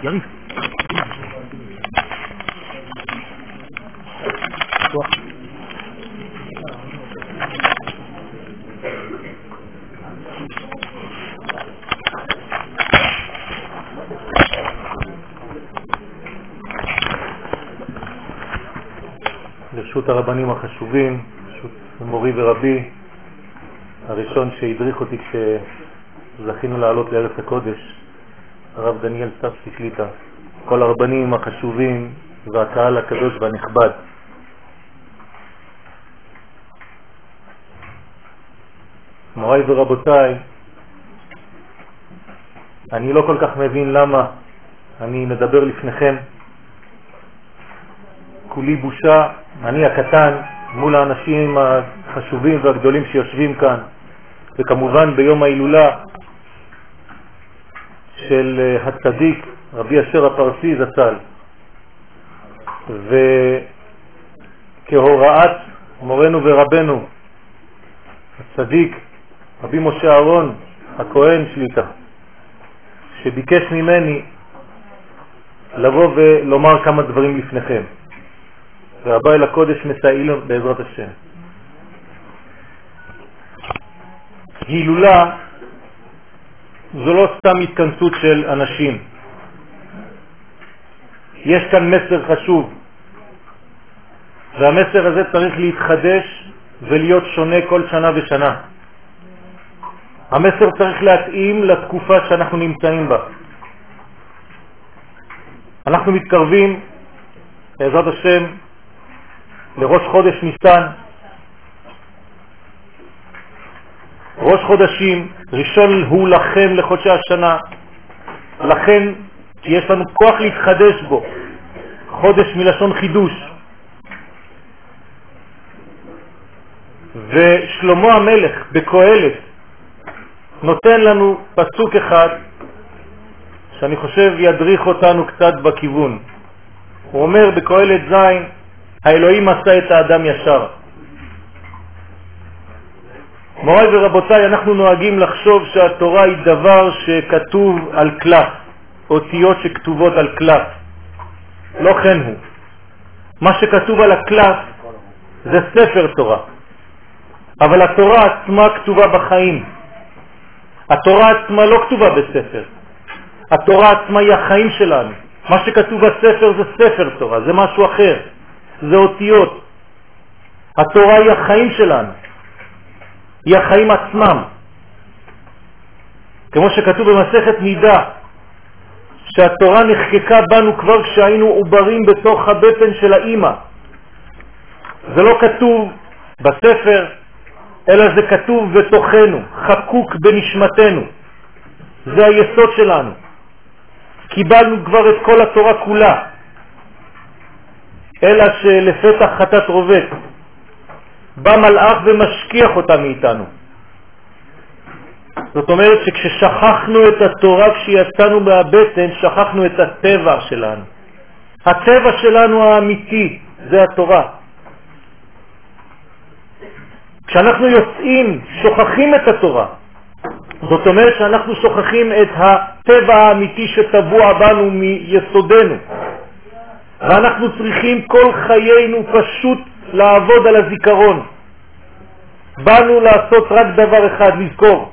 יריב. לרשות הרבנים החשובים, לרשות מורי ורבי, הראשון שהדריך אותי כשזכינו לעלות לארץ הקודש, הרב דניאל סטפסי שליטה, כל הרבנים החשובים והקהל הקדוש והנכבד. מוריי ורבותיי, אני לא כל כך מבין למה אני מדבר לפניכם. כולי בושה, אני הקטן מול האנשים החשובים והגדולים שיושבים כאן, וכמובן ביום ההילולה של הצדיק רבי אשר הפרסי זצ"ל, וכהוראת מורנו ורבנו הצדיק רבי משה אהרון הכהן שליטה, שביקש ממני לבוא ולומר כמה דברים לפניכם, והבא אל הקודש מסייע בעזרת השם. הילולה זו לא סתם התכנסות של אנשים, יש כאן מסר חשוב, והמסר הזה צריך להתחדש ולהיות שונה כל שנה ושנה. המסר צריך להתאים לתקופה שאנחנו נמצאים בה. אנחנו מתקרבים בעזרת השם לראש חודש ניסן, ראש חודשים, ראשון הוא לכם לחודשי השנה, לכן יש לנו כוח להתחדש בו, חודש מלשון חידוש. ושלמה המלך בקהלת נותן לנו פסוק אחד שאני חושב ידריך אותנו קצת בכיוון. הוא אומר בקהלת זין, האלוהים עשה את האדם ישר. מוריי ורבותיי, אנחנו נוהגים לחשוב שהתורה היא דבר שכתוב על קלף, אותיות שכתובות על קלף. לא כן הוא. מה שכתוב על הקלף זה ספר תורה, אבל התורה עצמה כתובה בחיים. התורה עצמה לא כתובה בספר, התורה עצמה היא החיים שלנו. מה שכתוב בספר זה ספר תורה, זה משהו אחר, זה אותיות. התורה היא החיים שלנו, היא החיים עצמם. כמו שכתוב במסכת נידה, שהתורה נחקקה בנו כבר כשהיינו עוברים בתוך הבטן של האמא. זה לא כתוב בספר, אלא זה כתוב בתוכנו, חקוק בנשמתנו. זה היסוד שלנו. קיבלנו כבר את כל התורה כולה, אלא שלפתח חטאת רובת בא מלאך ומשכיח אותה מאיתנו. זאת אומרת שכששכחנו את התורה, כשיצאנו מהבטן, שכחנו את הטבע שלנו. הטבע שלנו האמיתי זה התורה. כשאנחנו יוצאים, שוכחים את התורה. זאת אומרת שאנחנו שוכחים את הטבע האמיתי שטבוע בנו מיסודנו. ואנחנו צריכים כל חיינו פשוט לעבוד על הזיכרון. באנו לעשות רק דבר אחד, לזכור.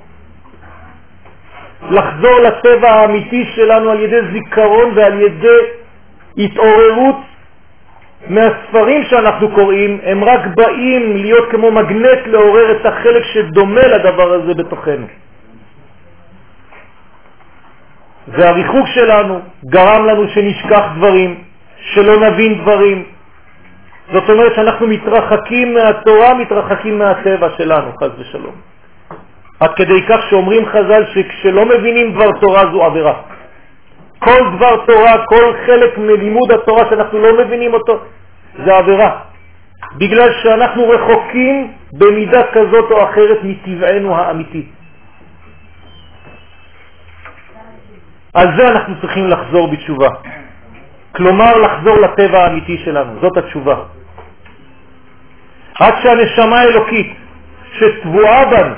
לחזור לטבע האמיתי שלנו על ידי זיכרון ועל ידי התעוררות מהספרים שאנחנו קוראים. הם רק באים להיות כמו מגנט לעורר את החלק שדומה לדבר הזה בתוכנו. והריחוק שלנו גרם לנו שנשכח דברים, שלא נבין דברים. זאת אומרת שאנחנו מתרחקים מהתורה, מתרחקים מהטבע שלנו, חס ושלום. עד כדי כך שאומרים חז"ל שכשלא מבינים דבר תורה זו עבירה. כל דבר תורה, כל חלק מלימוד התורה שאנחנו לא מבינים אותו, זה עבירה. בגלל שאנחנו רחוקים במידה כזאת או אחרת מטבענו האמיתי. על זה אנחנו צריכים לחזור בתשובה. כלומר לחזור לטבע האמיתי שלנו, זאת התשובה. עד שהנשמה האלוקית שטבועה בנו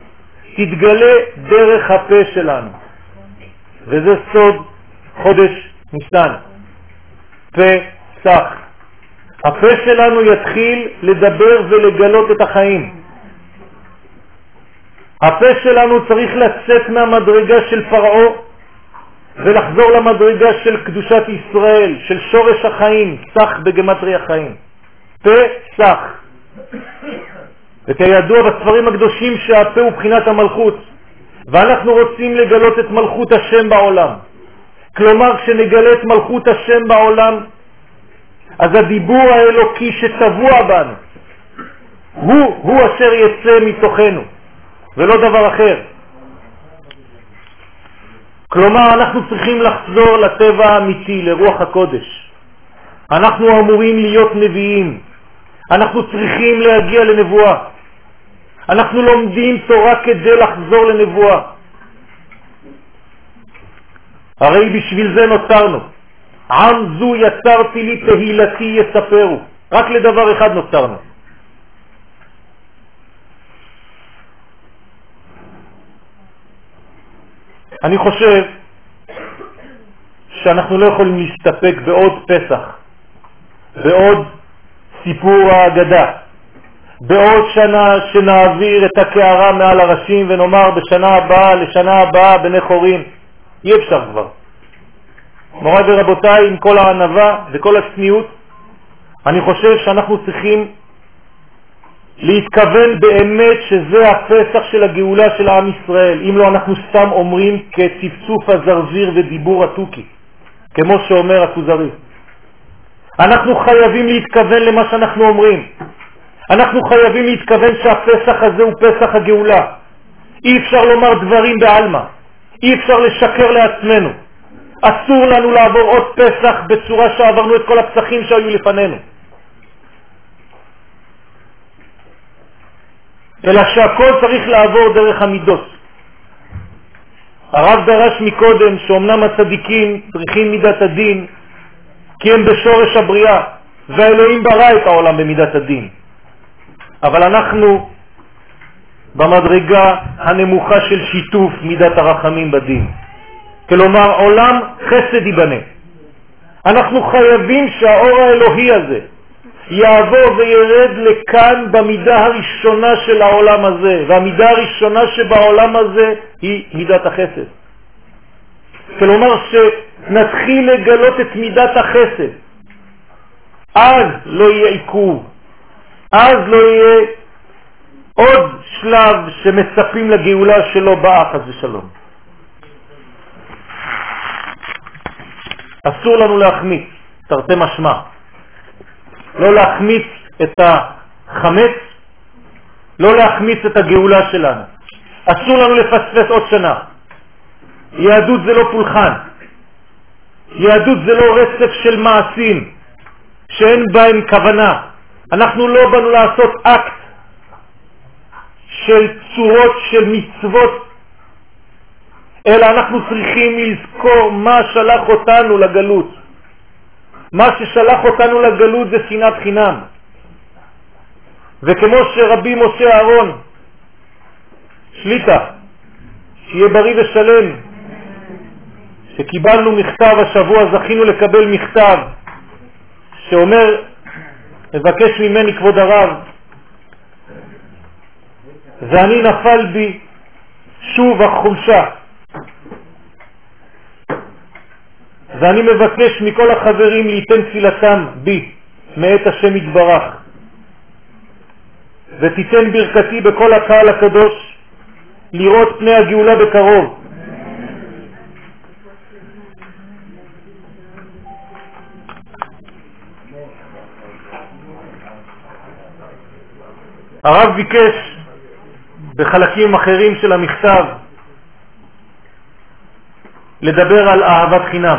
תתגלה דרך הפה שלנו. וזה סוד חודש ניסן, פסח. הפה שלנו יתחיל לדבר ולגלות את החיים. הפה שלנו צריך לצאת מהמדרגה של פרעה ולחזור למדרגה של קדושת ישראל, של שורש החיים, סך בגמטריה חיים. פסח. וכידוע בספרים הקדושים שהפה הוא בחינת המלכות, ואנחנו רוצים לגלות את מלכות השם בעולם. כלומר, כשנגלה את מלכות השם בעולם, אז הדיבור האלוקי שטבוע בנו הוא אשר יצא מתוכנו ולא דבר אחר. כלומר, אנחנו צריכים לחזור לטבע האמיתי, לרוח הקודש. אנחנו אמורים להיות נביאים, אנחנו צריכים להגיע לנבואה. אנחנו לומדים תורה כדי לחזור לנבואה. הרי בשביל זה נוצרנו. עם זו יצרתי לי תהילתי יספרו. רק לדבר אחד נוצרנו. אני חושב שאנחנו לא יכולים להסתפק בעוד פסח, בעוד סיפור האגדה, בעוד שנה שנעביר את הקערה מעל הראשים ונאמר בשנה הבאה לשנה הבאה בני חורין. אי אפשר כבר. מוריי ורבותיי, עם כל הענווה וכל הצניעות, אני חושב שאנחנו צריכים להתכוון באמת שזה הפסח של הגאולה של עם ישראל. אם לא, אנחנו סתם אומרים כצפצוף הזרזיר ודיבור התוקי, כמו שאומר הכוזרי. אנחנו חייבים להתכוון למה שאנחנו אומרים. אנחנו חייבים להתכוון שהפסח הזה הוא פסח הגאולה. אי אפשר לומר דברים בעלמא, אי אפשר לשקר לעצמנו. אסור לנו לעבור עוד פסח בצורה שעברנו את כל הפסחים שהיו לפנינו, אלא שהכל צריך לעבור דרך המידות. הרב דרש מקודם שאומנם הצדיקים צריכים מידת הדין כי הם בשורש הבריאה, והאלוהים ברא את העולם במידת הדין, אבל אנחנו במדרגה הנמוכה של שיתוף מידת הרחמים בדין. כלומר, עולם חסד ייבנה. אנחנו חייבים שהאור האלוהי הזה יעבור וירד לכאן במידה הראשונה של העולם הזה, והמידה הראשונה שבעולם הזה היא מידת החסד. כלומר, שנתחיל לגלות את מידת החסד, אז לא יהיה עיכוב, אז לא יהיה עוד שלב שמצפים לגאולה שלו באה חס ושלום. אסור לנו להחמיץ, תרתי משמע, לא להחמיץ את החמץ, לא להחמיץ את הגאולה שלנו. אסור לנו לפספס עוד שנה. יהדות זה לא פולחן, יהדות זה לא רצף של מעשים שאין בהם כוונה. אנחנו לא באנו לעשות אקט של צורות של מצוות, אלא אנחנו צריכים לזכור מה שלח אותנו לגלות. מה ששלח אותנו לגלות זה שנאת חינם. וכמו שרבי משה אהרון שליטה, שיהיה בריא ושלם, שקיבלנו מכתב השבוע, זכינו לקבל מכתב שאומר, מבקש ממני כבוד הרב, ואני נפל בי שוב החולשה, ואני מבקש מכל החברים ליתן תפילתם בי מאת השם יתברך, ותיתן ברכתי בכל הקהל הקדוש לראות פני הגאולה בקרוב. הרב ביקש בחלקים אחרים של המכתב לדבר על אהבת חינם.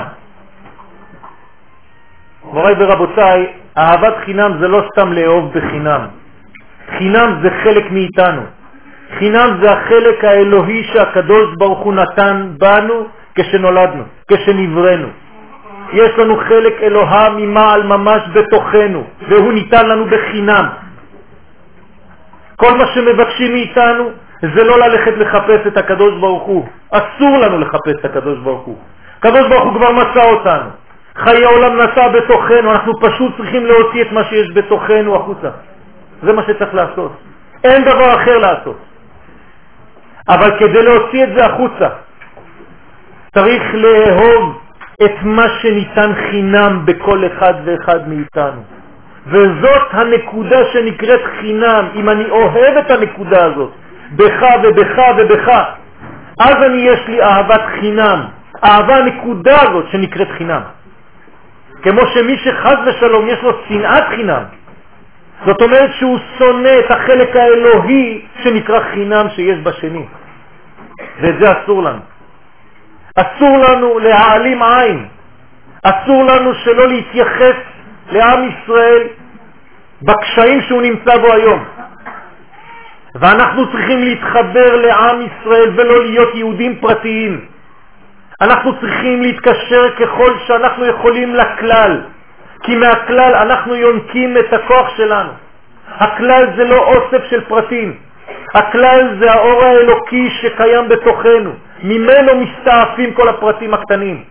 מוריי ורבותיי, אהבת חינם זה לא סתם לאהוב בחינם. חינם זה חלק מאיתנו. חינם זה החלק האלוהי שהקדוש ברוך הוא נתן בנו כשנולדנו, כשנברנו. יש לנו חלק אלוהה ממעל ממש בתוכנו, והוא ניתן לנו בחינם. כל מה שמבקשים מאיתנו זה לא ללכת לחפש את הקדוש ברוך הוא. אסור לנו לחפש את הקדוש ברוך הוא. הקדוש ברוך הוא כבר מצא אותנו. חיי העולם נשא בתוכנו, אנחנו פשוט צריכים להוציא את מה שיש בתוכנו החוצה. זה מה שצריך לעשות. אין דבר אחר לעשות. אבל כדי להוציא את זה החוצה, צריך לאהוב את מה שניתן חינם בכל אחד ואחד מאיתנו. וזאת הנקודה שנקראת חינם. אם אני אוהב את הנקודה הזאת, בך ובך ובך, אז יש לי אהבת חינם. אהבה הנקודה הזאת שנקראת חינם. כמו שמי שחז ושלום יש לו שנאת חינם, זאת אומרת שהוא שונא את החלק האלוהי שנקרא חינם שיש בשני. ואת זה אסור לנו. אסור לנו להעלים עין. אסור לנו שלא להתייחס לעם ישראל בקשיים שהוא נמצא בו היום. ואנחנו צריכים להתחבר לעם ישראל ולא להיות יהודים פרטיים. אנחנו צריכים להתקשר ככל שאנחנו יכולים לכלל, כי מהכלל אנחנו יונקים את הכוח שלנו. הכלל זה לא אוסף של פרטים. הכלל זה האור האלוקי שקיים בתוכנו. ממנו מסתעפים כל הפרטים הקטנים.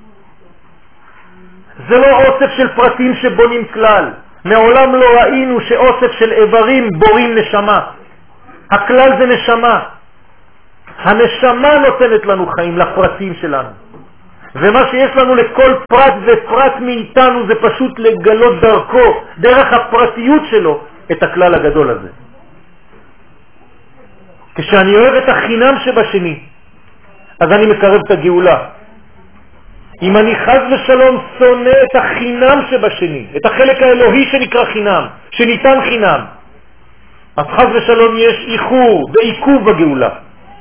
זה לא אוסף של פרטים שבונים כלל. מעולם לא ראינו שאוסף של איברים בורים נשמה. הכלל זה נשמה. הנשמה נותנת לנו חיים לפרטים שלנו. ומה שיש לנו לכל פרט ופרט מאיתנו זה פשוט לגלות דרכו, דרך הפרטיות שלו, את הכלל הגדול הזה. כשאני אוהב את החינם שבשני, אז אני מקרב את הגאולה. אם אני חז ושלום שונא את החינם שבשני, את החלק האלוהי שנקרא חינם, שניתן חינם, אז חז ושלום יש איחור ועיכוב בגאולה.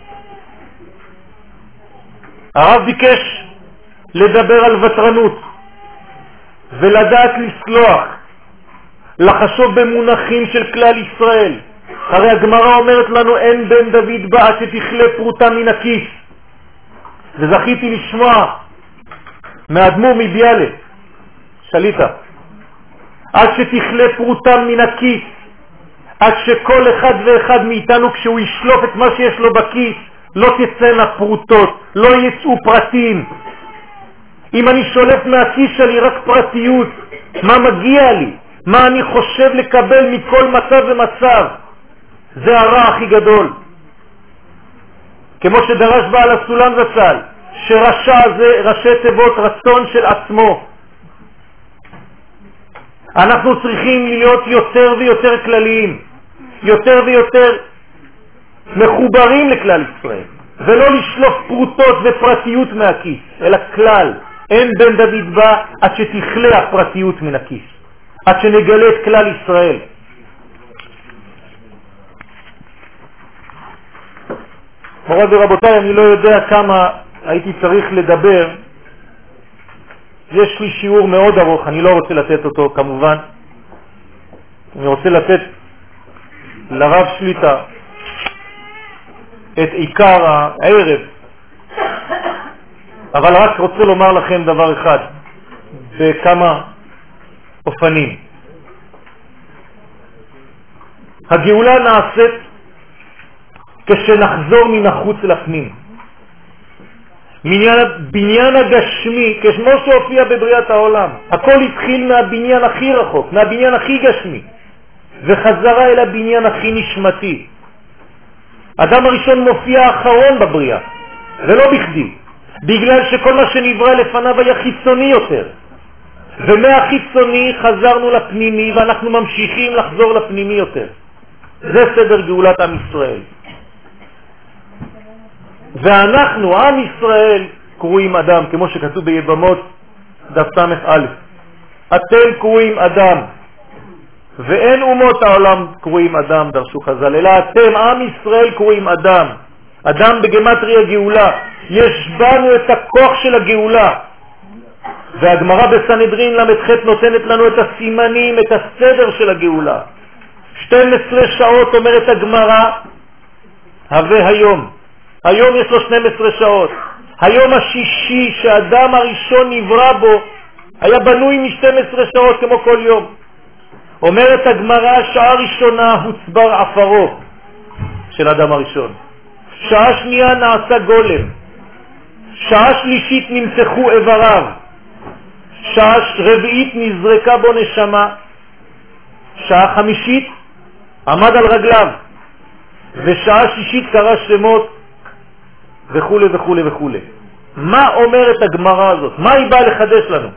הרב ביקש לדבר על וטרנות ולדעת לסלוח, לחשוב במונחים של כלל ישראל. הרי הגמרא אומרת לנו אין בן דוד בא עד שתכלה פרוטה מן הכיס. וזכיתי לשמוע מאדמו"ר מביאלה שליטה, עד שתכלה פרוטה מן הכיס, עד שכל אחד ואחד מאיתנו כשהוא ישלוף את מה שיש לו בכיס לא תצאנה פרוטות, לא יצאו פרטים. אם אני שולף מהכיס שלי רק פרטיות, מה מגיע לי? מה אני חושב לקבל מכל מצב ומצב? זה הרע הכי גדול. כמו שדרש בעל הסולם זצ"ל, שרשע זה ראשי תיבות רצון של עצמו. אנחנו צריכים להיות יותר ויותר כלליים, יותר ויותר מחוברים לכלל ישראל, ולא לשלוף פרוטות ופרטיות מהכיס, אלא כלל. אין בן דוד בא עד שתכלה הפרטיות מן הכיס, עד שנגלה את כלל ישראל. מוריי ורבותיי, אני לא יודע כמה הייתי צריך לדבר. יש לי שיעור מאוד ארוך, אני לא רוצה לתת אותו כמובן. אני רוצה לתת לרב שליטה את עיקר הערב, אבל רק רוצה לומר לכם דבר אחד בכמה אופנים. הגאולה נעשית כשנחזור מן החוץ לפנים. בניין הגשמי, כמו שהופיע בבריאת העולם, הכל התחיל מהבניין הכי רחוק, מהבניין הכי גשמי, וחזרה אל הבניין הכי נשמתי. אדם הראשון מופיע האחרון בבריאה, ולא בכדי, בגלל שכל מה שנברא לפניו היה חיצוני יותר, ומהחיצוני חזרנו לפנימי, ואנחנו ממשיכים לחזור לפנימי יותר. זה סדר גאולת עם ישראל. ואנחנו, עם ישראל, קרואים אדם, כמו שכתוב ביבמות דף ס"א. אתם קרואים אדם, ואין אומות העולם קרואים אדם, דרשו חז"ל, אלא אתם, עם ישראל, קרואים אדם. אדם בגמטריה גאולה. יש בנו את הכוח של הגאולה. והגמרא בסנהדרין למ"ח נותנת לנו את הסימנים, את הסדר של הגאולה. 12 שעות אומרת הגמרא, הווה היום. היום יש לו 12 שעות. היום השישי שאדם הראשון נברא בו היה בנוי מ-12 שעות כמו כל יום. אומרת הגמרא, שעה ראשונה הוצבר עפרו של אדם הראשון, שעה שנייה נעשה גולם, שעה שלישית נמתחו איבריו, שעה רביעית נזרקה בו נשמה, שעה חמישית עמד על רגליו, ושעה שישית קרא שמות וכו' וכו' וכו'. מה אומרת הגמרא הזאת? מה היא באה לחדש לנו?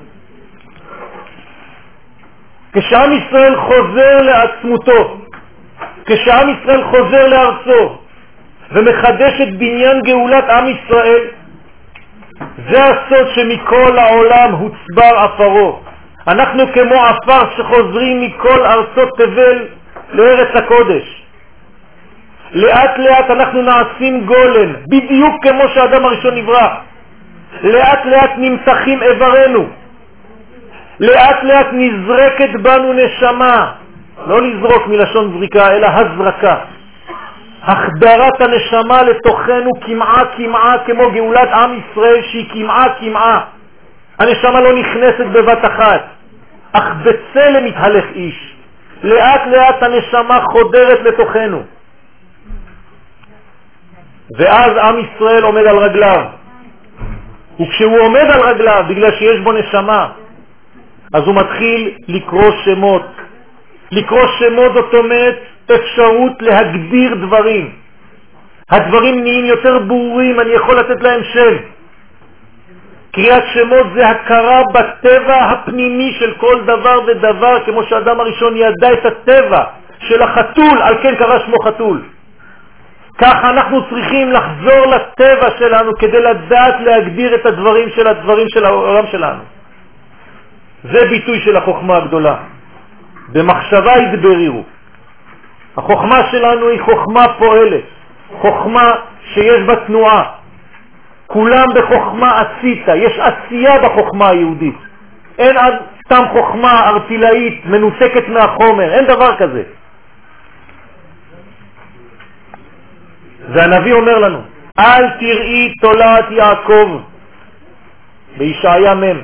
כשעם ישראל חוזר לעצמותו, כשעם ישראל חוזר לארצו ומחדש את בניין גאולת עם ישראל, זה הסוד שמכל העולם הוצבר עפרו. אנחנו כמו עפר שחוזרים מכל ארצות תבל לארץ הקודש. לאט לאט אנחנו נעשים גולם, בדיוק כמו שהאדם הראשון נברא. לאט לאט נמתחים איברנו, לאט לאט נזרקת בנו נשמה, לא לזרוק מלשון זריקה אלא הזרקה, החדרת הנשמה לתוכנו כמעה כמעה, כמו גאולת עם ישראל שהיא כמעה כמעה. הנשמה לא נכנסת בבת אחת, אך בצלם מתהלך איש. לאט לאט הנשמה חודרת לתוכנו, ואז עם ישראל עומד על רגליו. וכשהוא עומד על רגליו, בגלל שיש בו נשמה, אז הוא מתחיל לקרוא שמות. לקרוא שמות זאת אומרת אפשרות להגדיר דברים. הדברים נהיים יותר ברורים, אני יכול לתת להם שם. קריאת שמות זה הכרה בטבע הפנימי של כל דבר ודבר, כמו שהאדם הראשון ידע את הטבע של החתול, על כן קרא שמו חתול. כך אנחנו צריכים לחזור לטבע שלנו כדי לדעת להגדיר את הדברים של העולם שלנו. זה ביטוי של החוכמה הגדולה. במחשבה ידברירו. החוכמה שלנו היא חוכמה פועלת, חוכמה שיש בה תנועה. כולם בחוכמה עשית, יש עשייה בחוכמה היהודית. אין עד סתם חוכמה ארטילאית מנותקת מהחומר, אין דבר כזה. והנביא אומר לנו, אל תראי תולעת יעקב, בישעיה מ',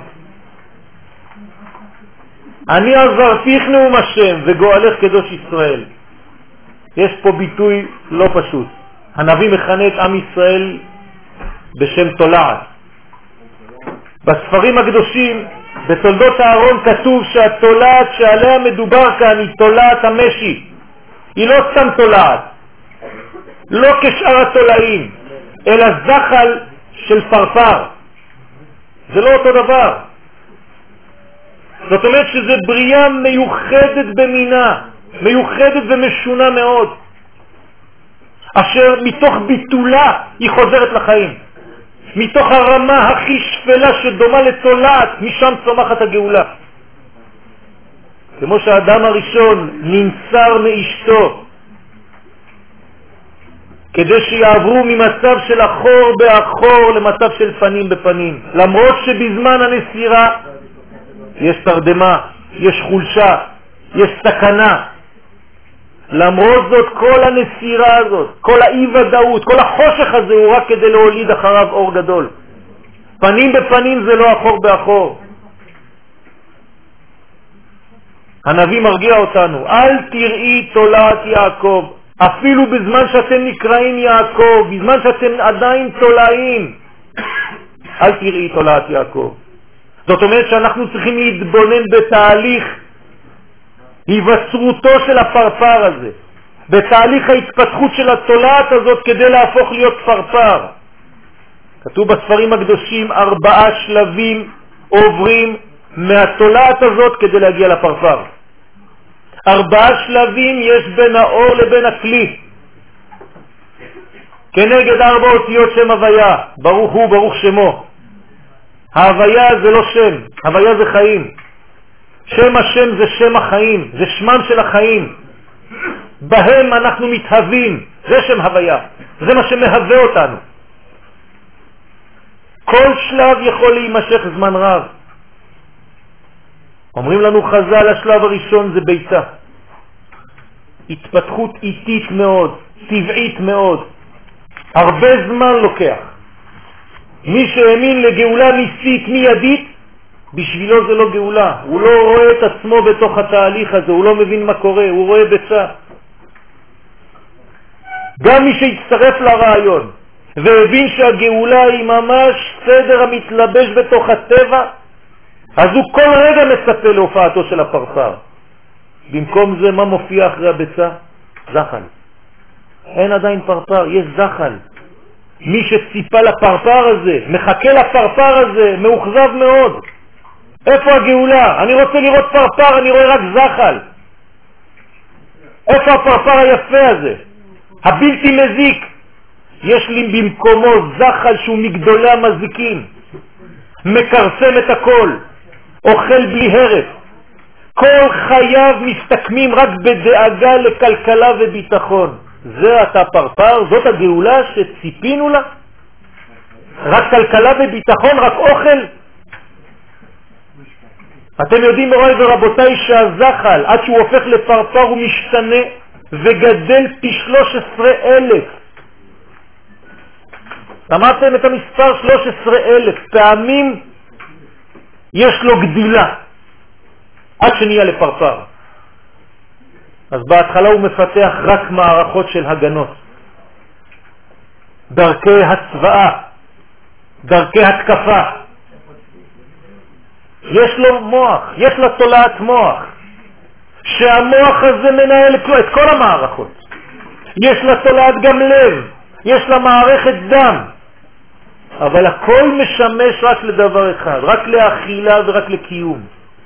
אני עזרתיך נאום השם וגואלך קדוש ישראל. יש פה ביטוי לא פשוט. הנביא מכנה את עם ישראל בשם תולעת. בספרים הקדושים, בתולדות הארון, כתוב שהתולעת שעליה מדובר כאן היא תולעת המשי. היא לא סתם תולעת, לא כשאר התולעים, אלא זחל של פרפר. זה לא אותו דבר. זאת אומרת שזה בריאה מיוחדת במינה, מיוחדת ומשונה מאוד, אשר מתוך ביטולה היא חוזרת לחיים. מתוך הרמה הכי שפלה שדומה לתולעת, משם צומחת הגאולה. כמו שהאדם הראשון ננצר מאשתו כדי שיעברו ממצב של אחור באחור למצב של פנים בפנים, למרות שבזמן הנסירה יש תרדמה, יש חולשה, יש סכנה. למרות זאת כל הנסירה הזאת, כל האי-ודאות, כל החושך הזה הוא רק כדי להוליד אחריו אור גדול. פנים בפנים זה לא אחור באחור. הנביא מרגיע אותנו, אל תראי תולעת יעקב, אפילו בזמן שאתם נקראים יעקב, בזמן שאתם עדיין תולעים, אל תראי תולעת יעקב. זאת אומרת שאנחנו צריכים להתבונן בתהליך היווצרותו של הפרפר הזה, בתהליך ההתפתחות של התולעת הזאת כדי להפוך להיות פרפר. כתוב בספרים הקדושים 4 שלבים עוברים מהתולעת הזאת כדי להגיע לפרפר. 4 שלבים יש בין האור לבין הכלי, כנגד 4 אותיות שם הוויה, ברוך הוא ברוך שמו. ההוויה זה לא שם, הוויה זה חיים. שם השם זה שם החיים, זה שמם של החיים. בהם אנחנו מתהווים, זה שם הוויה, זה מה שמהווה אותנו. כל שלב יכול להימשך זמן רב. אומרים לנו חז"ל, השלב הראשון זה ביצה. התפתחות איטית מאוד, טבעית מאוד. הרבה זמן לוקח. מי שהאמין לגאולה ניסית מיידית, בשבילו זה לא גאולה. הוא לא רואה את עצמו בתוך התהליך הזה, הוא לא מבין מה קורה, הוא רואה ביצה. גם מי שהצטרף לרעיון והבין שהגאולה היא ממש סדר המתלבש בתוך הטבע, אז הוא כל רגע מצפה להופעתו של הפרפר. במקום זה מה מופיע אחרי הביצה? זחל. אין עדיין פרפר, יש זחל. מי שציפה לפרפר הזה, מחכה לפרפר הזה, מאוכזב מאוד. איפה הגאולה? אני רוצה לראות פרפר, אני רואה רק זחל. איפה הפרפר היפה הזה? הבלתי מזיק. יש לי במקומו זחל שהוא מגדולי המזיקים. מקרסם את הכל. אוכל בלי הרף. כל חייו מסתכמים רק בדאגה לכלכלה וביטחון. זה אתה פרפר, זאת הגאולה שציפינו לה? רק כלכלה וביטחון, רק אוכל? אתם יודעים מוריי ורבותיי שהזחל עד שהוא הופך לפרפר הוא משתנה וגדל פי 13,000. שמעתם את המספר 13,000 פעמים יש לו גדילה עד שנהיה לפרפר. אז בהתחלה הוא מפתח רק מערכות של הגנות, דרכי הצבעה, דרכי התקפה. יש לו מוח, יש לה תולעת מוח, שהמוח הזה מנהל את כל המערכות. יש לה תולעת גם לב, יש לה מערכת דם, אבל הכל משמש רק לדבר אחד, רק לאכילה ורק לקיום.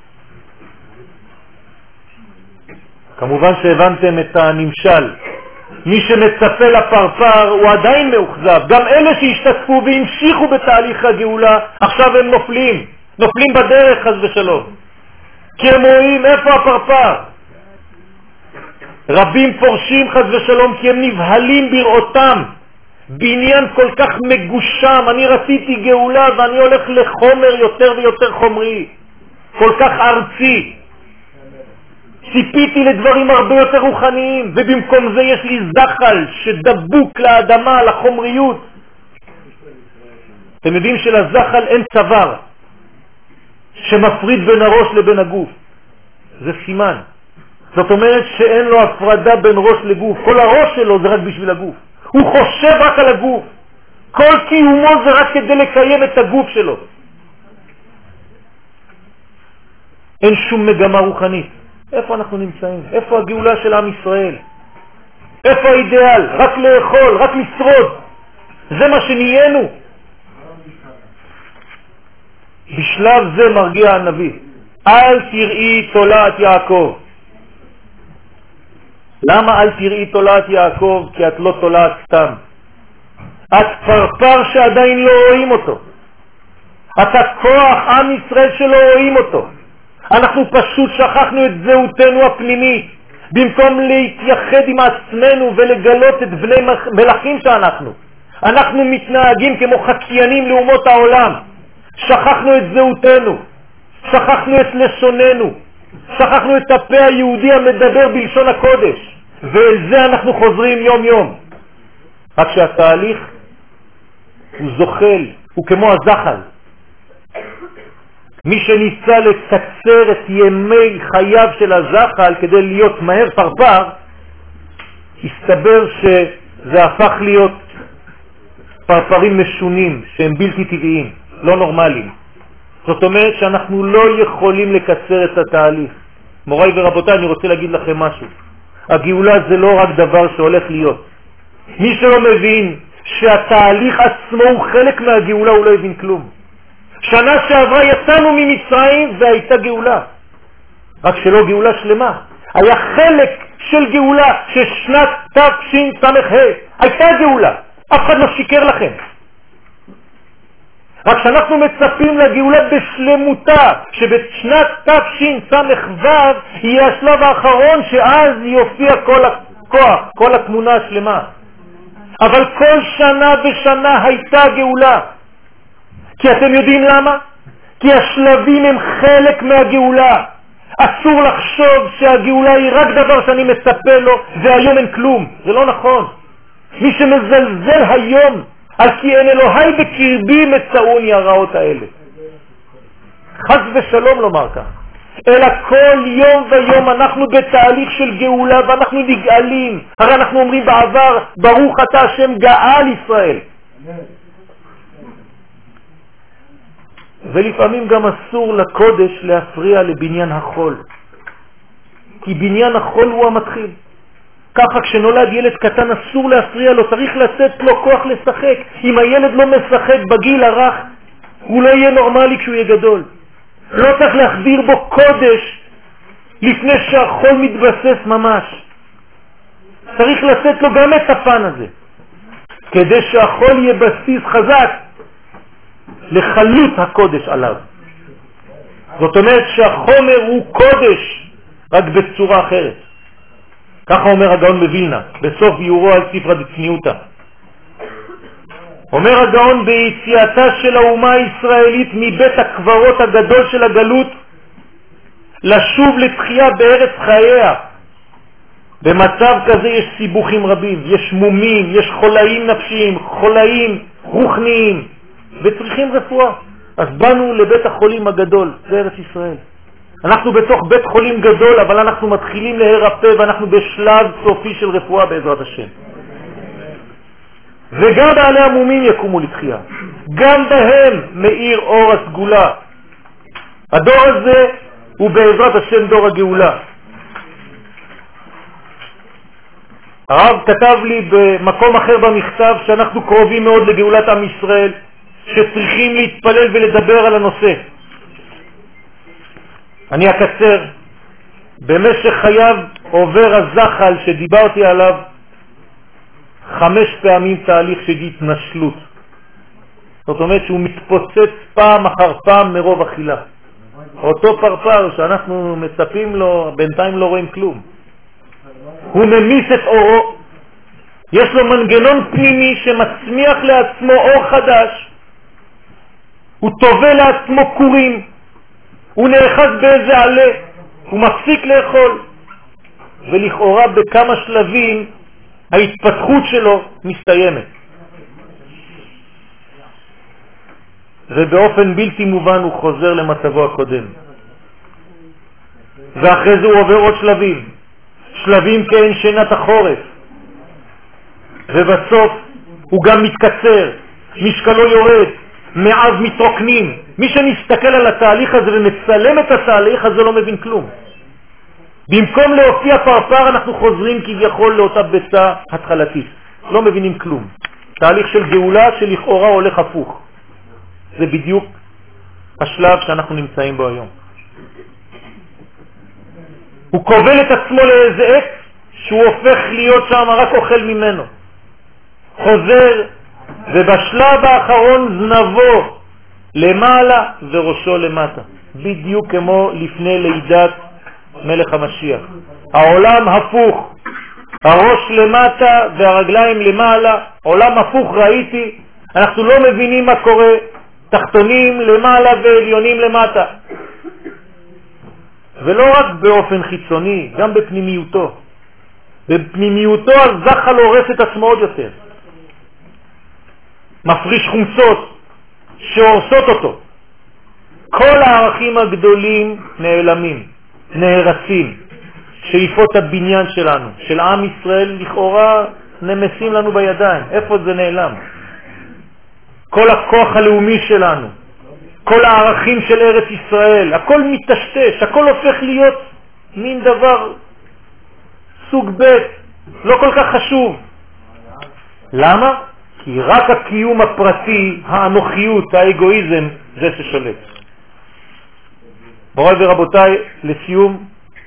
כמובן שהבנתם את הנמשל. מי שמצפה לפרפר הוא עדיין מאוכזב. גם אלה שהשתתפו והמשיכו בתהליך הגאולה, עכשיו הם נופלים בדרך חס ושלום. כי הם רואים איפה הפרפר. רבים פורשים חס ושלום כי הם נבהלים בראותם. בעניין כל כך מגושם, אני רציתי גאולה ואני הולך לחומר יותר ויותר חומרי. כל כך ארצי. ציפיתי לדברים הרבה יותר רוחניים, ובמקום זה יש לי זחל שדבוק לאדמה, לחומריות. אתם יודעים שלזחל אין צוואר שמפריד בין הראש לבין הגוף. זה סימן. זאת אומרת שאין לו הפרדה בין ראש לגוף. כל הראש שלו זה רק בשביל הגוף. הוא חושב רק על הגוף. כל קיומו זה רק כדי לקיים את הגוף שלו. אין שום מגמה רוחנית. איפה אנחנו נמצאים? איפה הגאולה של עם ישראל? איפה האידאל? רק לאכול, רק לשרוד. זה מה שנהיינו. בשלב זה מרגיע הנביא, אל תראי תולעת יעקב. למה אל תראי תולעת יעקב? כי את לא תולעת סתם. את פרפר שעדיין לא רואים אותו. אתה כוח עם ישראל שלא רואים אותו. אנחנו פשוט שכחנו את זהותנו הפנימית. במקום להתייחד עם עצמנו ולגלות את בני מלאכים שאנחנו. אנחנו מתנהגים כמו חקיינים לאומות העולם. שכחנו את זהותנו. שכחנו את לשוננו. שכחנו את הפה היהודי המדבר בלשון הקודש. ואל זה אנחנו חוזרים יום יום. רק שהתהליך הוא זוחל, הוא כמו הזחל. מי שניסה לקצר את ימי חייו של הזחל כדי להיות מהר פרפר, הסתבר שזה הפך להיות פרפרים משונים שהם בלתי טבעיים, לא נורמליים. זאת אומרת שאנחנו לא יכולים לקצר את התהליך. מוריי ורבותיי, אני רוצה להגיד לכם משהו. הגאולה זה לא רק דבר שהולך להיות. מי שלא מבין שהתהליך עצמו הוא חלק מהגאולה, הוא לא הבין כלום. שנה שעברה יצאנו ממצרים והייתה גאולה. רק שלא גאולה שלמה. היה חלק של גאולה ששנת תשס"ה הייתה גאולה. אף אחד לא שיקר לכם. רק שאנחנו מצפים לגאולה בשלמותה, שבשנת תשס"ו יהיה השלב האחרון שאז יופיע כל הכוח, כל התמונה השלמה. אבל כל שנה ושנה הייתה גאולה. כי אתם יודעים למה? כי השלבים הם חלק מהגאולה. אסור לחשוב שהגאולה היא רק דבר שאני מצפה לו והיום אין כלום. זה לא נכון. מי שמזלזל היום על כי אין אלוהי בקרבי מצאוני הרעות האלה. חס ושלום לומר כך. אלא כל יום ויום אנחנו בתהליך של גאולה ואנחנו נגאלים. הרי אנחנו אומרים בעבר, ברוך אתה השם גאל ישראל. ולפעמים גם אסור לקודש להפריע לבניין החול, כי בניין החול הוא המתחיל. ככה כשנולד ילד קטן אסור להפריע לו, צריך לתת לו כוח לשחק. אם הילד לא משחק בגיל הרך, הוא לא יהיה נורמלי כשהוא יהיה גדול. לא צריך להחדיר בו קודש לפני שהחול מתבסס ממש. צריך לתת לו גם את הפן הזה, כדי שהחול יהיה בסיס חזק לחלות הקודש עליו. זאת אומרת שהחומר הוא קודש, רק בצורה אחרת. ככה אומר הגאון בווילנה, בסוף ביורו על ספרא דצניעותא. אומר הגאון, ביציאתה של האומה הישראלית מבית הקברות הגדול של הגלות, לשוב לתחייה בארץ חייה. במצב כזה יש סיבוכים רבים, יש מומים, יש חולאים נפשיים, חולאים רוחניים, וצריכים רפואה. אז באנו לבית החולים הגדול, זה ארץ ישראל. אנחנו בתוך בית חולים גדול, אבל אנחנו מתחילים להירפא, ואנחנו בשלב סופי של רפואה בעזרת השם. וגם בעלי המומים יקומו לתחייה, גם בהם מאיר אור הסגולה. הדור הזה הוא בעזרת השם דור הגאולה. הרב כתב לי במקום אחר במכתב שאנחנו קרובים מאוד לגאולת עם ישראל, שצריכים להתפלל ולדבר על הנושא. אני אקצר. במשך חייו עובר הזחל שדיברתי עליו 5 פעמים תהליך של התנשלות. זאת אומרת שהוא מתפוצץ פעם אחר פעם מרוב אכילה. אותו פרפר שאנחנו מצפים לו, בינתיים לא רואים כלום. הוא ממיס את אורו, יש לו מנגנון פנימי שמצמיח לעצמו אור חדש, הוא טובל לעצמו קורים, הוא נאחז באיזה עלה, הוא מפסיק לאכול, ולכאורה בכמה שלבים ההתפתחות שלו מסתיימת. ובאופן בלתי מובן הוא חוזר למצבו הקודם. ואחרי זה הוא עובר עוד שלבים, שלבים כאין שנת החורף, ובסוף הוא גם מתקצר, משקלו יורד, מעז מתרוקנים. מי שמסתכל על התהליך הזה ומצלם את התהליך הזה לא מבין כלום. במקום להופיע פרפר אנחנו חוזרים כביכול לאותה ביצה התחלתית, לא מבינים כלום. תהליך של גאולה שלכאורה הולך הפוך. זה בדיוק השלב שאנחנו נמצאים בו היום. הוא קובל את עצמו לאיזה עץ שהוא הופך להיות שם רק אוכל ממנו. חוזר, ובשלב האחרון זנבו למעלה וראשו למטה. בדיוק כמו לפני לידת מלך המשיח. העולם הפוך, הראש למטה והרגליים למעלה, עולם הפוך ראיתי. אנחנו לא מבינים מה קורה, תחתונים למעלה ועליונים למטה. ולא רק באופן חיצוני, גם בפנימיותו. בפנימיותו הזחל הורס את עצמו עוד יותר. מפריש חומצות שהורסות אותו. כל הערכים הגדולים נעלמים, נהרסים. שאיפות הבניין שלנו, של עם ישראל, לכאורה נמסים לנו בידיים. איפה זה נעלם? כל הכוח הלאומי שלנו, כל הערכים של ארץ ישראל, הכל מתשתש, הכל הופך להיות מין דבר סוג ב', לא כל כך חשוב. למה? כי רק הקיום הפרטי, האנוכיות, האגואיזם, זה ששולט. מוריי ורבותיי, לסיום,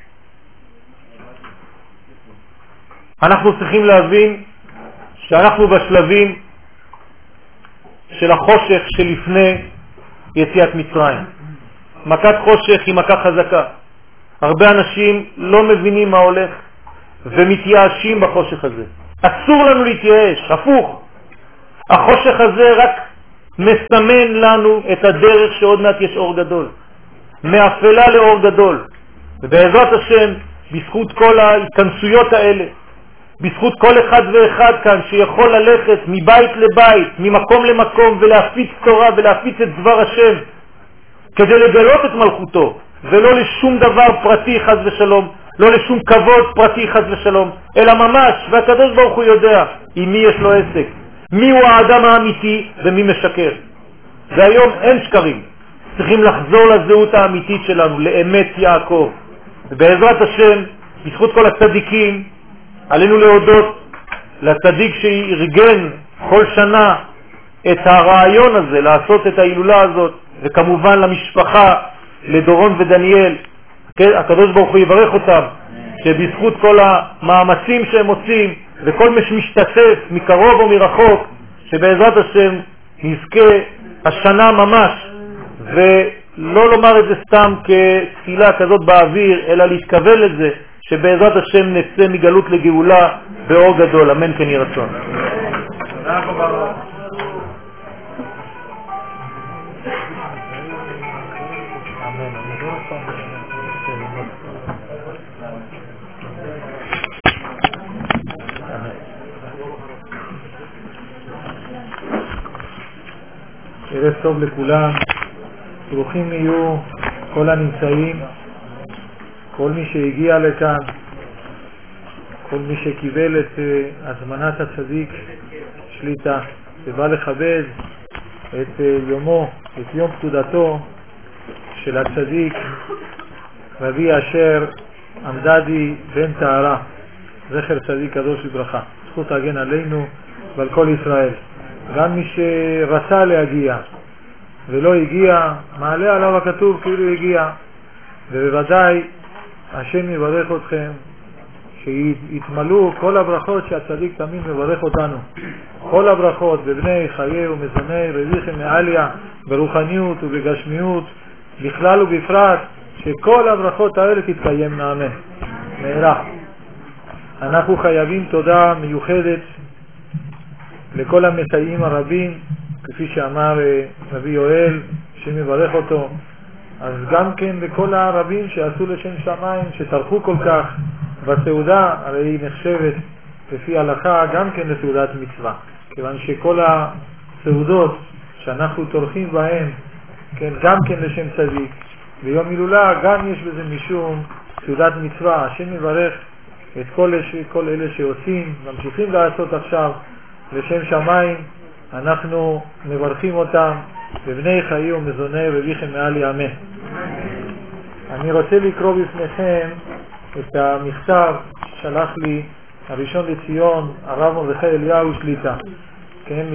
אנחנו צריכים להבין שאנחנו בשלבים של החושך שלפני יציאת מצרים. מכת חושך היא מכה חזקה. הרבה אנשים לא מבינים מה הולך ומתייאשים בחושך הזה. אסור לנו להתייאש, הפוך. החושך הזה רק מסמן לנו את הדרך שעוד מעט יש אור גדול. מאפלה לאור גדול. ובעזרת השם, בזכות כל ההתכנסויות האלה, בזכות כל אחד ואחד כאן שיכול ללכת מבית לבית, ממקום למקום, ולהפיץ תורה ולהפיץ את דבר השם, כדי לגלות את מלכותו, ולא לשום דבר פרטי חס ושלום, לא לשום כבוד פרטי חס ושלום, אלא ממש, והקדוש ברוך הוא יודע עם מי יש לו עסק, מי הוא האדם האמיתי ומי משקר. והיום אין שקרים. צריכים לחזור לזהות האמיתית שלנו, לאמת יעקב. ובעזרת השם, בזכות כל הצדיקים, עלינו להודות לצדיק שארגן כל שנה את הרעיון הזה, לעשות את ההילולה הזאת, וכמובן למשפחה, לדורון ודניאל. הקדוש ברוך הוא יברך אותם, שבזכות כל המאמצים שהם עושים, וכל מי שמשתתף מקרוב או מרחוק, שבעזרת השם נזכה השנה ממש, ולא לומר את זה סתם כתפילה כזאת באוויר, אלא להתכוון לזה, שבעזרת השם נצא מגלות לגאולה באור גדול. אמן כן יהי רצון. ערב טוב לכולם, ברוכים יהיו כל הנמצאים, כל מי שהגיע לכאן, כל מי שקיבל את הזמנת הצדיק שליטה, ובא לכבד את יומו, את יום פקודתו של הצדיק רבי אשר עמדדי בן טהרה, זכר צדיק קדוש לברכה. זכות תגן עלינו ועל כל ישראל. גם מי שרצה להגיע ולא הגיע, מעלה עליו הכתוב כאילו הגיע. ובוודאי השם יברך אתכם, שיתמלאו כל הברכות שהצדיק תמיד מברך אותנו. כל הברכות בבני חיי ומזוני רביכם מעליה, ברוחניות ובגשמיות, בכלל ובפרט, שכל הברכות האלה תתקיימנה, אמן. מהרה. אנחנו חייבים תודה מיוחדת לכל המסייעים הרבים, כפי שאמר רבי יואל, שמברך אותו, אז גם כן לכל הרבים שעשו לשם שמיים, שטרחו כל כך בסעודה, הרי היא נחשבת לפי הלכה גם כן לסעודת מצווה, כיוון שכל הסעודות שאנחנו טורחים בהן, כן, גם כן לשם צדיק, ביום הילולה גם יש בזה משום סעודת מצווה. השם מברך את כל אלה שעושים, ממשיכים לעשות עכשיו לשם שמיים, אנחנו מברכים אותם בבני חיי ומזוני רביכם מעלי, אמן. אני רוצה לקרוא בפניכם את המכתב ששלח לי הראשון לציון הרב מרדכי אליהו שליטה, כן,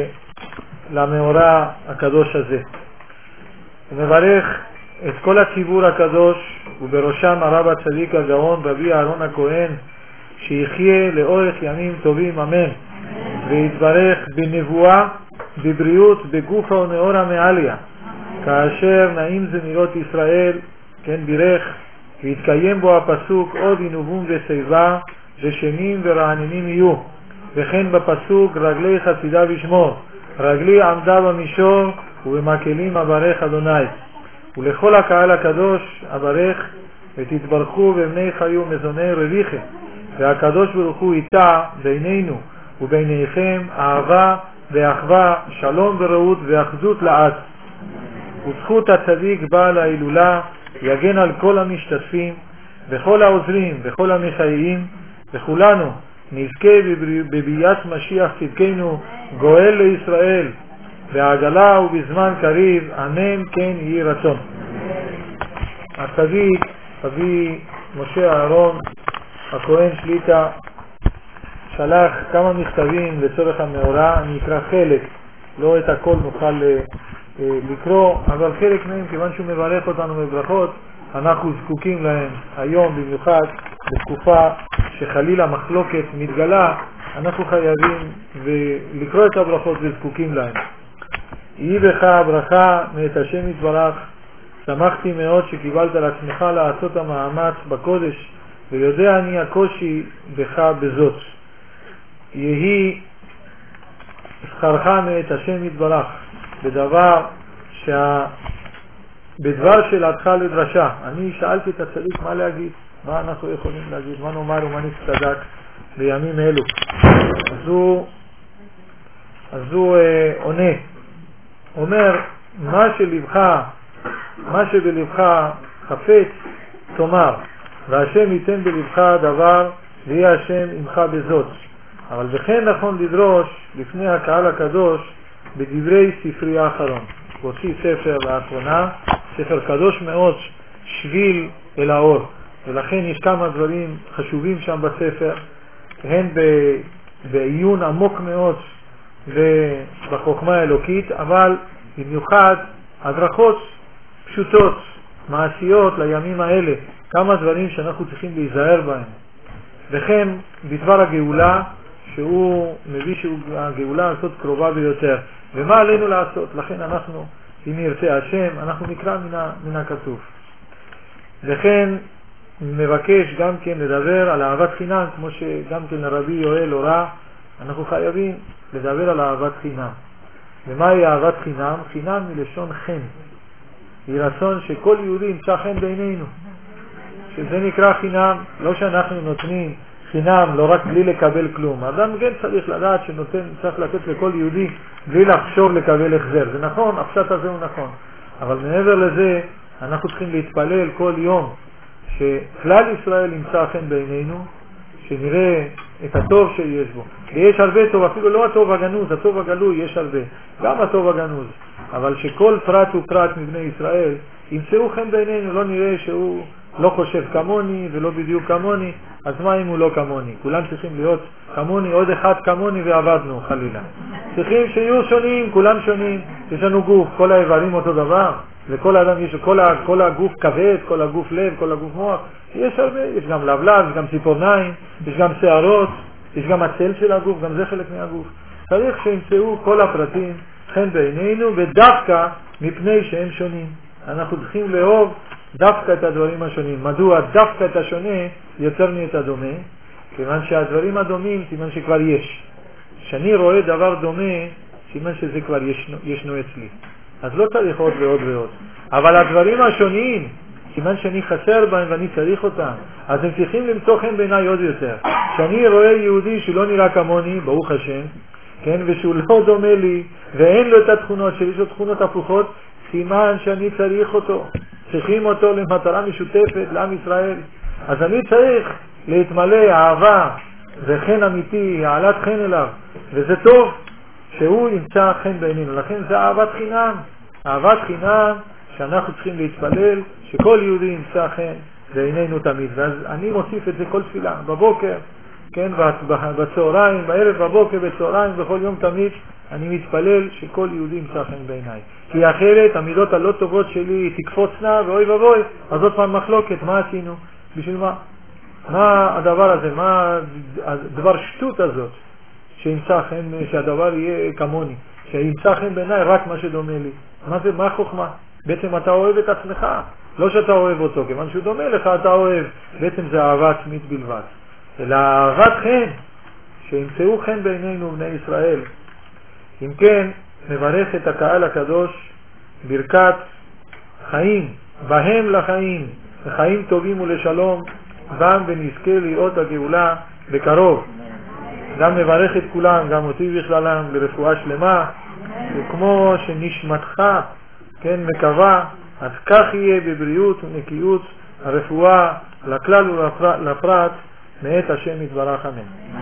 למאורע הקדוש הזה. הוא מברך את כל הציבור הקדוש, ובראשם הרב הצדיק הגאון רבי אהרון הכהן, שיחיה לאורך ימים טובים, אמן, ויתברך בנבואה, בבריאות, בגופה ונאורה מעליה, כאשר נעים זה נראות ישראל, כן, בירך, והתקיים בו הפסוק עוד ינובום ושיבה ושנים ורעננים יהיו, וכן בפסוק רגלי חסידה ושמור, רגלי עמדה במישור ובמקלים אברך אדוני. ולכל הקהל הקדוש אברך, ותתברכו בבני חיי ומזוני רביכם, והקדוש ברוך הוא איתה בינינו וביניכם אהבה ואחווה, שלום ורעות ואחדות לעד. וזכות הצדיק בעל ההילולה יגן על כל המשתתפים וכל העוזרים וכל המחייאים, וכולנו נזכה בביאת משיח צדקנו גואל לישראל בעגלה ובזמן קריב, אמן כן יהי רצון. הצדיק רבי משה אהרון הכהן שליטה שלח כמה מכתבים לצורך המאורע. אני אקרא חלק, לא את הכל נוכל לקרוא, אבל חלק מהם, כיוון שהוא מברך אותנו בברכות, אנחנו זקוקים להם היום, במיוחד בתקופה שחלילה מחלוקת מתגלה, אנחנו חייבים לקרוא את הברכות וזקוקים להם. יהי בך ברכה מאת השם יתברך. שמחתי מאוד שקיבלת לעצמך לעשות המאמץ בקודש, ויודע אני הקושי בך בזאת. יהי שכרך מאת השם יתברך בדבר שאלתך לדרשה. אני שאלתי את הצדיק מה להגיד, מה אנחנו יכולים להגיד, מה נאמר ומה נצטדק בימים אלו. אז הוא עונה, אומר, מה שבלבך חפץ תאמר, והשם ייתן בלבך דבר, ויהיה השם עמך בזאת. אבל בכן נכון לדרוש לפני הקהל הקדוש בדברי ספרי האחרון. הוא הוציא ספר לאחרונה, ספר קדוש מאוד, שביל אל האור, ולכן יש כמה דברים חשובים שם בספר, הן בעיון עמוק מאוד ובחוכמה האלוקית, אבל במיוחד הדרכות פשוטות, מעשיות לימים האלה, כמה דברים שאנחנו צריכים להיזהר בהם. וכן בדבר הגאולה, שהוא מביא שהגאולה הזאת קרובה ביותר, ומה עלינו לעשות. לכן אנחנו, אם ירצה השם, אנחנו נקרא מן הכתוב. וכן מבקש גם כן לדבר על אהבת חינם, כמו שגם כן רבי יואל הורה, אנחנו חייבים לדבר על אהבת חינם. ומהי אהבת חינם? חינם מלשון חן, היא רצון שכל יהודי ימצא חן בעינינו, שזה נקרא חינם. לא שאנחנו נותנים חינם לא רק בלי לקבל כלום, אדם כן צריך לדעת צריך לתת לכל יהודי בלי לחשוב לקבל החזר. זה נכון, הפשט הזה הוא נכון, אבל מעבר לזה אנחנו צריכים להתפלל כל יום שכלל ישראל ימצא חן בעינינו, שנראה את הטוב שיש בו. ויש הרבה טוב, אפילו לא הטוב הגנוז, הטוב הגלוי יש הרבה, גם הטוב הגנוז, אבל שכל פרט ופרט מבני ישראל ימצאו חן בעינינו, לא נראה שהוא לא חושב כמוני ולא בדיוק כמוני, אז מה אם הוא לא כמוני? כולם צריכים להיות כמוני, עוד אחד כמוני ועבדנו חלילה. צריכים שיהיו שונים, כולם שונים. יש לנו גוף, כל האיברים אותו דבר, לכל האדם יש, כל הגוף כבד, כל הגוף לב, כל הגוף מוח, יש הרבה, יש גם לבלב, יש גם ציפורניים, יש גם שערות, יש גם הצל של הגוף, גם זה חלק מהגוף. צריך שימצאו כל הפרטים חן בעינינו, ודווקא מפני שהם שונים. אנחנו צריכים לאהוב דווקא את הדברים השונים. מדוע? דווקא את השונה יוצר לי את הדומה, כיוון שהדברים הדומים סימן שכבר יש. כשאני רואה דבר דומה, סימן שזה כבר ישנו אצלי. אז לא צריך עוד ועוד ועוד. אבל הדברים השונים, סימן שאני חסר בהם ואני צריך אותם, אז הם צריכים למצוא חן בעיניי עוד יותר. כשאני רואה יהודי שלא נראה כמוני, ברוך השם, כן, ושהוא לא דומה לי, ואין לו את התכונות, שיש לו תכונות הפוכות, סימן שאני צריך אותו. צריכים אותו למטרה משותפת לעם ישראל. אז אני צריך להתמלא אהבה וחן אמיתי, העלת חן אליו, וזה טוב שהוא ימצא חן בעינינו. לכן זה אהבת חינם, אהבת חינם שאנחנו צריכים להתפלל שכל יהודי ימצא חן בעינינו תמיד. ואז אני מוסיף את זה כל תפילה, בבוקר, כן, בצהריים, בערב, בבוקר, בצהריים, בכל יום תמיד אני מתפלל שכל יהודי ימצא חן בעיניי. כי אחרת המידות הלא טובות שלי תקפוצנה ואוי ובוי, אז עוד פעם מחלוקת, מה עשינו? בשביל מה? מה הדבר הזה? מה הדבר שטות הזאת? שימצא חן, שהדבר יהיה כמוני, שימצא חן בעיניי רק מה שדומה לי. מה זה? מה החוכמה? בעצם אתה אוהב את עצמך, לא שאתה אוהב אותו, כיוון שהוא דומה לך אתה אוהב. בעצם זה אהבה עצמית בלבד. אלא אהבת חן, שימצאו חן בעינינו בני ישראל. אם כן, מברך את הקהל הקדוש ברכת חיים, בהם לחיים, לחיים טובים ולשלום, בם ונזכה לראות הגאולה בקרוב. גם מברך את כולם, גם אותי בכללם, לרפואה שלמה, וכמו שנשמתך, כן, מקווה, אז כך יהיה בבריאות ונקיות הרפואה לכלל ולפרט, מאת השם יתברך אמן.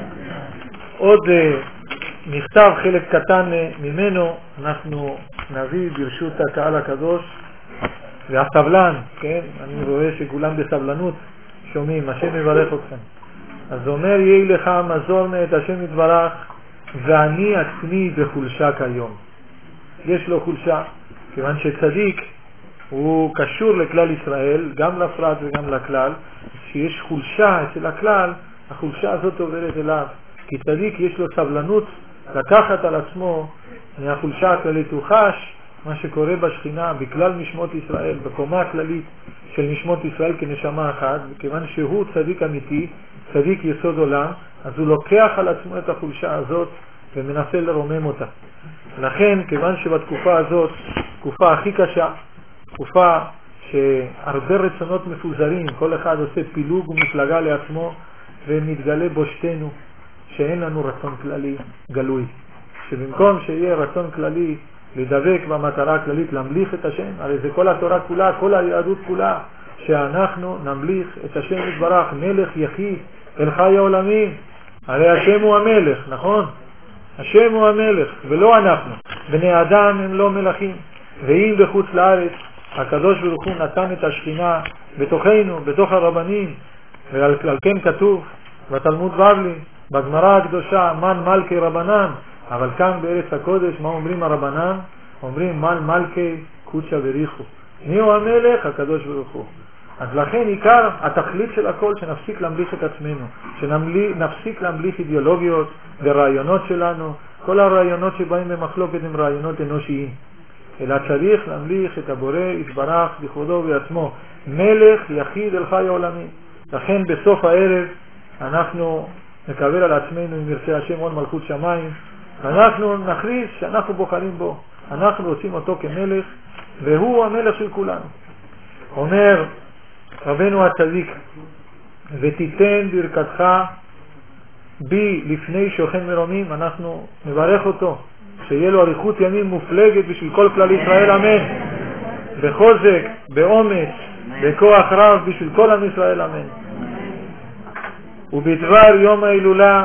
עוד מכתב, חלק קטן ממנו, אנחנו נביא ברשות הקהל הקדוש והסבלן, כן, אני רואה שכולם בסבלנות שומעים, השם יברך אתכם. אז אומר, יהי לך מזור מאת השם יתברך, ואני עצמי בחולשה כיום. יש לו חולשה, כיוון שצדיק הוא קשור לכלל ישראל, גם לפרט וגם לכלל. שיש חולשה אצל הכלל, החולשה הזאת עוברת אליו, כי צדיק יש לו סבלנות לקחת על עצמו מהחולשה הכללית. הוא חש מה שקורה בשכינה בכלל נשמות ישראל, בקומה הכללית של נשמות ישראל כנשמה אחת, וכיוון שהוא צדיק אמיתי, צדיק יסוד עולם, אז הוא לוקח על עצמו את החולשה הזאת ומנסה לרומם אותה. לכן, כיוון שבתקופה הזאת, תקופה הכי קשה, תקופה שהרבה רצונות מפוזרים, כל אחד עושה פילוג ומפלגה לעצמו, ומתגלה בושתנו שאין לנו רצון כללי גלוי. שבמקום שיהיה רצון כללי לדבק במטרה הכללית, להמליך את השם, הרי זה כל התורה כולה, כל היהדות כולה, שאנחנו נמליך את השם יתברך, מלך יחיד אל חי העולמים. הרי השם הוא המלך, נכון? השם הוא המלך ולא אנחנו. בני אדם הם לא מלכים. ואם בחוץ לארץ הקדוש ברוך הוא נתן את השכינה בתוכנו, בתוך הרבנים, ועל כן כתוב בתלמוד בבלי, בגמרא הקדושה, מן מלכי רבנן, אבל כאן בארץ הקודש מה אומרים הרבנן? אומרים מן מלכי קודשא בריחו. מי הוא המלך? הקדוש ברוך הוא. אז לכן עיקר התכלית של הכל שנפסיק להמליך את עצמנו, שנפסיק להמליך אידיאולוגיות ורעיונות שלנו. כל הרעיונות שבאים במחלוקת הם רעיונות אנושיים, אלא צריך להמליך את הבורא יתברך בכבודו ובעצמו, מלך יחיד אל חי העולמים. לכן בסוף הערב אנחנו נקבל על עצמנו, אם ירצה השם, עוד מלכות שמיים, ואנחנו נכריז שאנחנו בוחרים בו, אנחנו רוצים אותו כמלך, והוא המלך של כולנו. אומר רבנו הצדיק, ותיתן ברכתך בי לפני שוכן מרומים, אנחנו נברך אותו, שיהיה לו אריכות ימים מופלגת בשביל כל כלל ישראל, אמן. בחוזק, באומץ, בכוח רב בשביל כל עם ישראל, אמן. ובדבר יום ההילולה,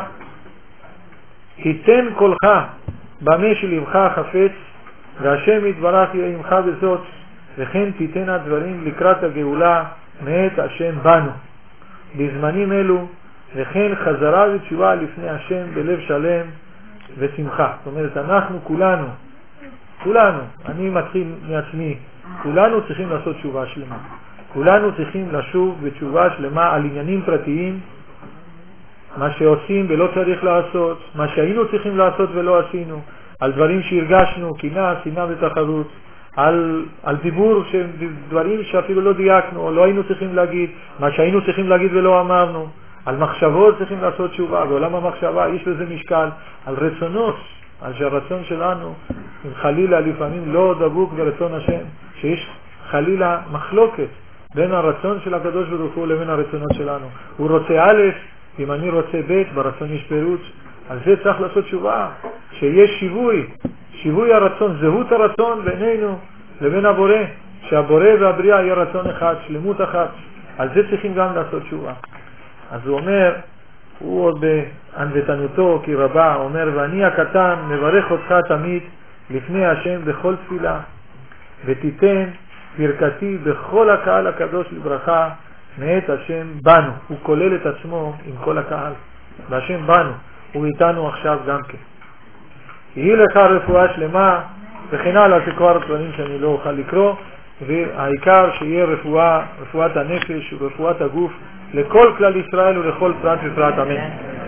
תיתן קולך במה שלבך חפץ, והשם יתברך יהיה עמך בזאת, וכן תיתן הדברים לקראת הגאולה מאת השם בנו בזמנים אלו, וכן חזרה ותשובה לפני השם בלב שלם ושמחה. זאת אומרת, אנחנו כולנו, אני מתחיל מעצמי, כולנו צריכים לעשות תשובה שלמה. כולנו צריכים לשוב בתשובה שלמה על עניינים פרטיים, מה שעושים ולא צריך לעשות, מה שהיינו צריכים לעשות ולא עשינו, על דברים שהרגשנו, קנאה, שנאה ותחרות, על דיבור של דברים שאפילו לא דייקנו או לא היינו צריכים להגיד, מה שהיינו צריכים להגיד ולא אמרנו, על מחשבות צריכים לעשות תשובה. בעולם המחשבה יש לזה משקל, על רצונות, על שהרצון שלנו אם חלילה לפעמים לא דבוק ברצון השם, שיש חלילה מחלוקת בין הרצון של הקדוש ברוך הוא לבין הרצונות שלנו. הוא רוצה א', אם אני רוצה ב', ברצון יש פירוט. על זה צריך לעשות תשובה, שיש שיווי הרצון, זהות הרצון בינינו לבין הבורא, שהבורא והבריאה יהיה רצון אחד, שלמות אחת. על זה צריכים גם לעשות תשובה. אז הוא אומר, הוא עוד בענוותנותו כי רבה, אומר, ואני הקטן מברך אותך תמיד לפני השם בכל תפילה, ותיתן ברכתי בכל הקהל הקדוש לברכה מאת השם בנו. הוא כולל את עצמו עם כל הקהל, והשם בנו, הוא איתנו עכשיו גם כן. יהי לך רפואה שלמה, וכן הלאה, זה כבר דברים שאני לא אוכל לקרוא, והעיקר שיהיה רפואת הנפש ורפואת הגוף לכל כלל ישראל ולכל פרט ופרט, אמן.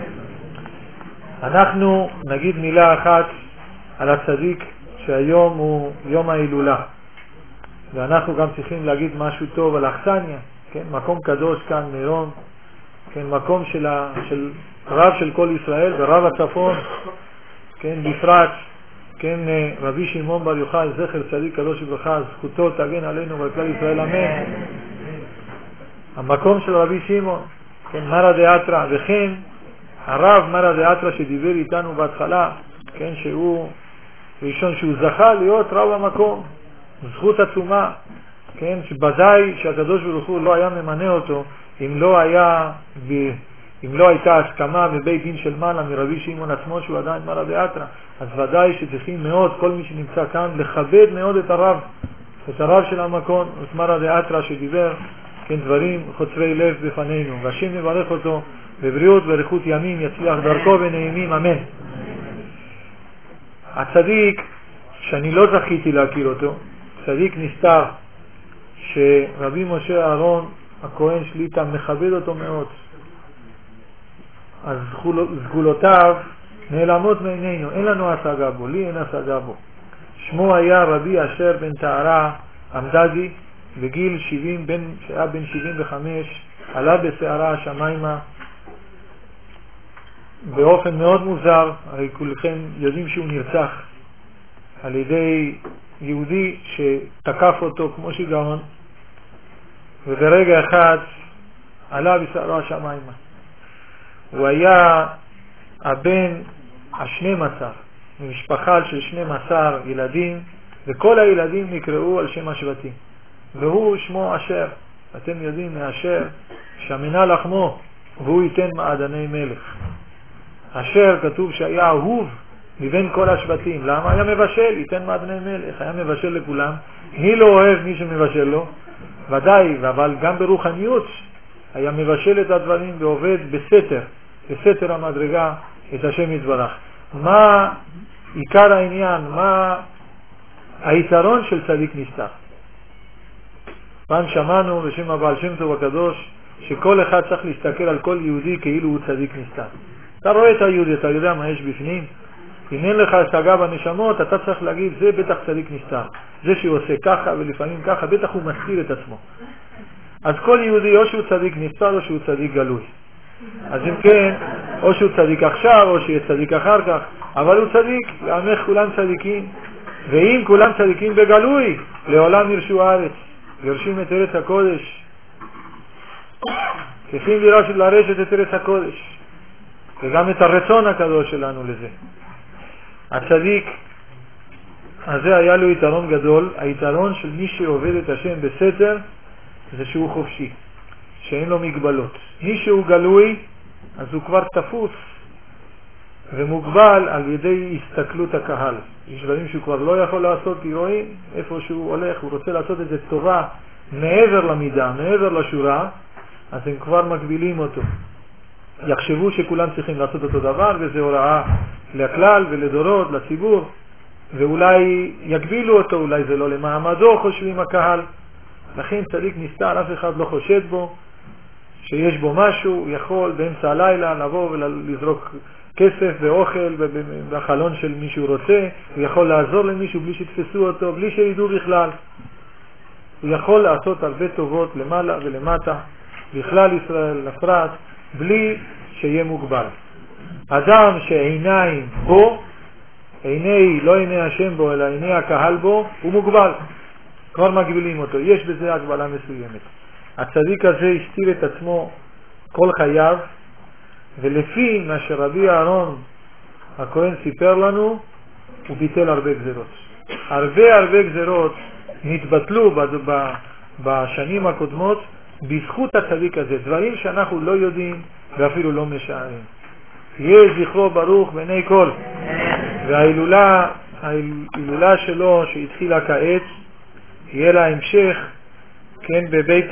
אנחנו נגיד מילה אחת על הצדיק שהיום הוא יום ההילולה, ואנחנו גם צריכים להגיד משהו טוב על אכסניה, כן? מקום קדוש כאן מירון, כן? מקום של רב של כל ישראל ורב הצפון, כן? בפרט, כן? רבי שמעון בר יוחאי זכר צדיק קדוש לברכה, זכותו תגן עלינו ועל כלל ישראל, אמן. המקום של רבי שמעון, כן? מרא דאתרא, וכן הרב מרא דאתרא שדיבר איתנו בהתחלה, כן? שהוא ראשון שהוא זכה להיות רב המקום, זכות עצומה, כן? שבוודאי שהקדוש ברוך הוא לא היה ממנה אותו אם לא הייתה הסכמה בבית דין של מעלה מרבי שמעון עצמו שהוא עדיין מרא דאתרא. אז ודאי שצריכים מאוד, כל מי שנמצא כאן, לכבד מאוד את הרב של המקום, את מרא דאתרא שדיבר, כן, דברים חוצרי לב בפנינו, והשם מברך אותו בבריאות ואריכות ימים, יצליח דרכו ונעימים, אמן. הצדיק שאני לא זכיתי להכיר אותו, צדיק נסתר, שרבי משה אהרון הכהן שליטה מכבד אותו מאוד, אז סגולותיו נעלמות מעינינו, אין לנו השגה בו, לי אין השגה בו. שמו היה רבי אשר בן טהרה עמדגי, בגיל 70, שהיה בן 75, עלה בסערה השמיימה באופן מאוד מוזר. הרי כולכם יודעים שהוא נרצח על ידי יהודי שתקף אותו כמו שיגעון, וברגע אחד עלה בסערה השמיימה. הוא היה הבן ה-12 ממשפחה של 12 ילדים, וכל הילדים נקראו על שם השבטים, והוא שמו אשר. אתם יודעים מאשר שמנה לחמו והוא ייתן מעדני מלך. אשר כתוב שהיה אהוב מבין כל השבטים. למה? היה מבשל, ייתן מעדני מלך, היה מבשל לכולם. מי לא אוהב מי שמבשל לו? ודאי, אבל גם ברוחניות היה מבשל את הדברים ועובד בסתר המדרגה את השם יתברך. מה עיקר העניין? מה היתרון של צדיק נסתר? פעם שמענו בשם הבעל שם טוב הקדוש שכל אחד צריך להסתכל על כל יהודי כאילו הוא צדיק נסתר. אתה רואה את היהודי, אתה יודע מה יש בפנים? אם אין לך השגה בנשמות, אתה צריך להגיד, זה בטח צדיק נסתר. זה שהוא עושה ככה ולפעמים ככה, בטח הוא מסתיר את עצמו. אז כל יהודי או שהוא צדיק נסתר או שהוא צדיק גלוי. אז אם כן, או שהוא צדיק עכשיו או שיהיה צדיק אחר כך, אבל הוא צדיק, לעמך כולם צדיקים. ואם כולם צדיקים בגלוי, לעולם ירשו הארץ, ירשים את ארץ הקודש. צריכים לרשת את ארץ הקודש, וגם את הרצון הקדוש שלנו לזה. הצדיק הזה היה לו יתרון גדול. היתרון של מי שעובד את השם בסתר זה שהוא חופשי, שאין לו מגבלות. מי שהוא גלוי אז הוא כבר תפוס ומוגבל על ידי הסתכלות הקהל. יש דברים שהוא כבר לא יכול לעשות, כי רואים איפה שהוא הולך, הוא רוצה לעשות את זה טובה מעבר למידה, מעבר לשורה, אז הם כבר מגבילים אותו. יחשבו שכולם צריכים לעשות אותו דבר, וזה הוראה לכלל ולדורות, לציבור, ואולי יגבילו אותו, אולי זה לא למעמדו, חושבים הקהל. לכן צדיק נסתר, אף אחד לא חושד בו שיש בו משהו, הוא יכול באמצע הלילה לבוא ולזרוק כסף ואוכל בחלון של מי שהוא רוצה, הוא יכול לעזור למישהו בלי שתפסו אותו, בלי שידעו בכלל. הוא יכול לעשות הרבה טובות למעלה ולמטה, בכלל ישראל, לפרט, בלי שיהיה מוגבל. אדם שעיניים בו, לא עיני השם בו, אלא עיני הקהל בו, הוא מוגבל. כבר מגבילים אותו, יש בזה הגבלה מסוימת. הצדיק הזה הסתיר את עצמו כל חייו, ולפי מה שרבי אהרון הכהן סיפר לנו, הוא ביטל הרבה גזרות. הרבה גזרות נתבטלו בשנים הקודמות בזכות הצדיק הזה, דברים שאנחנו לא יודעים ואפילו לא משערים. יהיה זכרו ברוך בעיני כל. וההילולה שלו שהתחילה כעת, יהיה לה המשך, כן, בבית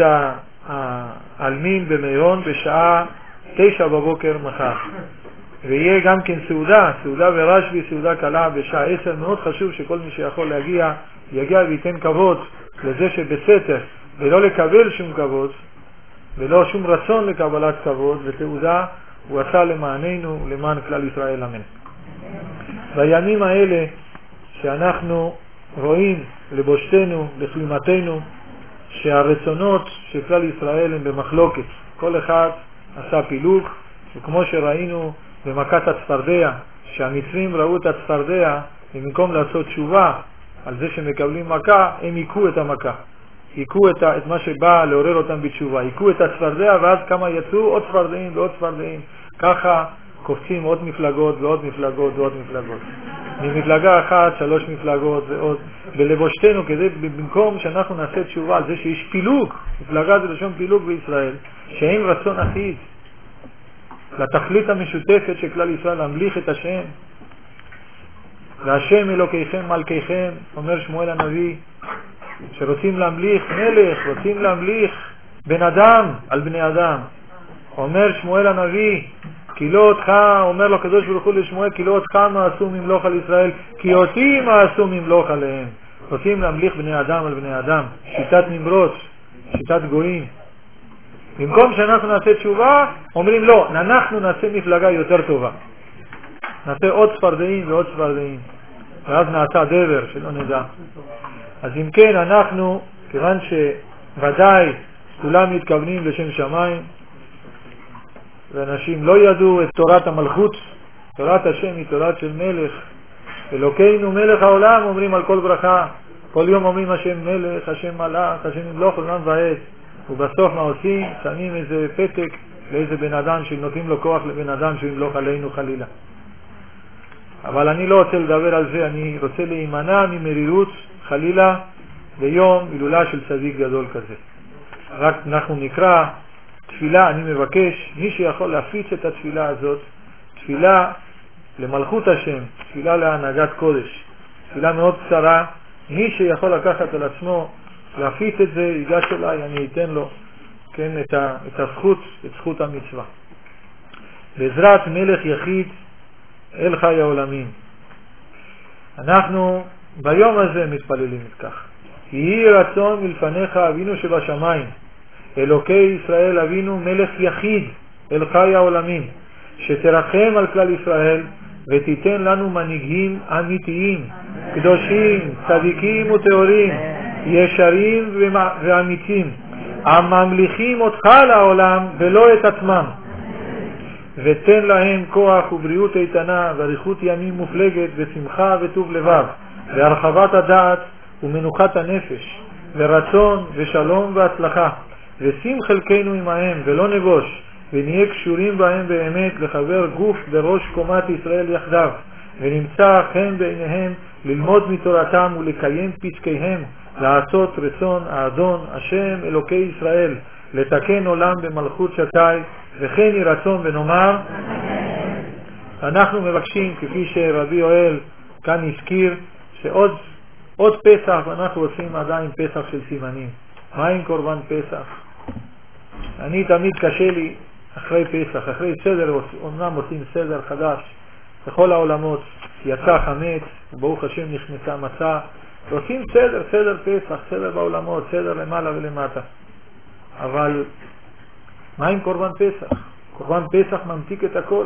העלמין במירון בשעה 9 בבוקר מחר. ויהיה גם כן סעודה ורשב"י, סעודה קלה בשעה 10. מאוד חשוב שכל מי שיכול להגיע, יגיע וייתן כבוד לזה שבסתר, ולא לקבל שום כבוד, ולא שום רצון לקבלת כבוד ותעודה, הוא עשה למעננו, למען כלל ישראל, אמן. בימים האלה שאנחנו רואים לבושתנו, לכלימתנו, שהרצונות של כלל ישראל הם במחלוקת. כל אחד עשה פילוג, וכמו שראינו במכת הצפרדע, שהמצרים ראו את הצפרדע, במקום לעשות תשובה על זה שמקבלים מכה, הם עיקו את המכה. עיקו את מה שבא לעורר אותם בתשובה. עיקו את הצפרדע, ואז כמה יצאו עוד צפרדעים ועוד צפרדעים. ככה קופצים עוד מפלגות ועוד מפלגות ועוד מפלגות. ממפלגה אחת 3 מפלגות ועוד. ולבושתנו, כדי במקום שאנחנו נעשה תשובה על זה שיש פילוג, מפלגה זה לשון פילוג בישראל, שאין רצון אחיד לתכלית המשותפת של כלל ישראל, להמליך את השם. והשם אלוקיכם מלכיכם, אומר שמואל הנביא, שרוצים להמליך מלך, רוצים להמליך בן אדם על בני אדם. אומר שמואל הנביא, כי לא אותך, אומר לו הקדוש ברוך הוא לשמואל, כי לא אותך מעשו ממלוך על ישראל, כי אותי מעשו ממלוך עליהם. רוצים להמליך בני אדם על בני אדם, שיטת נמרוד, שיטת גויים. במקום שאנחנו נעשה תשובה, אומרים לא, אנחנו נעשה מפלגה יותר טובה, נעשה עוד צפרדעים ועוד צפרדעים, ואז נעשה דבר שלא נדע. אז אם כן, אנחנו, כיוון שוודאי כולם מתכוונים לשם שמיים, ואנשים לא ידעו את תורת המלכות, תורת השם היא תורת של מלך, אלוקינו מלך העולם, אומרים על כל ברכה, כל יום אומרים השם מלך, השם מלך, השם ימלוך עולם ועד, ובסוף מה עושים? שמים איזה פתק לאיזה בן אדם שנותנים לו כוח לבן אדם שימלוך עלינו חלילה. אבל אני לא רוצה לדבר על זה, אני רוצה להימנע ממרירות חלילה ביום הילולה של צדיק גדול כזה. רק אנחנו נקרא תפילה, אני מבקש, מי שיכול להפיץ את התפילה הזאת, תפילה למלכות השם, תפילה להנהגת קודש, תפילה מאוד קצרה. מי שיכול לקחת על עצמו להפיץ את זה, ייגש אליי, אני אתן לו, כן, את הזכות, את זכות המצווה. בעזרת מלך יחיד אל חי העולמים. אנחנו ביום הזה מתפללים כך. יהי רצון מלפניך אבינו שבשמיים, אלוקי ישראל אבינו מלך יחיד אל חי העולמים, שתרחם על כלל ישראל ותיתן לנו מנהיגים אמיתיים, קדושים, צדיקים וטהורים, ישרים ואמיתים, הממליכים אותך לעולם ולא את עצמם. ותן להם כוח ובריאות איתנה ואריכות ימים מופלגת ושמחה וטוב לבב והרחבת הדעת ומנוחת הנפש ורצון ושלום והצלחה, ושים חלקנו עמהם ולא נבוש, ונהיה קשורים בהם באמת לחבר גוף בראש קומת ישראל יחדיו, ונמצא חן בעיניהם ללמוד מתורתם ולקיים פסקיהם, לעשות רצון האדון השם אלוקי ישראל, לתקן עולם במלכות שתי, וכן יהי רצון ונאמר. אנחנו מבקשים, כפי שרבי יואל כאן הזכיר, שעוד פסח, ואנחנו עושים עדיין פסח של סימנים. מה עם קורבן פסח? אני תמיד קשה לי אחרי פסח, אחרי סדר, אומנם עושים סדר חדש בכל העולמות, יצא חמץ, ברוך השם נכנסה מצה, ועושים סדר פסח, סדר בעולמות, סדר למעלה ולמטה. אבל מה עם קורבן פסח? קורבן פסח ממתיק את הכל.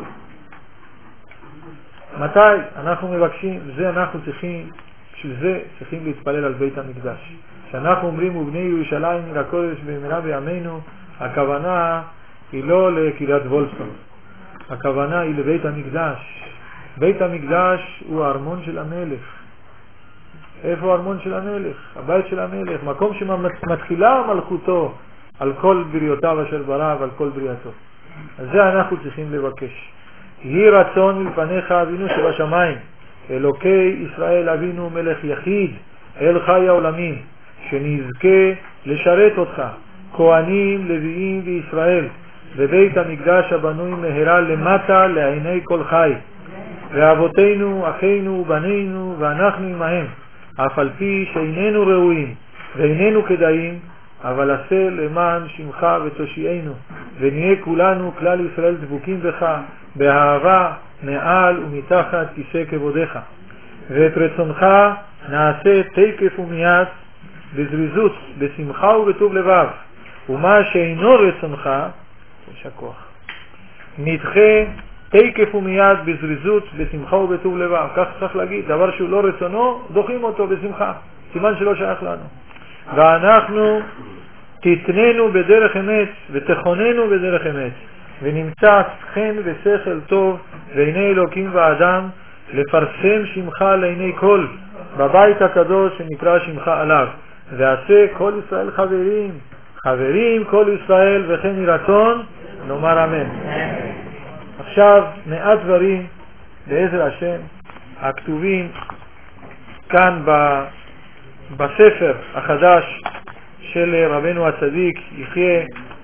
מתי אנחנו מבקשים? זה אנחנו צריכים, בשביל זה צריכים להתפלל על בית המקדש. כשאנחנו אומרים ובני ירושלים עיר הקודש במהרה בימינו, הכוונה היא לא לקריית וולפסון, הכוונה היא לבית המקדש. בית המקדש הוא הארמון של המלך. איפה הארמון של המלך? הבית של המלך, מקום שמתחילה מלכותו על כל בריאותיו אשר ברא ועל כל בריאתו. אז זה אנחנו צריכים לבקש. יהי רצון מלפניך אבינו שבשמיים, אלוקי ישראל אבינו מלך יחיד אל חי העולמים, שנזכה לשרת אותך, כהנים, לוויים וישראל, בבית המקדש הבנוי מהרה למטה לעיני כל חי, ואבותינו, אחינו ובנינו ואנחנו עמהם, אף על פי שאיננו ראויים ואיננו כדאים, אבל עשה למען שמך ותושיענו, ונהיה כולנו כלל ישראל דבוקים בך באהבה מעל ומתחת כיסא כבודך, ואת רצונך נעשה תקף ומיד בזריזות, בשמחה ובטוב לבב, ומה שאינו רצונך יש הכוח נדחה תקף ומיד בזריזות, בשמחה ובטוב לבב. כך צריך להגיד, דבר שהוא לא רצונו דוחים אותו בשמחה, סימן שלא שייך לנו. ואנחנו תתננו בדרך אמת ותכוננו בדרך אמת, ונמצא חן ושכל טוב בעיני אלוקים ואדם, לפרסם שמך לעיני כל בבית הקדוש שנקרא שמך עליו, ועשה כל ישראל חברים כל ישראל, וכן יהי רצון נאמר אמן. עכשיו מעט דברים בעזר השם הכתובים כאן בספר החדש של רבנו הצדיק יחיה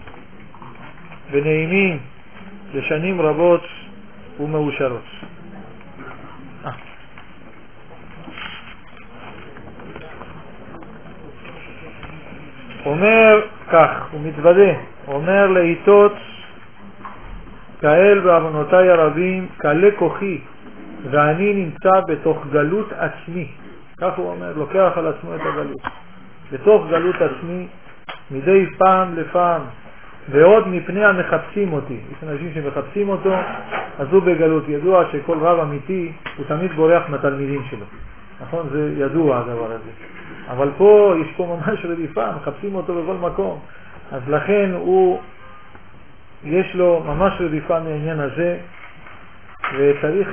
ונעימים לשנים רבות ומאושרות. אומר כך, הוא מתוודה, אומר לעיתות כאל בעוונותיי הרבים קלה כוחי ואני נמצא בתוך גלות עצמי. כך הוא אומר, לוקח על עצמו את הגלות, בתוך גלות עצמי מדי פעם לפעם, ועוד מפני המחפשים אותי. יש אנשים שמחפשים אותו, אז הוא בגלות. ידוע שכל רב אמיתי הוא תמיד בורח מהתלמידים שלו, נכון? זה ידוע הדבר הזה. אבל פה יש פה ממש רדיפה, מחפשים אותו בכל מקום, אז לכן יש לו ממש רדיפה מהעניין הזה, וצריך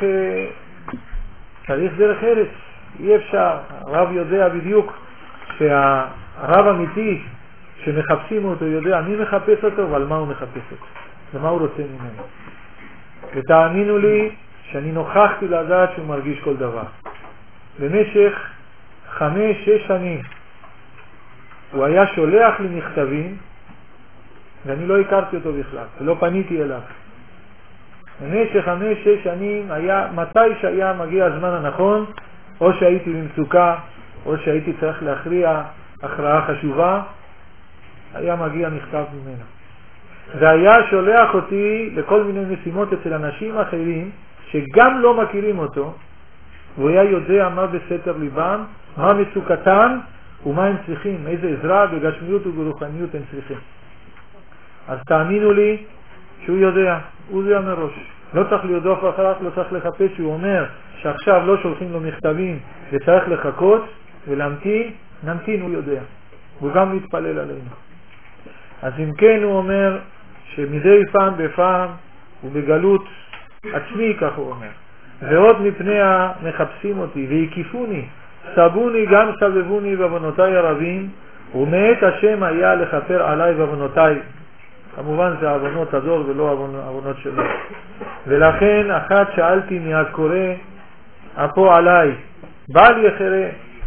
דרך ארץ. אי אפשר, הרב יודע בדיוק שהרב אמיתי שמחפשים אותו יודע מי מחפש אותו ועל מה הוא מחפש אותו ומה הוא רוצה ממנו. ותאמינו לי שאני נוכחתי לדעת שהוא מרגיש כל דבר. במשך 5-6 שנים הוא היה שולח לי מכתבים ואני לא הכרתי אותו בכלל ולא פניתי אליו. במשך 5-6 שנים היה, מתי שהיה מגיע הזמן הנכון, או שהייתי במצוקה, או שהייתי צריך להכריע הכרעה חשובה, היה מגיע מכתב ממנו. והיה שולח אותי לכל מיני משימות אצל אנשים אחרים, שגם לא מכירים אותו, והוא היה יודע מה בסתר ליבם, מה מצוקתם, ומה הם צריכים, איזה עזרה בגשמיות וברוחניות הם צריכים. אז תאמינו לי שהוא יודע, הוא יודע מראש. לא צריך לרדוף אחריו, לא צריך לחפש, הוא אומר שעכשיו לא שולחים לו מכתבים וצריך לחכות ולהמתין, נמתין, הוא יודע. הוא גם מתפלל עלינו. אז אם כן הוא אומר שמדי פעם בפעם ובגלות עצמי, כך הוא אומר, ועוד מפני המחפשים אותי והקיפוני, סבוני גם סבבוני בעוונותיי הרבים, ומאת השם היה לכפר עליי בעוונותיי. כמובן זה עוונות הדור ולא עוונות שלו. ולכן אחת שאלתי מהקורא אפו עליי, בל יחרה,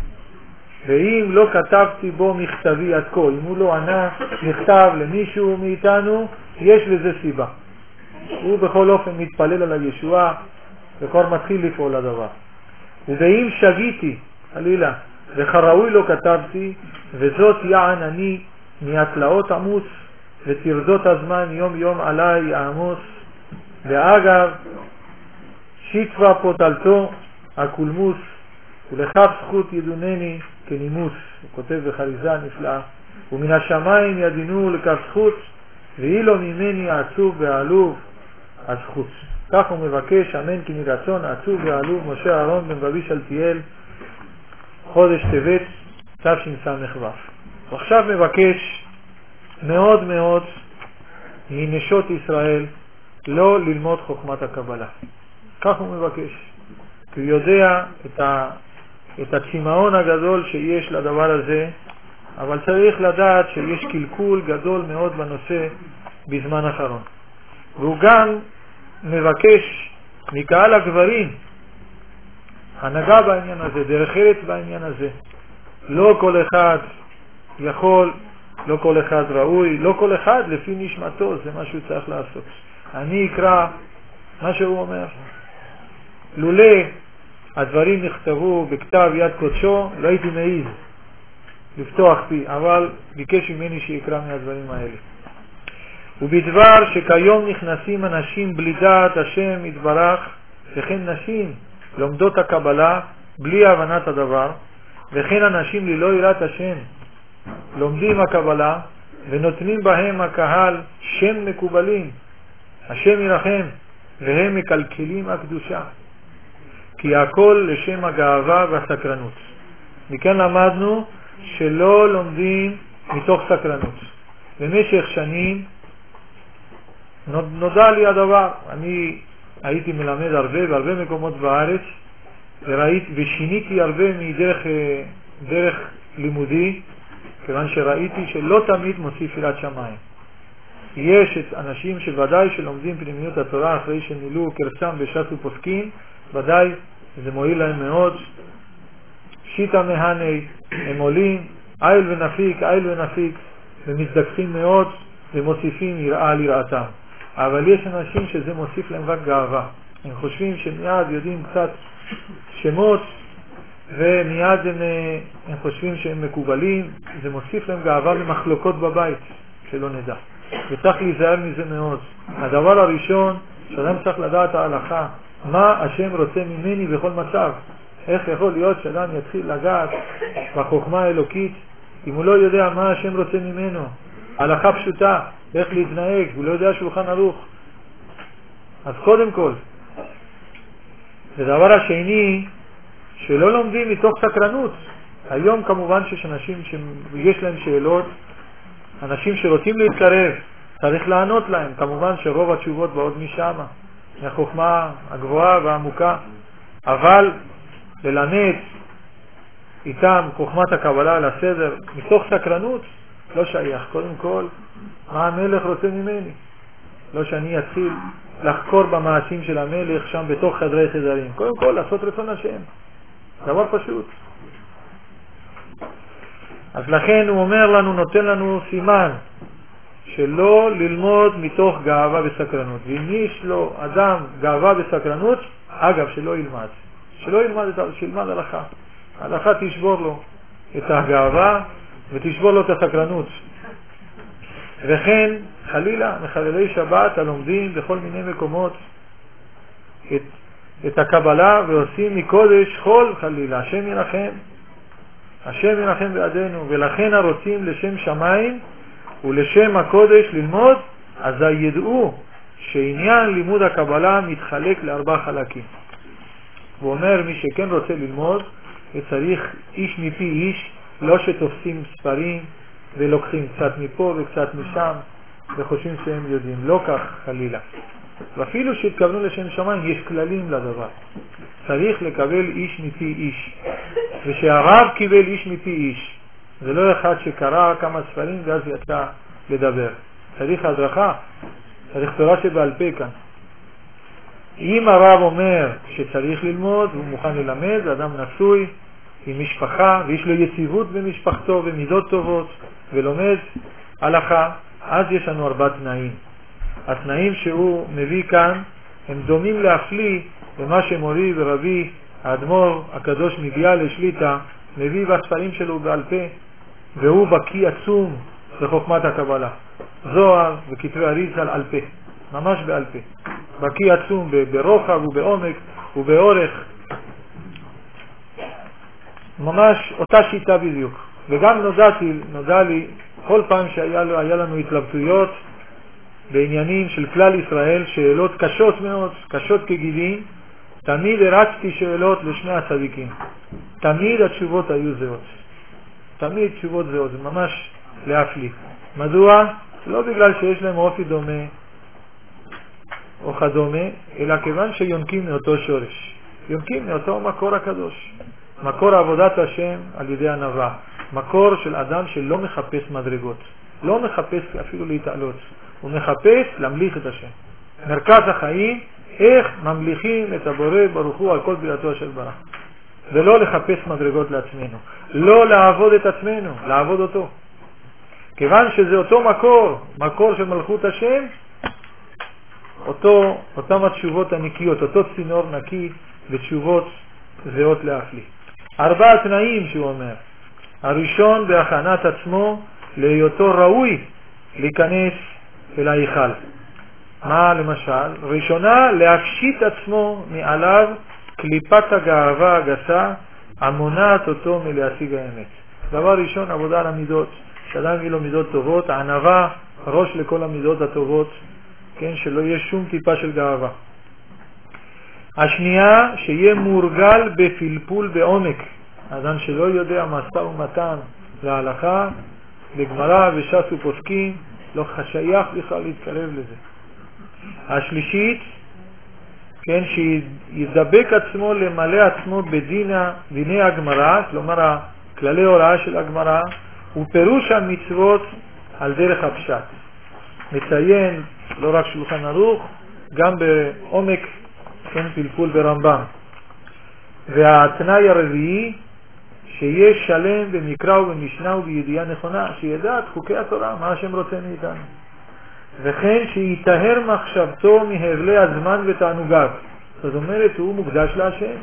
ואם לא כתבתי בו מכתבי עד כה, אם הוא לא ענה מכתב למישהו מאיתנו, יש לזה סיבה. הוא בכל אופן מתפלל על הישועה וכבר מתחיל לפעול הדבר. ואם שגיתי, חלילה, וכראוי לא כתבתי, וזאת יען אני מהתלאות עמוס, ותרדות הזמן יום יום עליי העמוס, ואגב, שיתפה פוטלתו הקולמוס, ולכף זכות ידונני כנימוס, הוא כותב בחריזה נפלאה, ומן השמיים ידינו לכף זכות, ואילו ממני עצוב ועלוב הזכות. כך הוא מבקש, אמן כי מרצון עצוב ועלוב משה אהרון בן רבי שלתיאל, חודש טבת תשס"ו. ועכשיו מבקש מאוד מאוד מנשות ישראל לא ללמוד חוכמת הקבלה. כך הוא מבקש, כי הוא יודע את הצמאון הגדול שיש לדבר הזה, אבל צריך לדעת שיש קלקול גדול מאוד בנושא בזמן האחרון. והוא גם מבקש מקהל הגברים הנהגה בעניין הזה, דרך ארץ בעניין הזה. לא כל אחד יכול, לא כל אחד ראוי, לא כל אחד לפי נשמתו, זה מה שהוא צריך לעשות. אני אקרא מה שהוא אומר. לולא הדברים נכתבו בכתב יד קודשו, לא הייתי מעיז לפתוח פי, אבל ביקש ממני שיקרא מהדברים האלה. ובדבר שכיום נכנסים אנשים בלי דעת השם יתברך, וכן נשים לומדות הקבלה בלי הבנת הדבר, וכן אנשים ללא יראת השם לומדים הקבלה ונותנים בהם הקהל שם מקובלים, השם ירחם, והם מקלקלים הקדושה, כי הכל לשם הגאווה והסקרנות. מכאן למדנו שלא לומדים מתוך סקרנות. במשך שנים נודע לי הדבר. אני הייתי מלמד הרבה בהרבה מקומות בארץ, ושיניתי הרבה מדרך לימודי, כיוון שראיתי שלא תמיד מוסיף יראת שמיים. יש אנשים שוודאי שלומדים פנימיות התורה אחרי שנילו קרסם בש"ס ופוסקים, ודאי זה מועיל להם מאוד. שיטה מהני, הם עולים, איל ונפיק, ומזדקפים מאוד ומוסיפים יראה על יראתם. אבל יש אנשים שזה מוסיף להם רק גאווה. הם חושבים שמיד יודעים קצת שמות, ומיד הם חושבים שהם מקובלים, זה מוסיף להם גאווה ומחלוקות בבית, שלא נדע. וצריך להיזהר מזה מאוד. הדבר הראשון, שאדם צריך לדעת ההלכה, מה השם רוצה ממני בכל מצב. איך יכול להיות שאדם יתחיל לגעת בחוכמה האלוקית, אם הוא לא יודע מה השם רוצה ממנו? הלכה פשוטה, איך להתנהג, הוא לא יודע שולחן ערוך. אז קודם כל, הדבר השני, שלא לומדים מתוך סקרנות. היום כמובן שיש אנשים שיש להם שאלות, אנשים שרוצים להתקרב, צריך לענות להם. כמובן שרוב התשובות באות משם, מהחוכמה הגבוהה והעמוקה, אבל ללמד איתם חוכמת הקבלה על הסדר מתוך סקרנות לא שייך. קודם כל, מה המלך רוצה ממני? לא שאני אתחיל לחקור במעשים של המלך שם בתוך חדרי חדרים. קודם כל, לעשות רצון השם. דבר פשוט. אז לכן הוא אומר לנו, נותן לנו סימן, שלא ללמוד מתוך גאווה וסקרנות. ואם יש לו אדם גאווה וסקרנות, אגב, שלא ילמד. שילמד הלכה. ההלכה תשבור לו את הגאווה ותשבור לו את הסקרנות. וכן, חלילה, מחללי שבת הלומדים בכל מיני מקומות את הקבלה ועושים מקודש חול, חלילה. השם ירחם בעדנו, ולכן הרוצים לשם שמיים ולשם הקודש ללמוד, אז ידעו שעניין לימוד הקבלה מתחלק ל4 חלקים. הוא אומר, מי שכן רוצה ללמוד, צריך איש מפי איש, לא שתופסים ספרים ולוקחים קצת מפה וקצת משם וחושבים שהם יודעים, לא כך חלילה. ואפילו שהתכוונו לשם שמיים, יש כללים לדבר. צריך לקבל איש מפי איש, ושהרב קיבל איש מפי איש. זה לא אחד שקרא כמה ספרים ואז יצא לדבר. צריך הדרכה, צריך תורה שבעל פה כאן. אם הרב אומר שצריך ללמוד והוא מוכן ללמד, זה אדם נשוי עם משפחה ויש לו יציבות במשפחתו ומידות טובות ולומד הלכה, אז יש לנו 4 תנאים. התנאים שהוא מביא כאן הם דומים להפליא למה שמורי ורבי האדמו"ר הקדוש מביאליק שליט"א מביא בספרים שלו בעל פה, והוא בקיא עצום בחוכמת הקבלה. זוהר וכתבי אריז"ל על פה, ממש בעל פה. בקיא עצום ברוחב ובעומק ובאורך. ממש אותה שיטה בדיוק. וגם נודע לי כל פעם שהיה לנו התלבטויות בעניינים של כלל ישראל, שאלות קשות מאוד, קשות כגילים, תמיד הרצתי שאלות לשני הצדיקים. תמיד התשובות היו זהות. תמיד תשובות זהות, זה ממש להפליא. מדוע? לא בגלל שיש להם אופי דומה או כדומה, אלא כיוון שיונקים מאותו שורש. יונקים מאותו מקור הקדוש. מקור עבודת השם על ידי ענווה. מקור של אדם שלא מחפש מדרגות. לא מחפש אפילו להתעלות. הוא מחפש להמליך את השם. מרכז החיים, איך ממליכים את הבורא ברוך הוא על כל בריאתו של ברא. ולא לחפש מדרגות לעצמנו. לא לעבוד את עצמנו, לעבוד אותו. כיוון שזה אותו מקור של מלכות השם, אותם התשובות הנקיות, אותו צינור נקי ותשובות זהות להפליא. 4 תנאים שהוא אומר. הראשון בהכנת עצמו להיותו ראוי להיכנס אל ההיכל. מה למשל? ראשונה, להפשיט עצמו מעליו קליפת הגאווה הגסה המונעת אותו מלהשיג האמת. דבר ראשון, עבודה על המידות. שאדם יהיו לו מידות טובות, הענווה, ראש לכל המידות הטובות, כן, שלא יהיה שום טיפה של גאווה. השנייה, שיהיה מורגל בפלפול בעומק. אדם שלא יודע משא ומתן להלכה, בגמרא וש"ס ופוסקים, לא שייך בכלל להתקרב לזה. השלישית, כן, שידבק עצמו למלא עצמו בדיני הגמרא, כלומר כללי הוראה של הגמרא, ופירוש המצוות על דרך הפשט. מציין לא רק שולחן ערוך, גם בעומק, כן, פלפול ברמב"ם. והתנאי הרביעי, שיהיה שלם במקרא ובמשנה ובידיעה נכונה, שידע את חוקי התורה, מה השם רוצה מאיתנו. וכן שיטהר מחשבתו מהבלי הזמן ותענוגיו. זאת אומרת, הוא מוקדש להשם.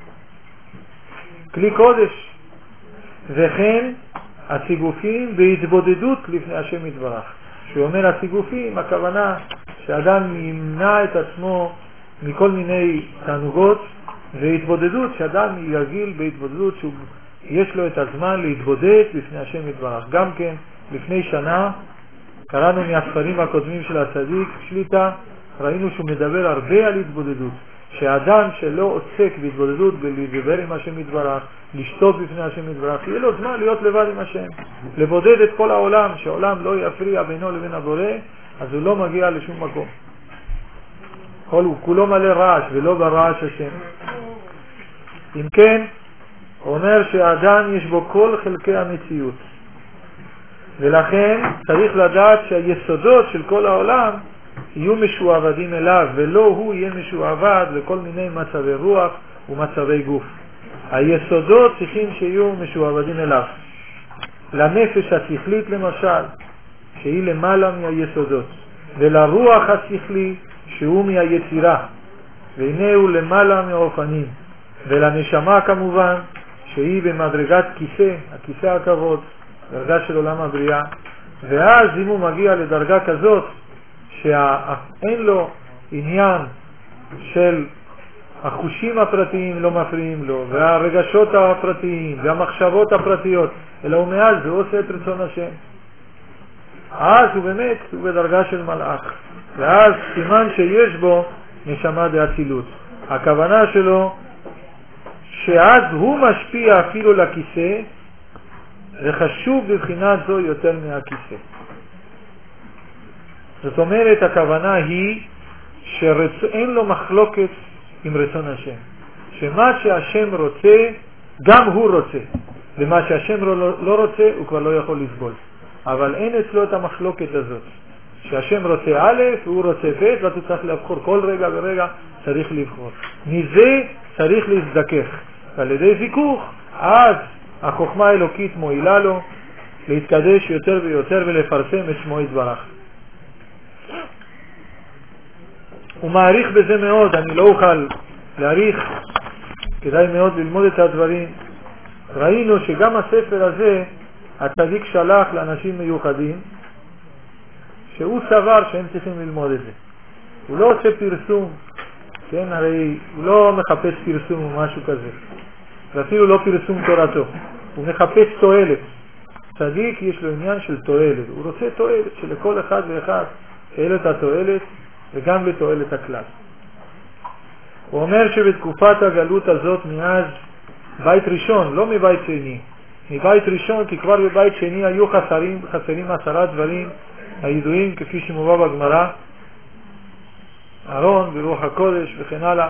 כלי קודש. וכן הסיגופים בהתבודדות לפני השם יתברך. שהוא אומר הסיגופים, הכוונה שאדם ימנע את עצמו מכל מיני תענוגות, והתבודדות, שאדם ירגיל בהתבודדות שיש לו את הזמן להתבודד לפני השם יתברך. גם כן, לפני שנה, קראנו מהספרים הקודמים של הצדיק שליט"א, ראינו שהוא מדבר הרבה על התבודדות. שאדם שלא עוסק בהתבודדות ולדבר עם השם יתברך, לשתות בפני השם יתברך, יהיה לו זמן להיות לבד עם השם. לבודד את כל העולם, שהעולם לא יפריע בינו לבין הבורא, אז הוא לא מגיע לשום מקום. הוא כולו מלא רעש ולא ברעש השם. אם כן, הוא אומר שהאדם יש בו כל חלקי המציאות. ולכן צריך לדעת שהיסודות של כל העולם יהיו משועבדים אליו, ולא הוא יהיה משועבד לכל מיני מצבי רוח ומצבי גוף. היסודות צריכים שיהיו משועבדים אליו. לנפש השכלית למשל, שהיא למעלה מהיסודות, ולרוח השכלי שהוא מהיצירה, והנה הוא למעלה מהאופנים, ולנשמה כמובן שהיא במדרגת כיסא, הכיסא הכבוד, דרגה של עולם הבריאה. ואז אם הוא מגיע לדרגה כזאת שאין לו עניין של החושים הפרטיים לא מפריעים לו, והרגשות הפרטיים והמחשבות הפרטיות, אלא הוא מעל זה עושה את רצון השם, אז הוא באמת הוא בדרגה של מלאך, ואז סימן שיש בו נשמה דאצילות. הכוונה שלו שאז הוא משפיע אפילו לכיסא, וחשוב בבחינת זו יותר מהכיסא. זאת אומרת, הכוונה היא שאין לו מחלוקת עם רצון השם, שמה שהשם רוצה גם הוא רוצה, ומה שהשם לא רוצה הוא כבר לא יכול לסבול. אבל אין אצלו את המחלוקת הזאת, שהשם רוצה א' והוא רוצה ב', ואתה צריך לבחור כל רגע ורגע, צריך לבחור. מזה צריך להזדכך, ועל ידי זיכוך אז החוכמה האלוקית מועילה לו להתקדש יותר ויותר ולפרסם את שמו יתברך. הוא מעריך בזה מאוד, אני לא אוכל להעריך, כדאי מאוד ללמוד את הדברים. ראינו שגם הספר הזה הצדיק שלח לאנשים מיוחדים שהוא סבר שהם צריכים ללמוד את זה. הוא לא עושה פרסום, כן, הרי הוא לא מחפש פרסום או משהו כזה, ואפילו לא פרסום תורתו, הוא מחפש תועלת. צדיק יש לו עניין של תועלת, הוא רוצה תועלת שלכל אחד ואחד תהיה לו את התועלת וגם לתועלת הכלל. הוא אומר שבתקופת הגלות הזאת מאז בית ראשון, לא מבית שני, מבית ראשון, כי כבר בבית שני היו חסרים 10 דברים הידועים כפי שמובא בגמרא, ארון ורוח הקודש וכן הלאה.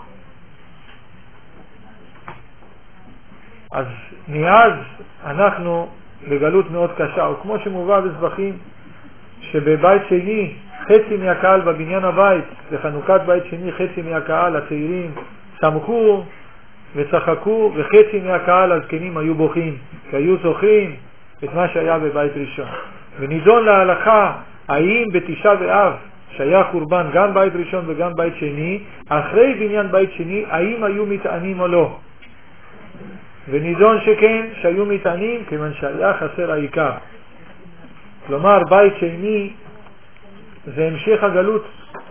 אז מאז אנחנו בגלות מאוד קשה, וכמו שמובא בסבכים שבבית שני חצי מהקהל בבניין הבית, בחנוכת בית שני חצי מהקהל הצעירים שמחו וצחקו, וחצי מהקהל הזקנים היו בוכים, כי היו זוכרים את מה שהיה בבית ראשון. ונידון להלכה האם בתשעה באב שהיה חורבן גם בית ראשון וגם בית שני, אחרי בניין בית שני האם היו מטענים או לא. ונידון שכן, שהיו מטענים, כיוון שהיה חסר העיקר. כלומר בית שני זה המשך הגלות.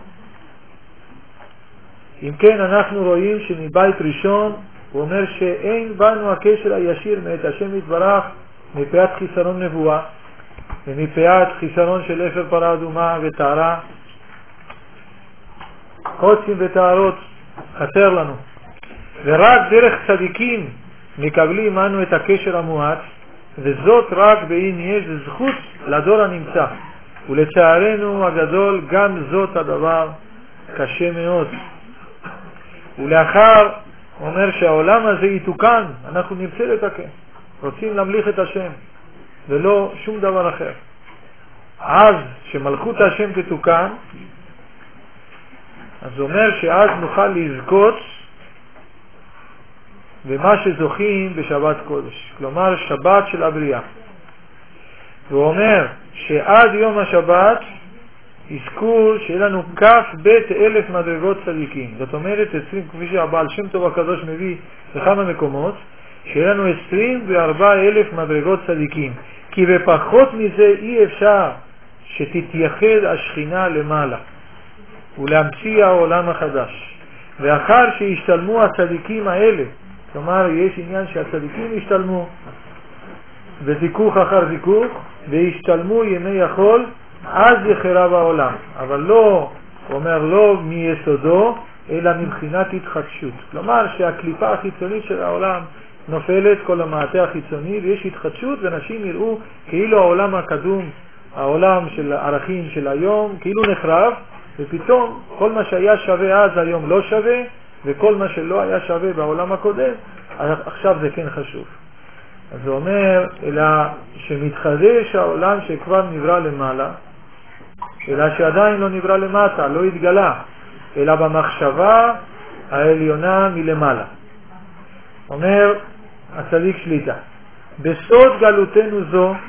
אם כן אנחנו רואים שמבית ראשון הוא אומר שאין בנו הקשר הישיר מאת השם יתברך מפאת חיסרון נבואה ומפאת חיסרון של אפר פרה אדומה וטהרה, קוצים וטהרות חסר לנו, ורק דרך צדיקים מקבלים אנו את הקשר המועט, וזאת רק באם יש זכות לדור הנמצא, ולצערנו הגדול גם זאת הדבר קשה מאוד. ולאחר אומר שהעולם הזה יתוקן, אנחנו נרצה לתקן, רוצים להמליך את השם ולא שום דבר אחר. אז שמלכות השם תתוקן, אז זה אומר שאז נוכל לזכות במה שזוכים בשבת קודש, כלומר שבת של הבריאה. והוא אומר שעד יום השבת יזכו שיהיה לנו כף בית 1000 מדרגות צדיקים. זאת אומרת 20, כפי שהבעל שם טוב הקדוש מביא בכמה מקומות, שיהיה לנו 24,000 מדרגות צדיקים, כי בפחות מזה אי אפשר שתתייחד השכינה למעלה ולהמציא העולם החדש. ואחר שישתלמו הצדיקים האלה, כלומר יש עניין שהצדיקים ישתלמו וזיכוך אחר זיכוך, וישתלמו ימי החול, אז יחרב העולם. אבל לא, הוא אומר לא מיסודו, אלא מבחינת התחדשות. כלומר שהקליפה החיצונית של העולם נופלת, כל המעטה החיצוני, ויש התחדשות, ואנשים יראו כאילו העולם הקדום, העולם של הערכים של היום, כאילו נחרב, ופתאום כל מה שהיה שווה אז היום לא שווה, וכל מה שלא היה שווה בעולם הקודם, עכשיו זה כן חשוב. אז זה אומר, אלא שמתחדש העולם שכבר נברא למעלה, אלא שעדיין לא נברא למטה, לא התגלה, אלא במחשבה העליונה מלמעלה. אומר הצדיק שליטה, בסוד גלותנו זו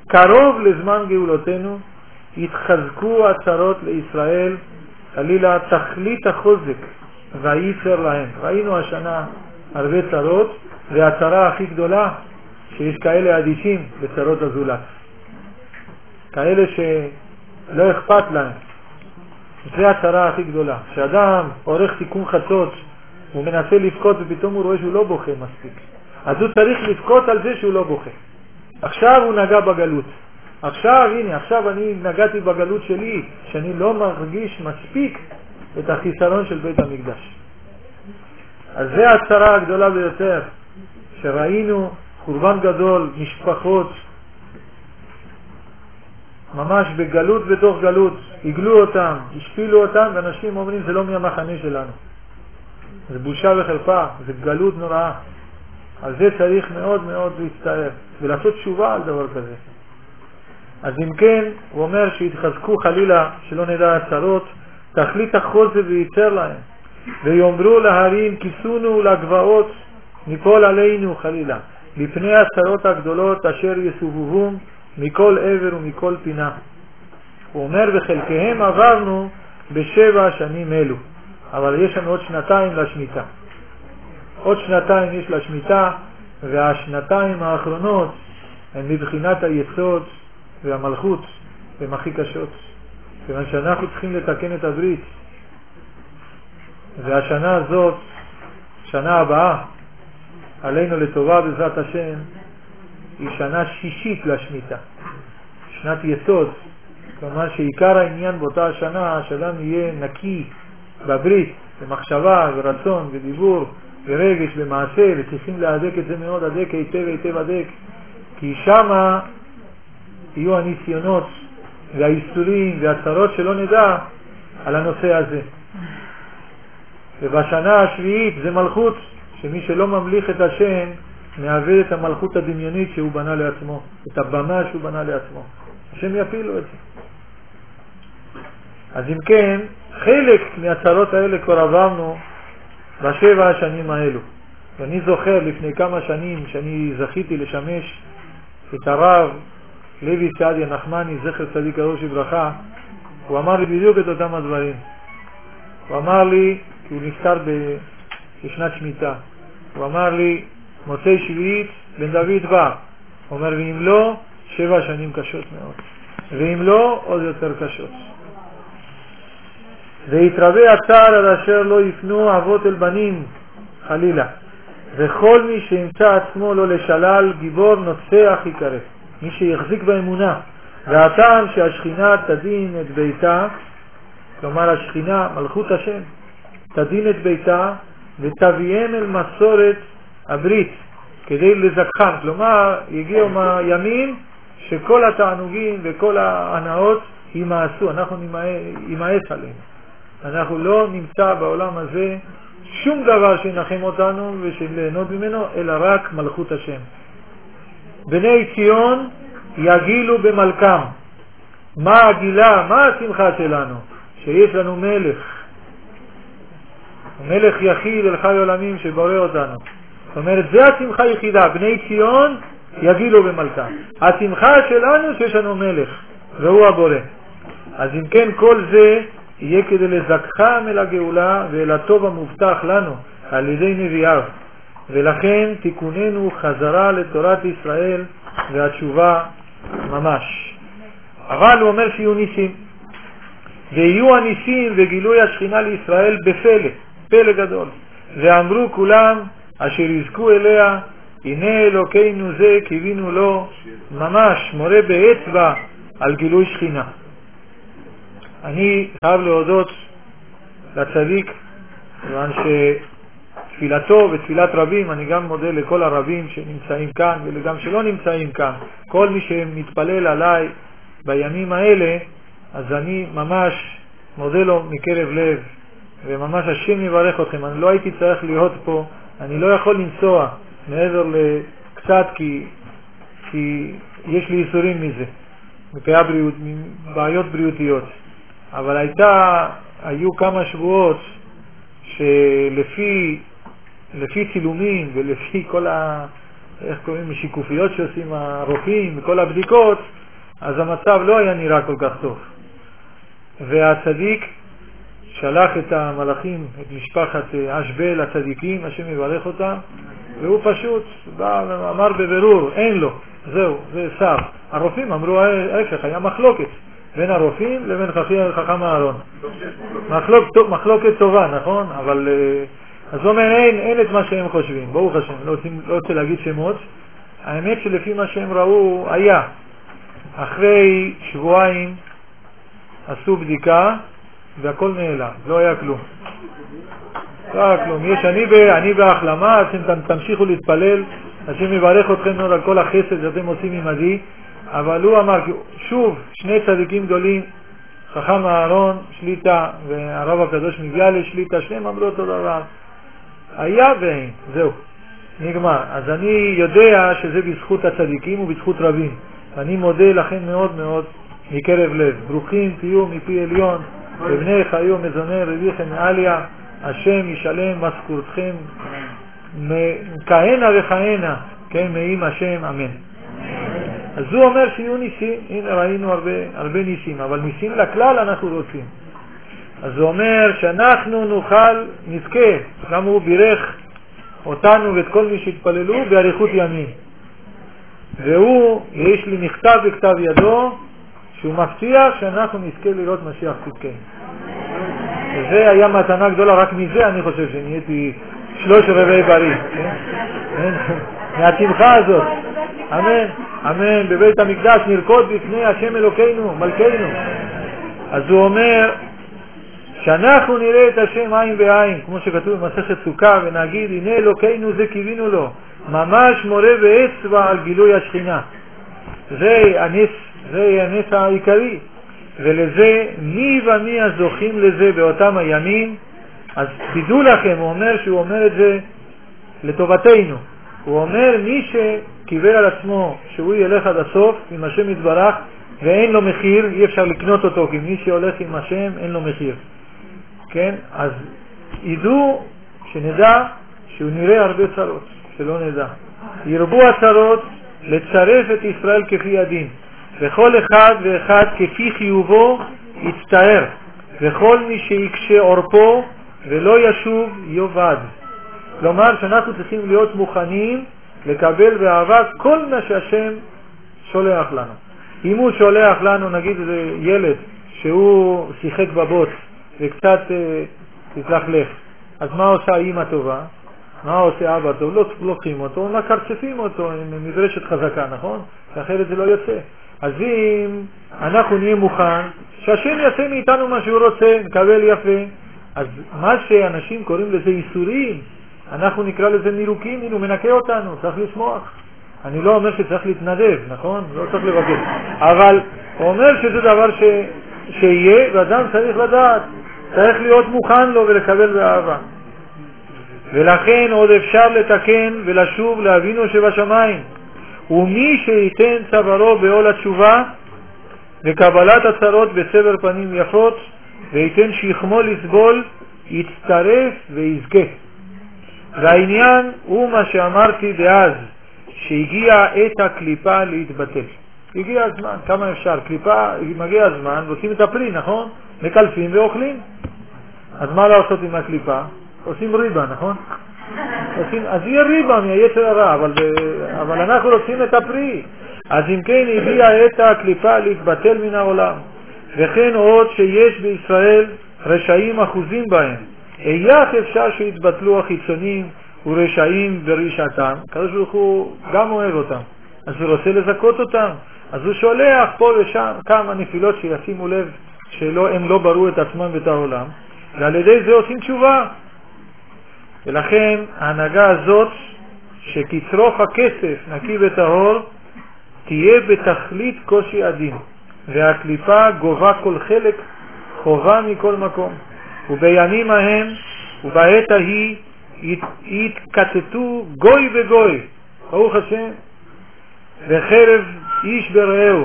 קרוב לזמן גאולותינו, התחזקו הצרות לישראל, חלילה תכלית החוזק והייצר להם. ראינו השנה הרבה צרות, והצרה הכי גדולה שיש כאלה אדישים בצרות הזולת, כאלה שלא אכפת להם. זה הצרה הכי גדולה. כשאדם עורך תיקון חצות, הוא מנסה לבכות ופתאום הוא רואה שהוא לא בוכה מספיק, אז הוא צריך לבכות על זה שהוא לא בוכה. עכשיו הוא נגע בגלות, עכשיו אני נגעתי בגלות שלי, שאני לא מרגיש מספיק את החיסרון של בית המקדש. אז זה הצרה הגדולה ביותר, שראינו חורבן גדול, משפחות ממש בגלות בתוך גלות, הגלו אותם, השפילו אותם, ואנשים אומרים זה לא מהמחנה שלנו. זה בושה וחרפה, זה גלות נוראה. על זה צריך מאוד מאוד להצטער ולעשות תשובה על דבר כזה. אז אם כן, הוא אומר שהתחזקו חלילה, שלא נדע הצרות, תכלית החוזק וייצר להם, ויאמרו להרים כיסונו לגבעות, ניפול עלינו חלילה, לפני הצרות הגדולות אשר יסובבום מכל עבר ומכל פינה. הוא אומר בחלקהם עברנו ב7 שנים אלו, אבל יש לנו עוד 2 לשמיטה. עוד 2 יש לשמיטה, והשנתיים האחרונות הן מבחינת היסוד והמלכות, הן הכי קשות. כיוון שאנחנו צריכים לתקן את הברית. והשנה הזאת, שנה הבאה, עלינו לטובה בעזרת השם, היא שנה 6 לשמיטה. שנת יסוד. כלומר שעיקר העניין באותה השנה, שאדם יהיה נקי בברית, במחשבה ורצון ודיבור ורגש ומעשה, וצריכים להדק את זה מאוד, הדק היטב הדק, כי שמה יהיו הניסיונות והאיסורים והצרות שלא נדע על הנושא הזה. ובשנה השביעית זה מלכות, שמי שלא ממליך את השם מאבד את המלכות הדמיונית שהוא בנה לעצמו, את הבמה שהוא בנה לעצמו. השם יפילו את זה. אז אם כן, חלק מהצרות האלה כבר עברנו ב7 השנים האלו. ואני זוכר לפני כמה שנים שאני זכיתי לשמש את הרב לוי סעדיה נחמני, זכר צדיק קדוש לברכה. הוא אמר לי בדיוק את אותם הדברים. הוא אמר לי, כי הוא נפטר בשנת שמיטה, הוא אמר לי, מוצאי שביעית בן דוד בא. הוא אומר, ואם לא, 7 שנים קשות מאוד, ואם לא, עוד יותר קשות. ויתרבה הצער עד אשר לא יפנו אבות אל בנים חלילה, וכל מי שימצא עצמו לא לשלל גיבור נוצח יקרא, מי שיחזיק באמונה. והטעם שהשכינה תדין את ביתה, כלומר השכינה מלכות השם תדין את ביתה ותביאם אל מסורת הברית כדי לזכחם. כלומר יגיעו ימים שכל התענוגים וכל ההנאות יימאסו, אנחנו יימאס עלינו. אנחנו לא נמצא בעולם הזה שום דבר שינחם אותנו ושליהנות ממנו, אלא רק מלכות השם. בני ציון יגילו במלכם. מה הגילה, מה השמחה שלנו? שיש לנו מלך, מלך יחיד אל חי עולמים שבורא אותנו. זאת אומרת, זה השמחה היחידה. בני ציון יגילו במלכם. השמחה שלנו שיש לנו מלך והוא הבורא. אז אם כן, כל זה יהיה כדי לזכחם אל הגאולה ואל הטוב המובטח לנו על ידי נביאיו. ולכן תיקוננו חזרה לתורת ישראל והתשובה ממש. אבל הוא אומר שיהיו ניסים, ויהיו הניסים וגילוי השכינה לישראל בפלא, פלא גדול. ואמרו כולם אשר יזכו אליה, הנה אלוקינו זה קיווינו לו, ממש מורה באצבע על גילוי שכינה. אני חייב להודות לצדיק, כיוון שתפילתו ותפילת רבים, אני גם מודה לכל הרבים שנמצאים כאן וגם שלא נמצאים כאן, כל מי שמתפלל עליי בימים האלה, אז אני ממש מודה לו מקרב לב, וממש השם יברך אתכם. אני לא הייתי צריך להיות פה, אני לא יכול לנסוע מעבר לקצת, כי יש לי איסורים מזה, בעיות בריאותיות. אבל היו כמה שבועות שלפי צילומים ולפי כל איך קוראים, שיקופיות שעושים הרופאים וכל הבדיקות, אז המצב לא היה נראה כל כך טוב. והצדיק שלח את המלאכים, את משפחת אשבל הצדיקים, השם יברך אותם, והוא פשוט בא ואמר בבירור, אין לו, זהו, זה שר. הרופאים אמרו ההפך, היה מחלוקת בין הרופאים לבין חכם אהרון. מחלוקת טובה, נכון? אבל אז הוא אומר, אין את מה שהם חושבים, ברוך השם, לא רוצה להגיד שמות. האמת שלפי מה שהם ראו היה, אחרי שבועיים עשו בדיקה והכל נעלם, לא היה כלום. לא היה כלום. אני בהחלמה, אתם תמשיכו להתפלל, השם יברך אתכם מאוד על כל החסד שאתם עושים עמדי, אבל הוא אמר, שוב, שני צדיקים גדולים, חכם אהרון שליטה והרב הקדוש מביאלה שליטה, שניהם אמרו אותו דבר. היה ואין, זהו, נגמר. אז אני יודע שזה בזכות הצדיקים ובזכות רבים. אני מודה לכם מאוד מאוד מקרב לב. ברוכים תהיו מפי עליון, ובני חיו מזוני רביכם מעליה, השם ישלם משכורתכם כהנה וכהנה, כן, מעם השם, אמן. אז הוא אומר שיהיו ניסים, הנה ראינו הרבה ניסים, אבל ניסים לכלל אנחנו רוצים. אז הוא אומר שאנחנו נזכה, גם הוא בירך אותנו ואת כל מי שהתפללו באריכות ימים. והוא, יש לי מכתב בכתב ידו, שהוא מבטיח שאנחנו נזכה לראות משיח צדקנו. וזה היה מתנה גדולה, רק מזה אני חושב שנהייתי 3 רבעי בריא, כן? מהתמחה הזאת. אמן, אמן, בבית המקדש נרקוד בפני השם אלוקינו, מלכנו. אז הוא אומר שאנחנו נראה את השם עין בעין, כמו שכתוב במסכת סוכה, ונגיד הנה אלוקינו זה קיווינו לו, ממש מורה ואצבע על גילוי השכינה. זה הנס העיקרי, ולזה מי ומי הזוכים לזה באותם הימים. אז תדעו לכם, הוא אומר שהוא אומר את זה לטובתנו. הוא אומר מי שקיבל על עצמו שהוא ילך עד הסוף עם השם יתברך ואין לו מחיר, אי אפשר לקנות אותו, כי מי שהולך עם השם אין לו מחיר, כן? אז ידעו, שנדע שהוא נראה הרבה צרות, שלא נדע. ירבו הצרות לצרף את ישראל כפי הדין, וכל אחד ואחד כפי חיובו יצטער, וכל מי שיקשה עורפו ולא ישוב יאבד. כלומר שאנחנו צריכים להיות מוכנים לקבל באהבה כל מה שהשם שולח לנו. אם הוא שולח לנו, נגיד זה ילד שהוא שיחק בבוץ וקצת תתלכלך, אז מה עושה אמא טובה? מה עושה אבא טוב? לא לוקחים אותו, מקרצפים אותו עם מדרשת חזקה, נכון? אחרת זה לא יוצא. אז אם אנחנו נהיה מוכן שהשם יעשה מאיתנו מה שהוא רוצה, נקבל יפה. אז מה שאנשים קוראים לזה איסורים, אנחנו נקרא לזה מירוקים, הוא מנקה אותנו, צריך לשמוח. אני לא אומר שצריך להתנדב, נכון? לא צריך לבקש. אבל הוא אומר שזה דבר שיהיה, ואדם צריך לדעת, צריך להיות מוכן לו ולקבל באהבה. ולכן עוד אפשר לתקן ולשוב לאבינו שבשמיים. ומי שייתן צווארו בעול התשובה וקבלת הצרות בסבר פנים יפות, וייתן שכמו לסבול, יצטרף ויזכה. והעניין הוא מה שאמרתי דאז, שהגיע עת הקליפה להתבטל. הגיע הזמן, כמה אפשר? קליפה, מגיע הזמן, ועושים את הפרי, נכון? מקלפים ואוכלים. אז מה לעשות עם הקליפה? עושים ריבה, נכון? אז יהיה ריבה מהיצר הרע, אבל אנחנו רוצים את הפרי. אז אם כן הגיע עת הקליפה להתבטל מן העולם. וכן עוד שיש בישראל רשעים אחוזים בהם. איך אפשר שיתבטלו החיצונים ורשעים ברשעתם? הקדוש ברוך הוא גם אוהב אותם, אז הוא רוצה לזכות אותם, אז הוא שולח פה ושם כמה נפילות שישימו לב שהם לא ברו את עצמם ואת העולם, ועל ידי זה עושים תשובה. ולכן ההנהגה הזאת שכצרוך הכסף נקי וטהור תהיה בתכלית קושי הדין, והקליפה גובה כל חלק חובה מכל מקום. ובימים ההם ובעת ההיא יתקטטו גוי וגוי, ברוך השם, וחרב איש ברעהו,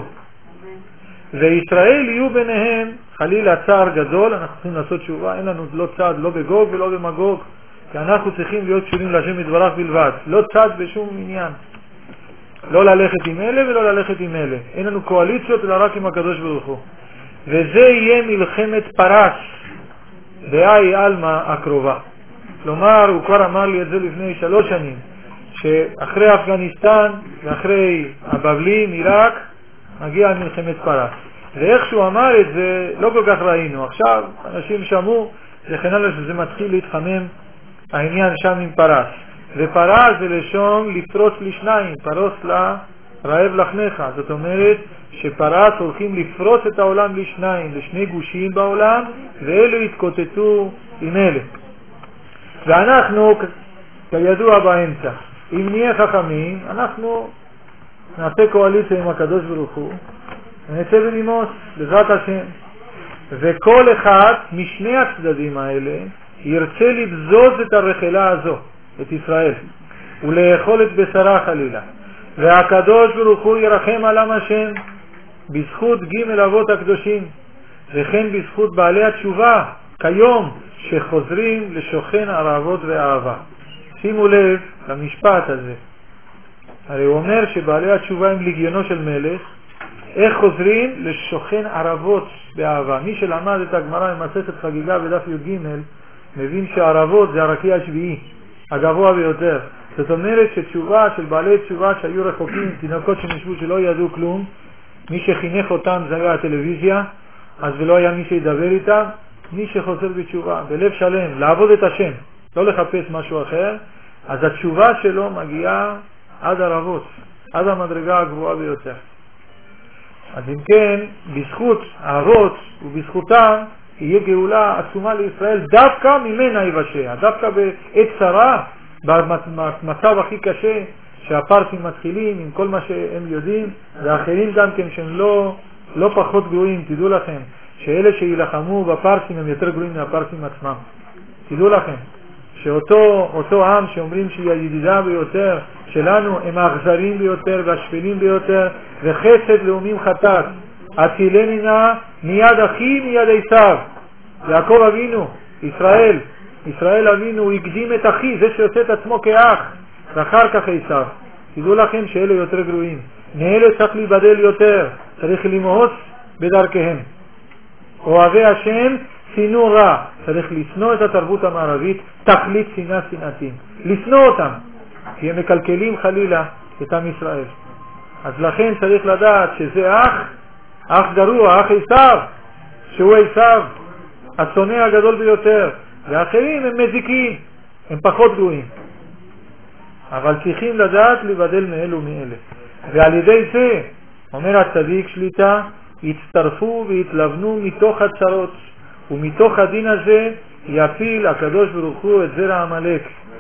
וישראל יהיו ביניהם חלילה צער גדול. אנחנו צריכים לעשות תשובה, אין לנו לא צעד לא בגוג ולא במגוג, כי אנחנו צריכים להיות קשורים להשם יתברך בלבד, לא צעד בשום עניין. לא ללכת עם אלה ולא ללכת עם אלה. אין לנו קואליציות אלא רק עם הקדוש ברוך הוא. וזה יהיה מלחמת פרס, דהי אלמה הקרובה. כלומר, הוא כבר אמר לי את זה לפני 3 שנים, שאחרי אפגניסטן ואחרי הבבלים, עיראק, מגיע מלחמת פרס. ואיך שהוא אמר את זה, לא כל כך ראינו. עכשיו, אנשים שמעו, וכן הלאה שזה מתחיל להתחמם העניין שם עם פרס. ופרס זה לשון לפרוץ לשניים, פרוס לה רעב לחמך. זאת אומרת שפרס הולכים לפרוץ את העולם לשניים, לשני גושים בעולם, ואלו יתקוטטו עם אלה. ואנחנו, כידוע באמצע, אם נהיה חכמים, אנחנו נעשה קואליציה עם הקדוש ברוך הוא, ונצא בלימוס, בעזרת השם. וכל אחד משני הצדדים האלה ירצה לבזוז את הרחלה הזו, את ישראל, ולאכול את בשרה חלילה. והקדוש ברוך הוא ירחם על עם השם בזכות ג' אבות הקדושים, וכן בזכות בעלי התשובה כיום שחוזרים לשוכן ערבות ואהבה. שימו לב למשפט הזה. הרי הוא אומר שבעלי התשובה הם לגיונו של מלך. איך חוזרים? לשוכן ערבות באהבה. מי שלמד את הגמרא במסכת חגיגה בדף י"ג מבין שערבות זה הרקיע השביעי, הגבוה ביותר. זאת אומרת שתשובה של בעלי תשובה שהיו רחוקים, תינוקות שנשבו שלא ידעו כלום, מי שחינך אותם זה היה הטלוויזיה, אז ולא היה מי שידבר איתם. מי שחוזר בתשובה, בלב שלם, לעבוד את השם, לא לחפש משהו אחר, אז התשובה שלו מגיעה עד ערבות, עד המדרגה הגבוהה ביותר. אז אם כן, בזכות האבות ובזכותם יהיה גאולה עצומה לישראל, דווקא ממנה יבשע, דווקא בעת צרה, במצב הכי קשה שהפרסים מתחילים עם כל מה שהם יודעים, ואחרים גם כן שהם לא פחות גרועים. תדעו לכם שאלה שילחמו בפרסים הם יותר גרועים מהפרסים עצמם. תדעו לכם שאותו עם שאומרים שהיא הידידה ביותר שלנו, הם האכזרים ביותר והשפלים ביותר, וחסד לאומים חטאת. הצילני נא מיד אחי מיד עשיו. יעקב אבינו, ישראל אבינו, הוא הקדים את אחי, זה שעושה את עצמו כאח, ואחר כך עשיו. תדעו לכם שאלה יותר גרועים. מאלה צריך להיבדל יותר, צריך למאוס בדרכיהם. אוהבי השם שנאו רע, צריך לשנוא את התרבות המערבית, תכלית שנאה שנאתים, לשנוא אותם, כי הם מקלקלים חלילה את עם ישראל. אז לכן צריך לדעת שזה אח גרוע, אח עשיו, שהוא עשיו, השונא הגדול ביותר, והאחרים הם מזיקים, הם פחות גרועים. אבל צריכים לדעת לבדל מאלו מאלה. ועל ידי זה, אומר הצדיק שליטה, יצטרפו והתלבנו מתוך הצרות, ומתוך הדין הזה יפיל הקדוש ברוך הוא את זרע עמלק,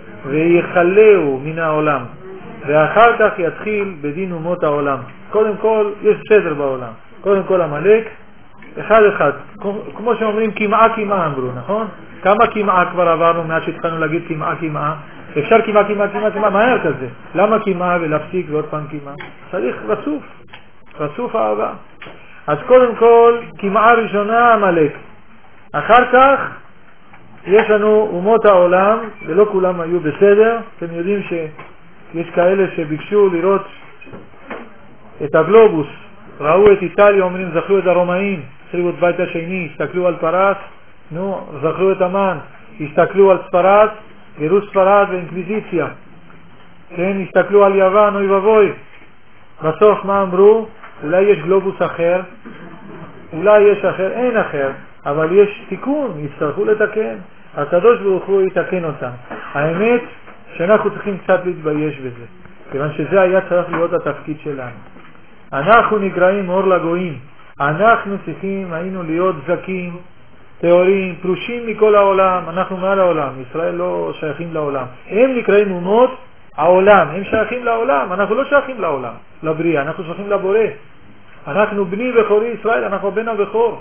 ויחלהו מן העולם, ואחר כך יתחיל בדין אומות העולם. קודם כל, יש סדר בעולם. קודם כל עמלק, אחד, כמו שאומרים כמעה אמרו, נכון? כמה כמעה כבר עברנו מאז שהתחלנו להגיד כמעה? אפשר כמעה מהר כזה. למה כמעה ולהפסיק ועוד פעם כמעה? צריך רצוף אהבה. אז קודם כל כמעה ראשונה עמלק, אחר כך יש לנו אומות העולם, ולא כולם היו בסדר. אתם יודעים שיש כאלה שביקשו לראות את הגלובוס, ראו את איטליה, אומרים זכרו את הרומאים, החריבו את בית השני, הסתכלו על פרס, זכרו את המן, הסתכלו על ספרד, גירוש ספרד ואינקוויזיציה, כן, הסתכלו על יוון, אוי ובוי. בסוף מה אמרו? אולי יש גלובוס אחר, אולי יש אחר, אין אחר, אבל יש תיקון, יצטרכו לתקן. הקדוש ברוך הוא יתקן אותם. האמת שאנחנו צריכים קצת להתבייש בזה, כיוון שזה היה צריך להיות התפקיד שלנו. אנחנו נקראים אור לגויים, אנחנו צריכים, היינו להיות זקים, תיאורים, פרושים מכל העולם. אנחנו מעל העולם, ישראל לא שייכים לעולם. הם נקראים אומות העולם, הם שייכים לעולם, אנחנו לא שייכים לעולם, לבריאה, אנחנו שייכים לבורא. אנחנו בני בכורי ישראל, אנחנו בן הבכור.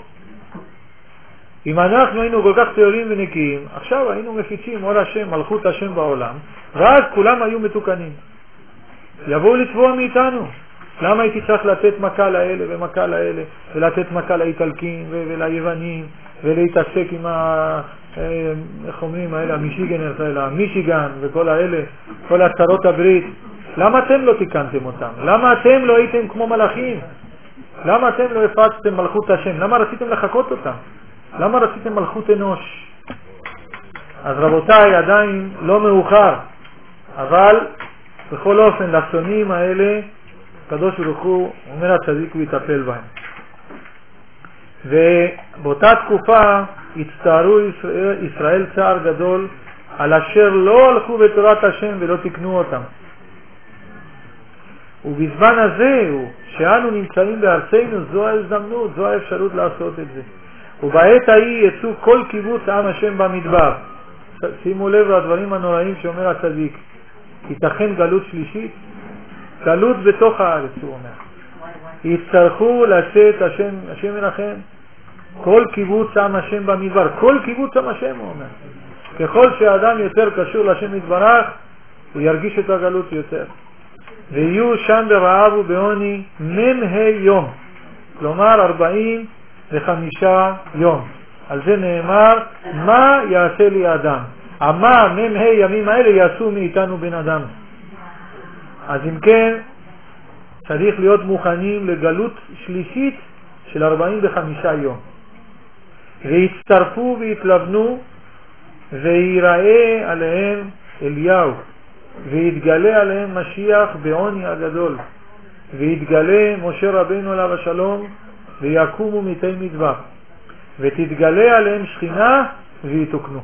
אם אנחנו היינו כל כך תיאורים ונקיים, עכשיו היינו מפיצים אור השם, מלכות השם בעולם, ואז כולם היו מתוקנים. יבואו לתבוע מאיתנו. למה הייתי צריך לתת מכה לאלה ומכה לאלה, ולתת מכה לאיטלקים וליוונים, ולהתעסק עם איך אומרים האלה, המישיגן וכל האלה, כל הצרות הברית, למה אתם לא תיקנתם אותם? למה אתם לא הייתם כמו מלאכים? למה אתם לא הפצתם מלכות השם? למה רציתם לחכות אותם? למה רציתם מלכות אנוש? אז רבותיי, עדיין לא מאוחר, אבל בכל אופן לשונאים האלה הקדוש ברוך הוא אומר הצדיק ויטפל בהם. ובאותה תקופה הצטערו ישראל צער גדול על אשר לא הלכו בתורת השם ולא תקנו אותם. ובזמן הזה שאנו נמצאים בארצנו, זו ההזדמנות, זו האפשרות לעשות את זה. ובעת ההיא יצאו כל קיבוץ עם השם במדבר. שימו לב לדברים הנוראים שאומר הצדיק. ייתכן גלות שלישית? גלות בתוך הארץ, הוא אומר. יצטרכו לשאת השם מלכם. כל קיבוץ עם השם במדבר. כל קיבוץ עם השם, הוא אומר. ככל שהאדם יותר קשור לשם יתברך, הוא ירגיש את הגלות יותר. ויהיו שם ברעב ובעוני יום. כלומר 45 יום. על זה נאמר, מה יעשה לי האדם? מה ימים האלה יעשו מאיתנו בן אדם? אז אם כן, צריך להיות מוכנים לגלות שלישית של 45 יום. והצטרפו והתלבנו, ויראה עליהם אליהו, ויתגלה עליהם משיח בעוני הגדול, ויתגלה משה רבינו עליו השלום, ויקומו מתי מדבר, ותתגלה עליהם שכינה ויתוקנו.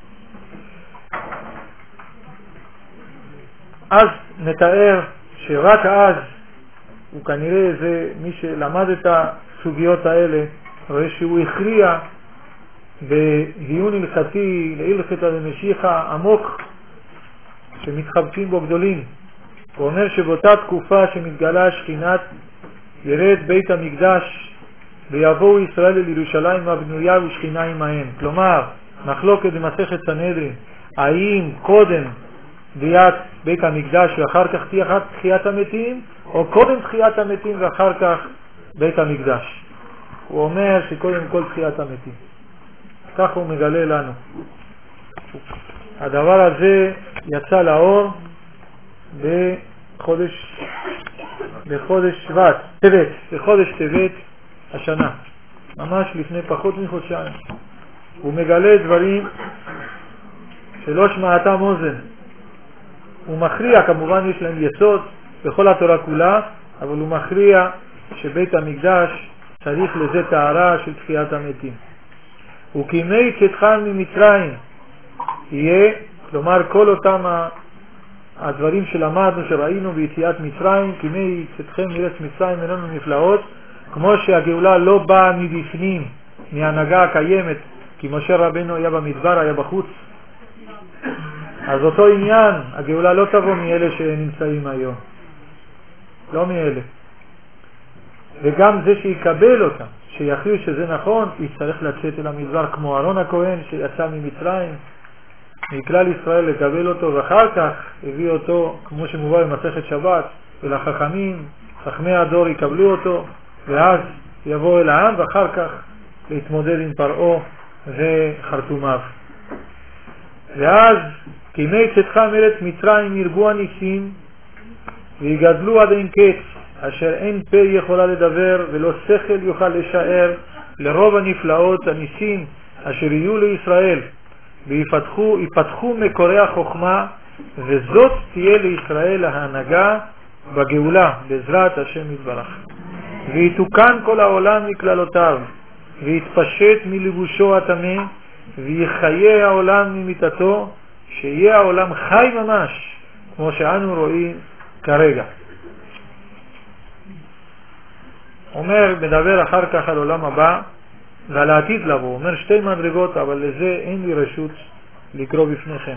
אז נתאר שרק אז, וכנראה זה מי שלמד את הסוגיות האלה, רואה שהוא הכריע בדיון הלכתי להלכתא דמשיחא עמוק שמתחבקים בו גדולים. הוא אומר שבאותה תקופה שמתגלה שכינת ירד בית המקדש ויבואו ישראל אל ירושלים הבנויה ושכינה עמהם. כלומר, מחלוקת במסכת סנהדרין, האם קודם בריאת בית המקדש ואחר כך תחיית המתים, או קודם תחיית המתים ואחר כך בית המקדש. הוא אומר שקודם כל תחיית המתים. כך הוא מגלה לנו. הדבר הזה יצא לאור בחודש שבט, בחודש טבת השנה, ממש לפני פחות מחודשיים. הוא מגלה דברים שלא שמעתם אוזן. הוא מכריע, כמובן יש להם יסוד בכל התורה כולה, אבל הוא מכריע שבית המקדש צריך לזה טהרה של תחיית המתים. וכימי צאתך ממצרים יהיה, כלומר כל אותם הדברים שלמדנו, שראינו ביציאת מצרים, כימי צאתכם מארץ מצרים אלינו נפלאות, כמו שהגאולה לא באה מבפנים, מההנהגה הקיימת, כי משה רבינו היה במדבר, היה בחוץ. אז אותו עניין, הגאולה לא תבוא מאלה שנמצאים היום. לא מאלה. וגם זה שיקבל אותם, שיכריע שזה נכון, יצטרך לצאת אל המדבר כמו אהרון הכהן שיצא ממצרים, מכלל ישראל לקבל אותו, ואחר כך הביא אותו, כמו שמובא במסכת שבת, אל החכמים, חכמי הדור יקבלו אותו, ואז יבוא אל העם, ואחר כך להתמודד עם פרעה וחרטומיו. ואז כימי צאתך מארץ מצרים ירבו הניסים ויגדלו עד אין קץ, אשר אין פה יכולה לדבר ולא שכל יוכל לשער, לרוב הנפלאות הניסים אשר יהיו לישראל, ויפתחו מקורי החוכמה, וזאת תהיה לישראל ההנהגה בגאולה בעזרת השם יתברך. ויתוקן כל העולם מכללותיו, ויתפשט מלבושו הטמא, ויחיה העולם ממיתתו, שיהיה העולם חי ממש, כמו שאנו רואים כרגע. אומר, מדבר אחר כך על עולם הבא ועל העתיד לבוא. אומר שתי מדרגות, אבל לזה אין לי רשות לקרוא בפניכם.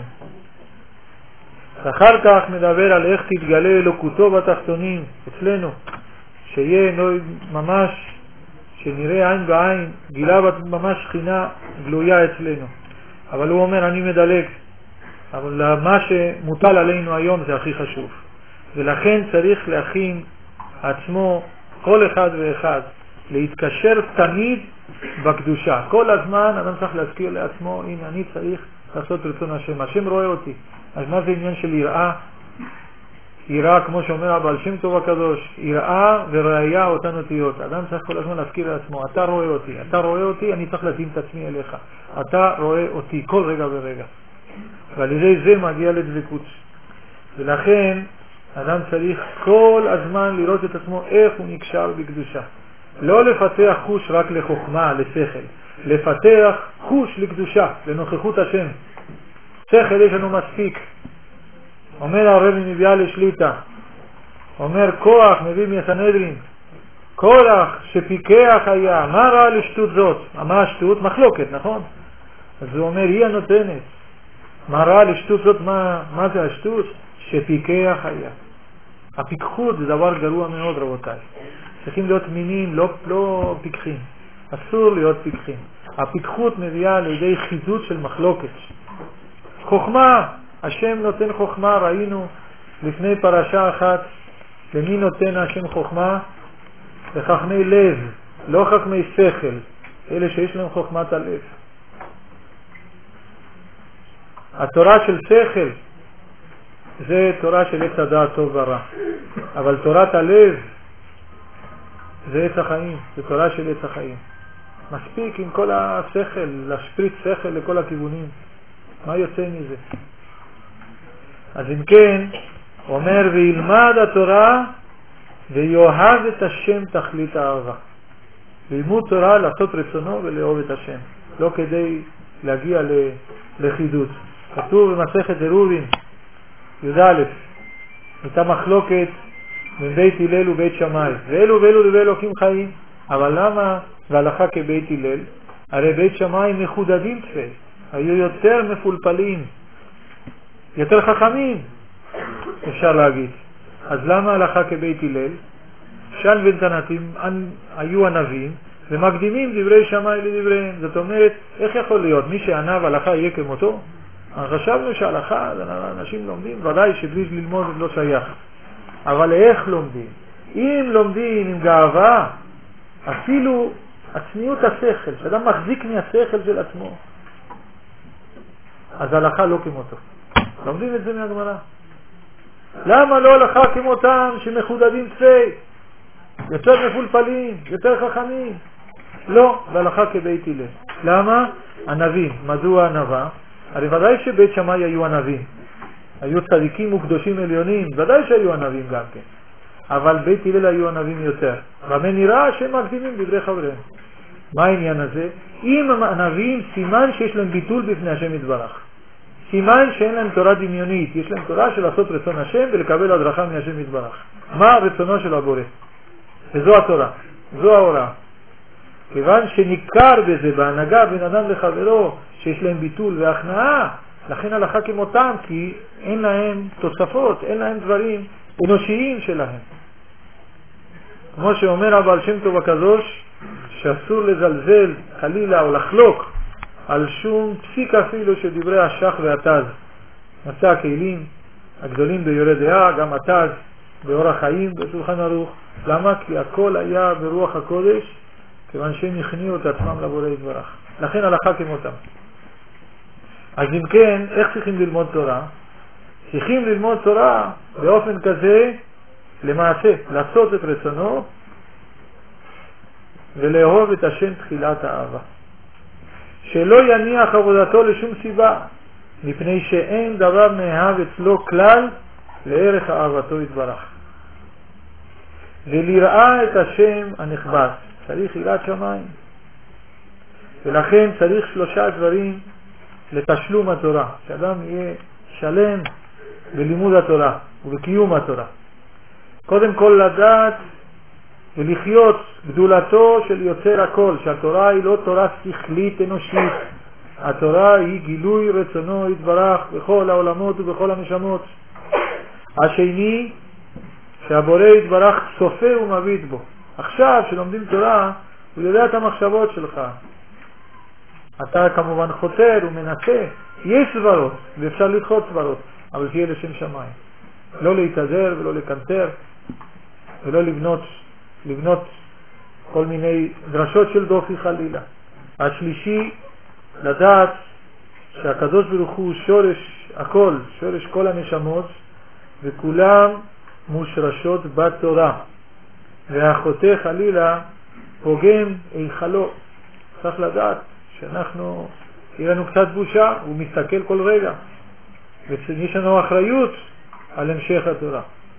אחר כך מדבר על איך תתגלה אלוקותו בתחתונים אצלנו, שיהיה ממש, שנראה עין בעין, גילה ממש שכינה גלויה אצלנו. אבל הוא אומר, אני מדלג, אבל מה שמוטל עלינו היום זה הכי חשוב. ולכן צריך להכין עצמו כל אחד ואחד, להתקשר תמיד בקדושה. כל הזמן אדם צריך להזכיר לעצמו, הנה אני צריך לעשות רצון השם. השם רואה אותי. אז מה זה עניין של יראה? יראה, כמו שאומר הבעל שם טוב הקדוש, יראה וראיה אותן אותיות. אדם צריך כל הזמן להזכיר לעצמו, אתה רואה אותי, אתה רואה אותי, אני צריך להתאים את עצמי אליך. אתה רואה אותי כל רגע ורגע. ועל ידי זה מגיע לדבקות. ולכן אדם צריך כל הזמן לראות את עצמו איך הוא נקשר בקדושה. לא לפתח חוש רק לחוכמה, לשכל. לפתח חוש לקדושה, לנוכחות השם. שכל יש לנו מספיק. אומר הרב מביאה לשליטה, אומר כוח מביא מסנהדרין, כוח שפיקח היה, מה רע לשטות זאת? מה השטות? מחלוקת, נכון? אז הוא אומר, היא הנותנת. מה רע לשטות זאת? מה זה השטות? שפיקח היה. הפיקחות זה דבר גרוע מאוד, רבותיי. צריכים להיות מינים, לא פיקחים. אסור להיות פיקחים. הפיקחות מביאה לידי חיזות של מחלוקת. חוכמה, השם נותן חוכמה, ראינו לפני פרשה אחת, למי נותן השם חוכמה? לחכמי לב, לא חכמי שכל, אלה שיש להם חוכמת הלב. התורה של שכל זה תורה של עץ הדעת טוב ורע, אבל תורת הלב זה עץ החיים, זה תורה של עץ החיים. מספיק עם כל השכל, להשפריץ שכל לכל הכיוונים. מה יוצא מזה? אז אם כן, הוא אומר, וילמד התורה ויאהב את השם תכלית האהבה. ללמוד תורה, לעשות רצונו ולאהוב את השם, לא כדי להגיע לחידוש. כתוב במסכת עירובין י"א, הייתה מחלוקת בין בית הלל ובית שמאי, ואלו ואלו דברי אלוקים חיים. אבל למה והלכה כבית הלל? הרי בית שמאי מחודדים תפי, היו יותר מפולפלים, יותר חכמים, אפשר להגיד. אז למה הלכה כבית הלל? שן ונתנתים היו הנביאים ומקדימים דברי שמאי לדבריהם. זאת אומרת, איך יכול להיות? מי שענב הלכה יהיה כמותו? חשבנו שההלכה, אנשים לומדים, ודאי שבלי ללמוד לא שייך. אבל איך לומדים? אם לומדים עם גאווה, אפילו עצמיות השכל, שאדם מחזיק מהשכל של עצמו, אז ההלכה לא כמותו. לומדים את זה מהגמרא. למה לא הלכה כמותם שמחודדים תפי, יותר מפולפלים, יותר חכמים? לא, והלכה כבית הלל. למה? הנביאים. מדוע הנבא? הרי ודאי שבית שמאי היו הנביאים, היו צדיקים וקדושים עליונים, ודאי שהיו הנביאים גם כן, אבל בית הלל היו הנביאים יותר. במה נראה שהם מקדימים דברי חבריהם? מה העניין הזה? אם הנביאים, סימן שיש להם ביטול בפני השם יתברך, סימן שאין להם תורה דמיונית, יש להם תורה של לעשות רצון השם ולקבל הדרכה מהשם יתברך. מה רצונו של הבורא? וזו התורה, זו ההוראה. כיוון שניכר בזה בהנהגה בין אדם לחברו שיש להם ביטול והכנעה, לכן הלכה כמותם, כי אין להם תוספות, אין להם דברים אנושיים שלהם. כמו שאומר הבעל שם טוב הקדוש, שאסור לזלזל חלילה או לחלוק על שום פסיק אפילו של דברי השח והתז. מצא הכלים הגדולים ביורה דעה, גם התז באורח חיים בשולחן ערוך. למה? כי הכל היה ברוח הקודש, כיוון שהם הכניעו את עצמם לבורא יתברך. לכן הלכה כמותם. אז אם כן, איך צריכים ללמוד תורה? צריכים ללמוד תורה באופן כזה, למעשה, לעשות את רצונו ולאהוב את השם תחילת האהבה. שלא יניח עבודתו לשום סיבה, מפני שאין דבר נאהב אצלו כלל לערך אהבתו יתברך. ולראה את השם הנכבד, צריך יראת שמיים. ולכן צריך 3 דברים לתשלום התורה, שאדם יהיה שלם בלימוד התורה ובקיום התורה. קודם כל לדעת ולחיות גדולתו של יוצר הכל, שהתורה היא לא תורה שכלית אנושית, התורה היא גילוי רצונו יתברך בכל העולמות ובכל הנשמות. השני, שהבורא יתברך צופה ומביט בו. עכשיו שלומדים תורה, הוא יודע את המחשבות שלך. אתה כמובן חותר ומנסה, יש סברות ואפשר לדחות סברות, אבל תהיה לשם שמיים. לא להתהדר ולא לקנטר ולא לבנות כל מיני דרשות של דופי חלילה. השלישי, לדעת שהקדוש ברוך הוא שורש הכל, שורש כל הנשמות, וכולם מושרשות בתורה, והחוטא חלילה פוגם היכלו. צריך לדעת שאנחנו, יהיה לנו קצת בושה, הוא מסתכל כל רגע, ויש לנו אחריות על המשך התורה.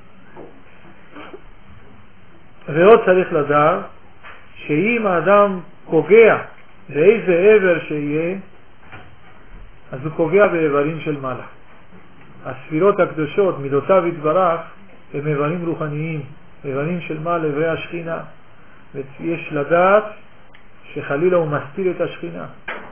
ועוד צריך לדעת שאם האדם פוגע באיזה עבר שיהיה, אז הוא פוגע באיברים של מעלה. הספירות הקדושות, מידותיו יתברך, הם איברים רוחניים, איברים של מעלה, איברי השכינה. ויש לדעת שחלילה הוא מסתיר את השכינה.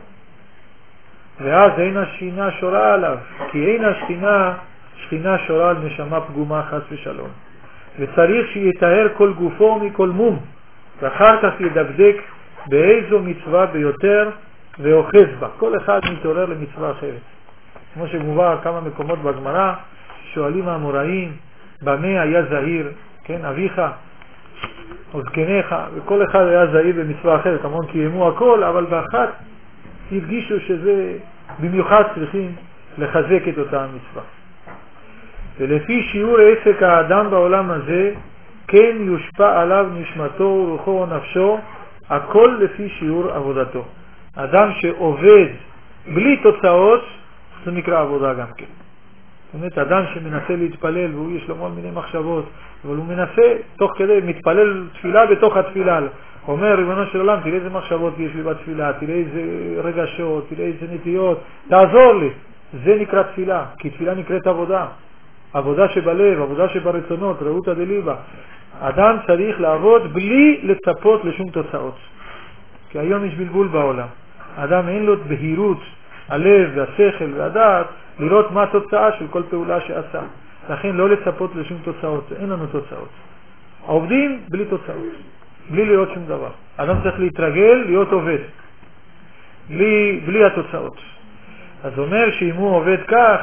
ואז אין השכינה שורה עליו, כי אין שכינה שורה על נשמה פגומה חס ושלום. וצריך שיתאר כל גופו מכל מום, ואחר כך ידקדק באיזו מצווה ביותר ואוחז בה. כל אחד מתעורר למצווה אחרת. כמו שמובא כמה מקומות בגמרא, שואלים האמוראים, במה היה זהיר, כן, אביך או זקניך, וכל אחד היה זהיר במצווה אחרת, המון קיימו הכל, אבל באחת הרגישו שזה במיוחד צריכים לחזק את אותה המצווה. ולפי שיעור עסק האדם בעולם הזה, כן יושפע עליו נשמתו ורוחו ונפשו, הכל לפי שיעור עבודתו. אדם שעובד בלי תוצאות, זה נקרא עבודה גם כן. זאת אומרת, אדם שמנסה להתפלל, והוא יש לו כל מיני מחשבות, אבל הוא מנסה, תוך כדי, מתפלל תפילה בתוך התפילה. אומר, ריבונו של עולם, תראה איזה מחשבות יש לי בתפילה, תראה איזה רגשות, תראה איזה נטיות, תעזור לי. זה נקרא תפילה, כי תפילה נקראת עבודה. עבודה שבלב, עבודה שברצונות, רעותא דליבה. אדם צריך לעבוד בלי לצפות לשום תוצאות. כי היום יש בלבול בעולם. אדם אין לו בהירות, הלב והשכל והדעת, לראות מה התוצאה של כל פעולה שעשה. לכן לא לצפות לשום תוצאות, אין לנו תוצאות. העובדים בלי תוצאות, בלי לראות שום דבר. אדם צריך להתרגל, להיות עובד, בלי התוצאות. אז אומר שאם הוא עובד כך,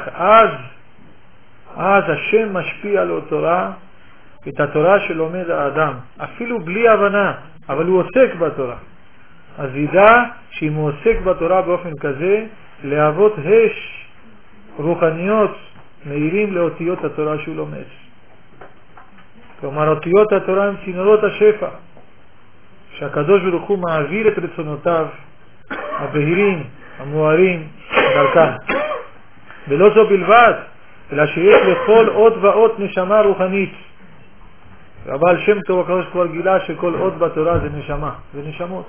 אז השם משפיע לו תורה, את התורה שלומד האדם, אפילו בלי הבנה, אבל הוא עוסק בתורה. אז ידע שאם הוא עוסק בתורה באופן כזה, להוות הש רוחניות מהירים לאותיות התורה שהוא לומד. כלומר, אותיות התורה הם צינורות השפע, שהקדוש ברוך הוא מעביר את רצונותיו הבהירים, המוארים, דרכם. ולא זו בלבד, אלא שיש לכל אות ואות נשמה רוחנית. והבעל שם טוב הקדוש כבר גילה שכל אות בתורה זה נשמה, זה נשמות.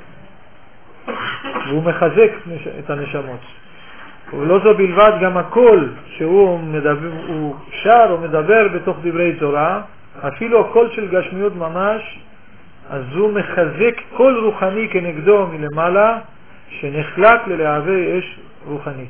והוא מחזק את הנשמות. ולא זו בלבד, גם הקול שהוא שר או מדבר בתוך דברי תורה, אפילו הקול של גשמיות ממש, אז הוא מחזק כל רוחני כנגדו מלמעלה, שנחלק ללהבי אש רוחנית.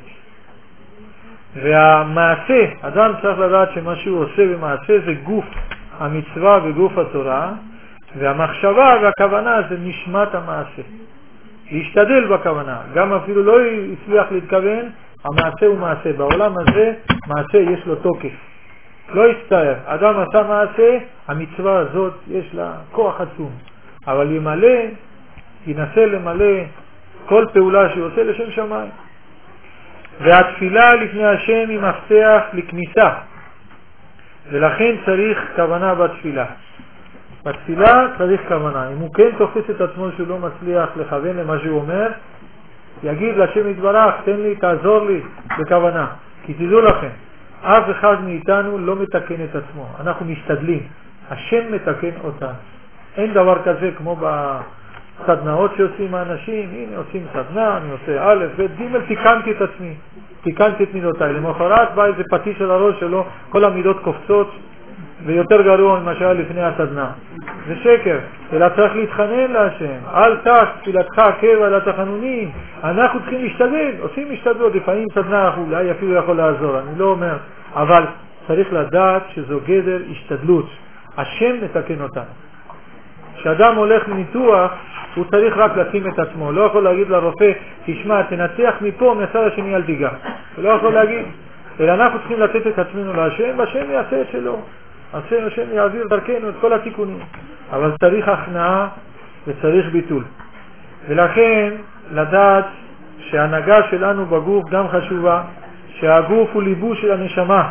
והמעשה, אדם צריך לדעת שמה שהוא עושה במעשה זה גוף המצווה וגוף התורה, והמחשבה והכוונה זה נשמת המעשה. להשתדל בכוונה, גם אפילו לא יצליח להתכוון, המעשה הוא מעשה. בעולם הזה מעשה יש לו תוקף, לא יצטער. אדם עשה מעשה, המצווה הזאת יש לה כוח עצום, אבל ינסה למלא כל פעולה שהוא עושה לשם שמיים. והתפילה לפני השם היא מפתח לכניסה, ולכן צריך כוונה בתפילה. בתפילה צריך כוונה. אם הוא כן תופס את עצמו שהוא לא מצליח לכוון למה שהוא אומר, יגיד לשם יתברך, תן לי, תעזור לי בכוונה. כי תדעו לכם, אף אחד מאיתנו לא מתקן את עצמו, אנחנו משתדלים, השם מתקן אותנו. אין דבר כזה כמו בסדנאות שעושים האנשים, הנה עושים סדנה, אני עושה א' ב' ג', תיקנתי את עצמי, תיקנתי את מידותיי. למחרת בא איזה פטיש על הראש שלו, כל המידות קופצות, ויותר גרוע ממה שהיה לפני הסדנה. זה שקר, אלא צריך להתחנן להשם, אל תש תפילתך קבע לתחנונים. אנחנו צריכים להשתדל, עושים משתדלות, לפעמים סדנה אולי אפילו יכול לעזור, אני לא אומר, אבל צריך לדעת שזו גדר השתדלות. השם מתקן אותנו. כשאדם הולך לניתוח, הוא צריך רק לשים את עצמו, לא יכול להגיד לרופא, תשמע, תנצח מפה, מהצד השני אל תיגע. הוא לא יכול להגיד, אלא אנחנו צריכים לתת את עצמנו להשם, והשם יעשה את שלו. השם יעביר דרכנו את כל התיקונים. אבל צריך הכנעה וצריך ביטול. ולכן לדעת שההנהגה שלנו בגוף גם חשובה, שהגוף הוא ליבו של הנשמה,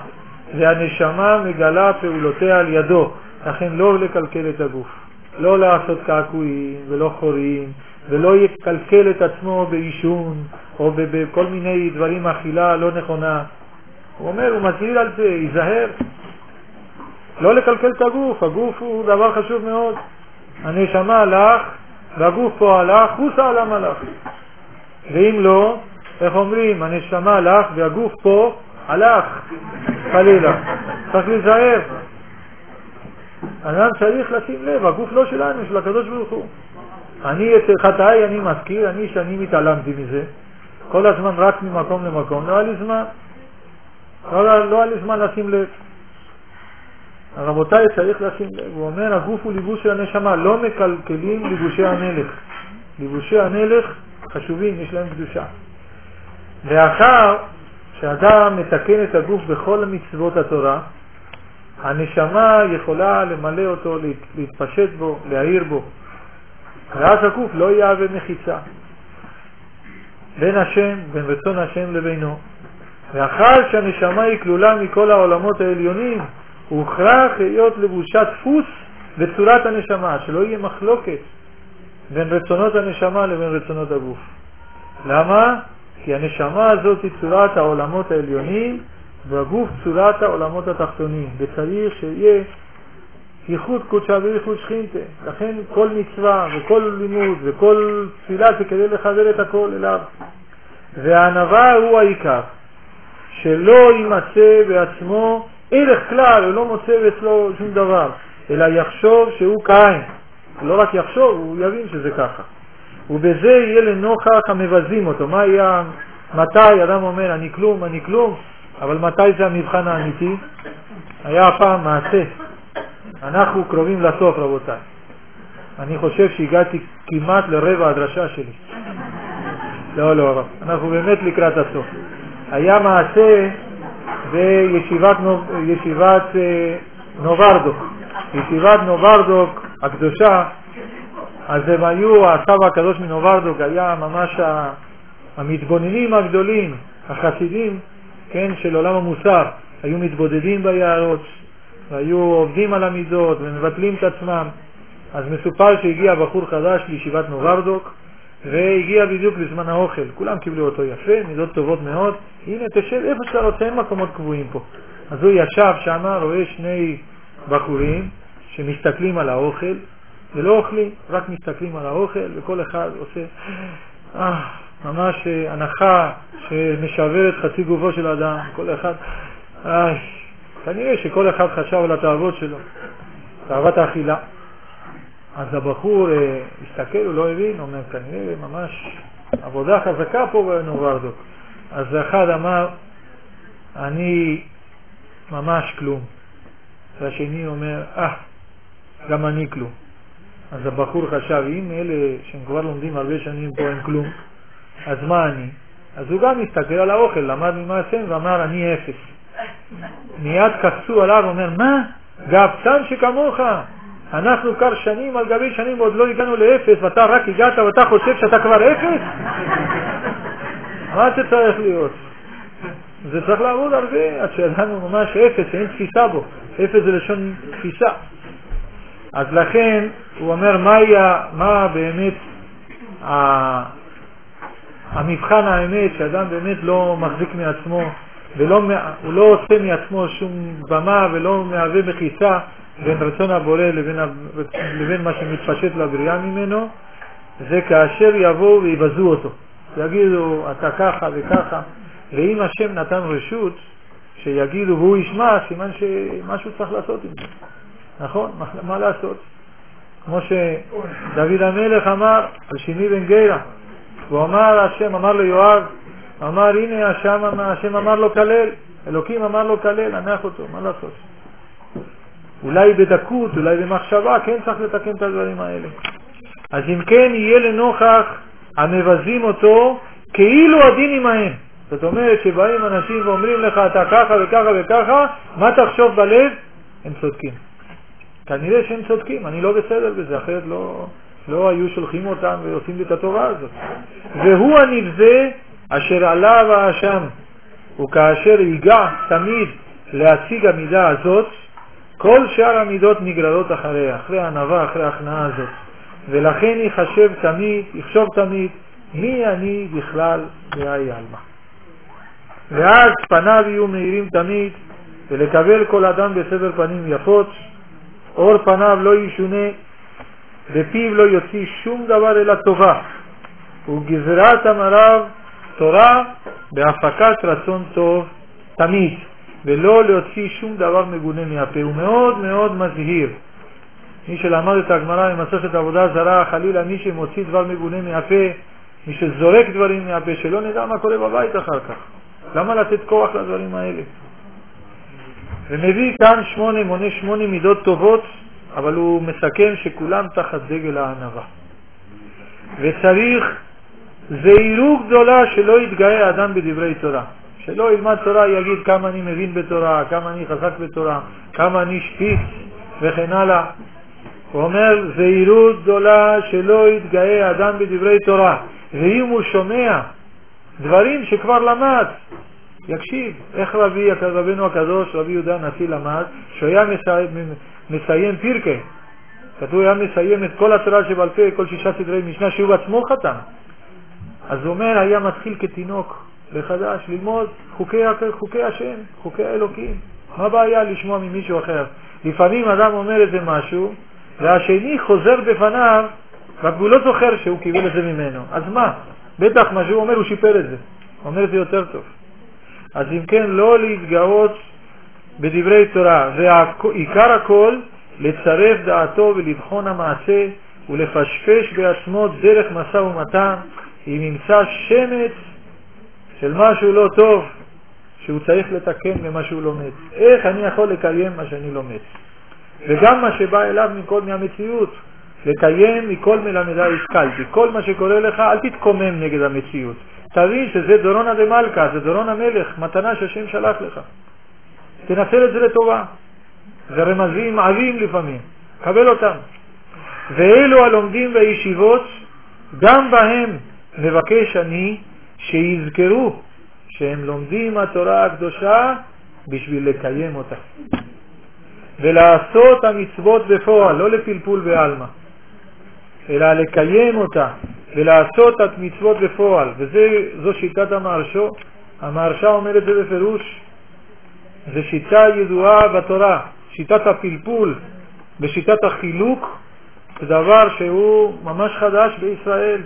והנשמה מגלה פעולותיה על ידו, לכן לא לקלקל את הגוף, לא לעשות קעקועים ולא חורים, ולא יקלקל את עצמו באישון או בכל מיני דברים אכילה לא נכונה. הוא אומר, הוא מזהיר על זה, ייזהר, לא לקלקל את הגוף, הגוף הוא דבר חשוב מאוד. הנשמה הלך והגוף פה הלך, הוא סעלם הלך. ואם לא, איך אומרים, הנשמה הלך והגוף פה הלך, חלילה. צריך להיזהר. אדם צריך לשים לב, הגוף לא שלנו, של הקדוש ברוך הוא. אני את חטאי אני מזכיר, שאני מתעלמתי מזה. כל הזמן רק ממקום למקום, לא היה לי זמן. לא היה לי זמן לשים לב. רבותיי, צריך לשים לב. הוא אומר, הגוף הוא ליבוש של הנשמה, לא מקלקלים ליבושי המלך. ליבושי המלך חשובים, יש להם קדושה. ואחר שאדם מתקן את הגוף בכל מצוות התורה, הנשמה יכולה למלא אותו, להתפשט בו, להעיר בו. ואז הגוף לא יהווה מחיצה בין השם, בין רצון השם לבינו. ואחר שהנשמה היא כלולה מכל העולמות העליונים, הוכרח להיות לבושת דפוס בצורת הנשמה, שלא יהיה מחלוקת בין רצונות הנשמה לבין רצונות הגוף. למה? כי הנשמה הזאת היא צורת העולמות העליונים, והגוף צורת העולמות התחתונים, וצריך שיהיה ייחוד קודשה וייחוד שכינתה. לכן כל מצווה וכל לימוד וכל תפילה זה כדי לחבר את הכל אליו. והענווה הוא העיקר, שלא יימצא בעצמו ערך כלל, הוא לא מוצא אצלו שום דבר, אלא יחשוב שהוא קיים. לא רק יחשוב, הוא יבין שזה ככה. ובזה יהיה לנוכח המבזים אותו. מה יהיה, מתי אדם אומר אני כלום, אני כלום, אבל מתי זה המבחן האמיתי? היה פעם מעשה. אנחנו קרובים לסוף, רבותיי. אני חושב שהגעתי כמעט לרבע הדרשה שלי. לא, אנחנו באמת לקראת הסוף. היה מעשה בישיבת נוברדוק. ישיבת נוברדוק הקדושה, אז הם היו, הסבא הקדוש מנוברדוק היה ממש המתבוננים הגדולים, החסידים, כן, של עולם המוסר. היו מתבודדים ביערות, והיו עובדים על המידות ומבטלים את עצמם. אז מסופר שהגיע בחור חדש לישיבת נוברדוק, והגיע בדיוק בזמן האוכל. כולם קיבלו אותו יפה, מידות טובות מאוד. הנה, תשב איפה שאתה רוצה, אין מקומות קבועים פה. אז הוא ישב שם, רואה שני בחורים שמסתכלים על האוכל, ולא אוכלים, רק מסתכלים על האוכל, וכל אחד עושה ממש הנחה שמשברת חצי גופו של האדם. כל אחד, כנראה שכל אחד חשב על התאוות שלו, תאוות האכילה. אז הבחור הסתכל, הוא לא הבין, אומר, כנראה ממש עבודה חזקה פה בנוברדוק. אז אחד אמר, אני ממש כלום. והשני אומר, גם אני כלום. אז הבחור חשב, אם אלה שהם כבר לומדים הרבה שנים פה הם כלום, אז מה אני? אז הוא גם הסתכל על האוכל, למד ממעשם ואמר, אני אפס. מיד קפצו עליו, אומר, מה? גאוותן שכמוך. אנחנו כבר שנים על גבי שנים ועוד לא הגענו לאפס, ואתה רק הגעת ואתה חושב שאתה כבר אפס? מה זה צריך להיות? זה צריך לעבוד הרבה, עד שאנחנו ממש אפס, אין תפיסה בו. אפס זה לשון תפיסה. אז לכן הוא אומר, מה באמת המבחן האמת, שאדם באמת לא מחזיק מעצמו, הוא לא עושה מעצמו שום במה ולא מהווה מחיצה בין רצון הבורא לבין מה שמתפשט לבריאה ממנו, זה כאשר יבואו ויבזו אותו. יגידו, אתה ככה וככה, ואם השם נתן רשות שיגידו והוא ישמע, סימן שמשהו צריך לעשות עם זה. נכון? מה לעשות? כמו שדוד המלך אמר על שימי בן גירה, הוא אמר, השם אמר ליואב, אמר הנה השם אמר לו כלל, אלוקים אמר לו כלל, ענך אותו, מה לעשות? אולי בדקות, אולי במחשבה, כן צריך לתקן את הדברים האלה. אז אם כן יהיה לנוכח המבזים אותו כאילו הדין עמהם. זאת אומרת שבאים אנשים ואומרים לך אתה ככה וככה וככה, מה תחשוב בלב? הם צודקים. כנראה שהם צודקים, אני לא בסדר בזה, אחרת לא היו שולחים אותם ועושים את התורה הזאת. והוא הנבזה אשר עליו האשם, וכאשר ייגע תמיד להציג המידה הזאת, כל שאר המידות נגררות אחריה, אחרי הענווה, אחרי ההכנעה הזאת. ולכן יחשוב תמיד, מי אני בכלל ואי אלמה. ואז פניו יהיו מהירים תמיד, ולקבל כל אדם בסבר פנים יפות, אור פניו לא ישונה, ופיו לא יוציא שום דבר אלא טובה, וגזרת אמריו תורה בהפקת רצון טוב תמיד, ולא להוציא שום דבר מגונה מהפה. הוא מאוד מאוד מזהיר. מי שלמד את הגמרא במסכת עבודה זרה, חלילה מי שמוציא דבר מגונה מהפה, מי שזורק דברים מהפה, שלא נדע מה קורה בבית אחר כך. למה לתת כוח לדברים האלה? ומביא כאן מונה 8 מידות טובות, אבל הוא מסכם שכולם תחת דגל הענווה. וצריך זהירות גדולה שלא יתגאה האדם בדברי תורה. שלא ילמד תורה יגיד כמה אני מבין בתורה, כמה אני חזק בתורה, כמה אני שפיץ וכן הלאה. הוא אומר זהירות גדולה שלא יתגאה האדם בדברי תורה. ואם הוא שומע דברים שכבר למד, יקשיב. איך רבינו הקדוש, רבי יהודה הנשיא למד, שהוא היה מסיים פירקה. כתוב היה מסיים את כל התורה שבעל פה, כל 6 סדרי משנה שהוא עצמו חתם. אז הוא אומר, היה מתחיל כתינוק לחדש ללמוד חוקי השם, חוקי האלוקים. מה בעיה לשמוע ממישהו אחר? לפעמים אדם אומר איזה משהו, והשני חוזר בפניו, רק הוא לא זוכר שהוא קיבל את זה ממנו. אז מה? בטח מה שהוא אומר, הוא שיפר את זה. הוא אומר את זה יותר טוב. אז אם כן, לא להתגאות בדברי תורה, ועיקר הכל, לצרף דעתו ולבחון המעשה, ולפשפש בעצמו דרך משא ומתן, אם ימצא שמץ של משהו לא טוב, שהוא צריך לתקן במה שהוא לומד. איך אני יכול לקיים מה שאני לומד? וגם מה שבא אליו מכל מהמציאות, לקיים מכל מלמדי השכלתי. כל מה שקורה לך, אל תתקומם נגד המציאות. תבין שזה דורון דמלכה, זה דורון המלך, מתנה שהשם שלח לך. תנצל את זה לטובה. זה רמזים עבים לפעמים, קבל אותם. ואלו הלומדים בישיבות, גם בהם מבקש אני שיזכרו שהם לומדים התורה הקדושה בשביל לקיים אותה. ולעשות המצוות בפועל, לא לפלפול בעלמא, אלא לקיים אותה ולעשות את מצוות בפועל. וזו שיטת המהרש"א. המהרש"א אומר את זה בפירוש. זו שיטה ידועה בתורה. שיטת הפלפול ושיטת החילוק זה דבר שהוא ממש חדש בישראל.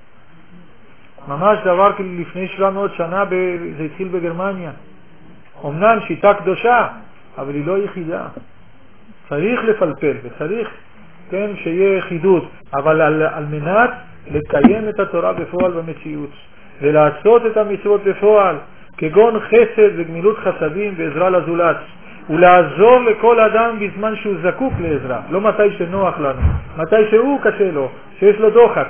ממש דבר לפני 700 שנה זה התחיל בגרמניה. אמנם שיטה קדושה, אבל היא לא יחידה. צריך לפלפל וצריך כן שיהיה חידוד, אבל על מנת לקיים את התורה בפועל במציאות ולעשות את המצוות בפועל, כגון חסד וגמילות חסדים ועזרה לזולת, ולעזור לכל אדם בזמן שהוא זקוק לעזרה, לא מתי שנוח לנו, מתי שהוא קשה לו, שיש לו דוחק.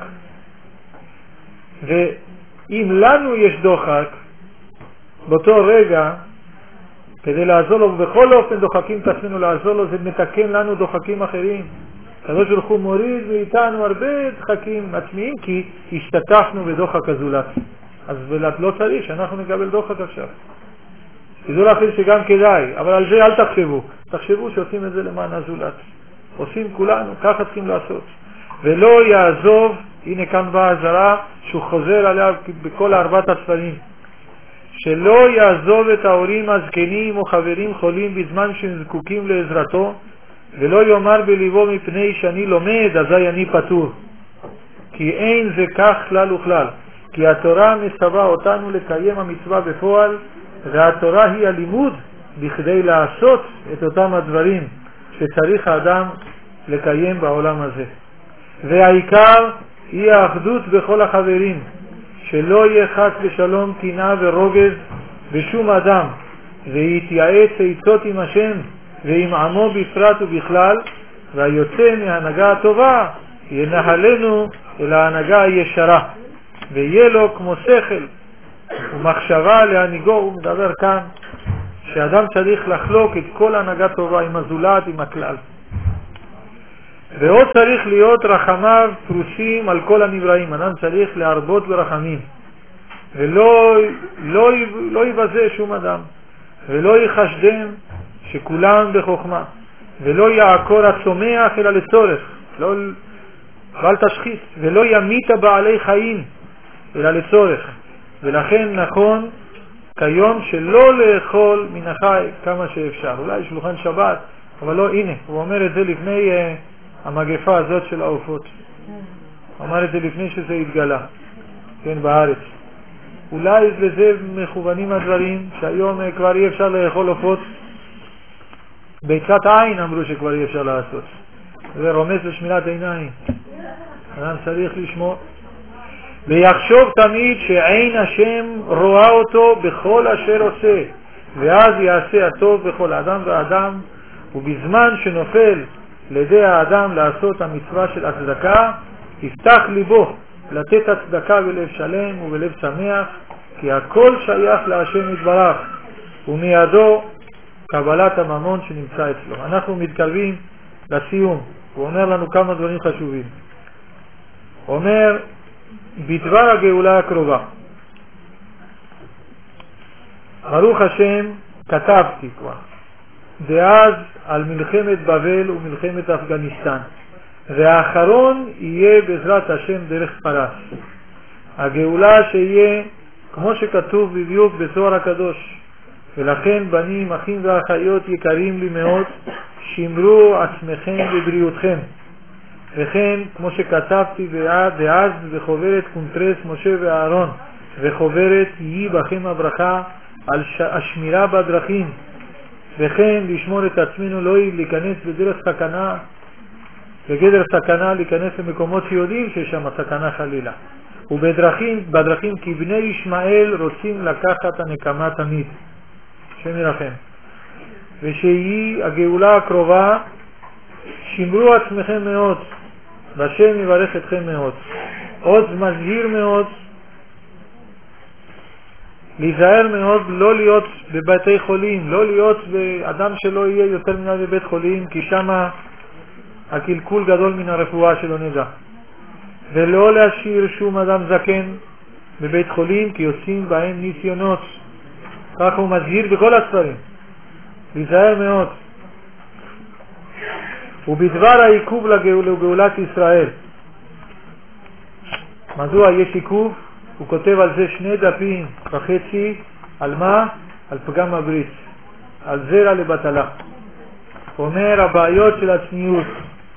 ואם לנו יש דוחק באותו רגע, כדי לעזור לו, ובכל אופן דוחקים את עצמנו לעזור לו, זה מתקן לנו דוחקים אחרים. הקדוש ברוך הוא מוריד מאיתנו הרבה דחקים עצמיים, כי השתתפנו בדוחק הזולת. אז לא צריך שאנחנו נקבל דוחק עכשיו. תדעו לכם שגם כדאי, אבל על זה אל תחשבו. תחשבו שעושים את זה למען הזולת. עושים כולנו, ככה צריכים לעשות. ולא יעזוב, הנה כאן באה הזרה, שהוא חוזר עליה בכל 4 הספרים. שלא יעזוב את ההורים הזקנים או חברים חולים בזמן שהם זקוקים לעזרתו, ולא יאמר בליבו מפני שאני לומד, אזי אני פטור. כי אין זה כך כלל וכלל. כי התורה מצווה אותנו לקיים המצווה בפועל, והתורה היא הלימוד בכדי לעשות את אותם הדברים שצריך האדם לקיים בעולם הזה. והעיקר היא האחדות בכל החברים, שלא יהיה חס ושלום קנאה ורוגז בשום אדם, ויתייעץ עצות עם השם ועם עמו בפרט ובכלל, והיוצא מההנהגה הטובה ינהלנו אל ההנהגה הישרה, ויהיה לו כמו שכל ומחשבה להנהיגו. הוא מדבר כאן שאדם צריך לחלוק את כל ההנהגה טובה עם הזולת, עם הכלל. ועוד צריך להיות רחמיו פרוסים על כל הנבראים. אדם צריך להרבות ברחמים, ולא יבזה שום אדם, ולא יחשדם שכולם בחוכמה, ולא יעקור הצומח אלא לצורך, ואל תשחית, ולא ימית בעלי חיים אלא לצורך. ולכן נכון כיום שלא לאכול מן החי כמה שאפשר, אולי שולחן שבת, אבל לא, הנה, הוא אומר את זה לפני המגפה הזאת של העופות, הוא אמר את זה לפני שזה התגלה, כן, בארץ. אולי בזה מכוונים הדברים שהיום כבר אי אפשר לאכול עופות, ביצת עין אמרו שכבר אי אפשר לעשות, זה רומז לשמירת עיניים, אדם צריך לשמור ויחשוב תמיד שעין השם רואה אותו בכל אשר עושה, ואז יעשה הטוב בכל אדם ואדם. ובזמן שנופל לידי האדם לעשות המצווה של הצדקה, יפתח ליבו לתת הצדקה בלב שלם ובלב שמח, כי הכל שייך להשם יתברך, ומידו קבלת הממון שנמצא אצלו. אנחנו מתקרבים לסיום, הוא אומר לנו כמה דברים חשובים. הוא אומר בדבר הגאולה הקרובה, ברוך השם כתבתי כבר דאז על מלחמת בבל ומלחמת אפגניסטן, והאחרון יהיה בעזרת השם דרך פרס. הגאולה שיהיה כמו שכתוב בדיוק בזוהר הקדוש, ולכן בנים, אחים ואחיות יקרים לי מאוד, שמרו עצמכם בבריאותכם. וכן כמו שכתבתי דאז בחוברת קונטרס משה ואהרון, וחוברת יהי בכם הברכה על השמירה בדרכים, וכן לשמור את עצמנו לא להיכנס בדרך סכנה, בגדר סכנה להיכנס למקומות שיודעים שיש שם סכנה חלילה, ובדרכים כי בני ישמעאל רוצים לקחת הנקמה תמיד, השם ירחם. ושיהי הגאולה הקרובה, שמרו עצמכם מאוד, והשם יברך אתכם מאוד. עוד מזהיר מאוד, להיזהר מאוד, לא להיות בבתי חולים, לא להיות אדם שלא יהיה יותר מדי בבית חולים, כי שם הקלקול גדול מן הרפואה שלא נדע. ולא להשאיר שום אדם זקן בבית חולים, כי עושים בהם ניסיונות. כך הוא מזהיר בכל הספרים, להיזהר מאוד. ובדבר העיכוב לגאולת ישראל, מדוע יש עיכוב? הוא כותב על זה 2.5 דפים, על מה? על פגם הברית, על זרע לבטלה. הוא אומר הבעיות של הצניעות,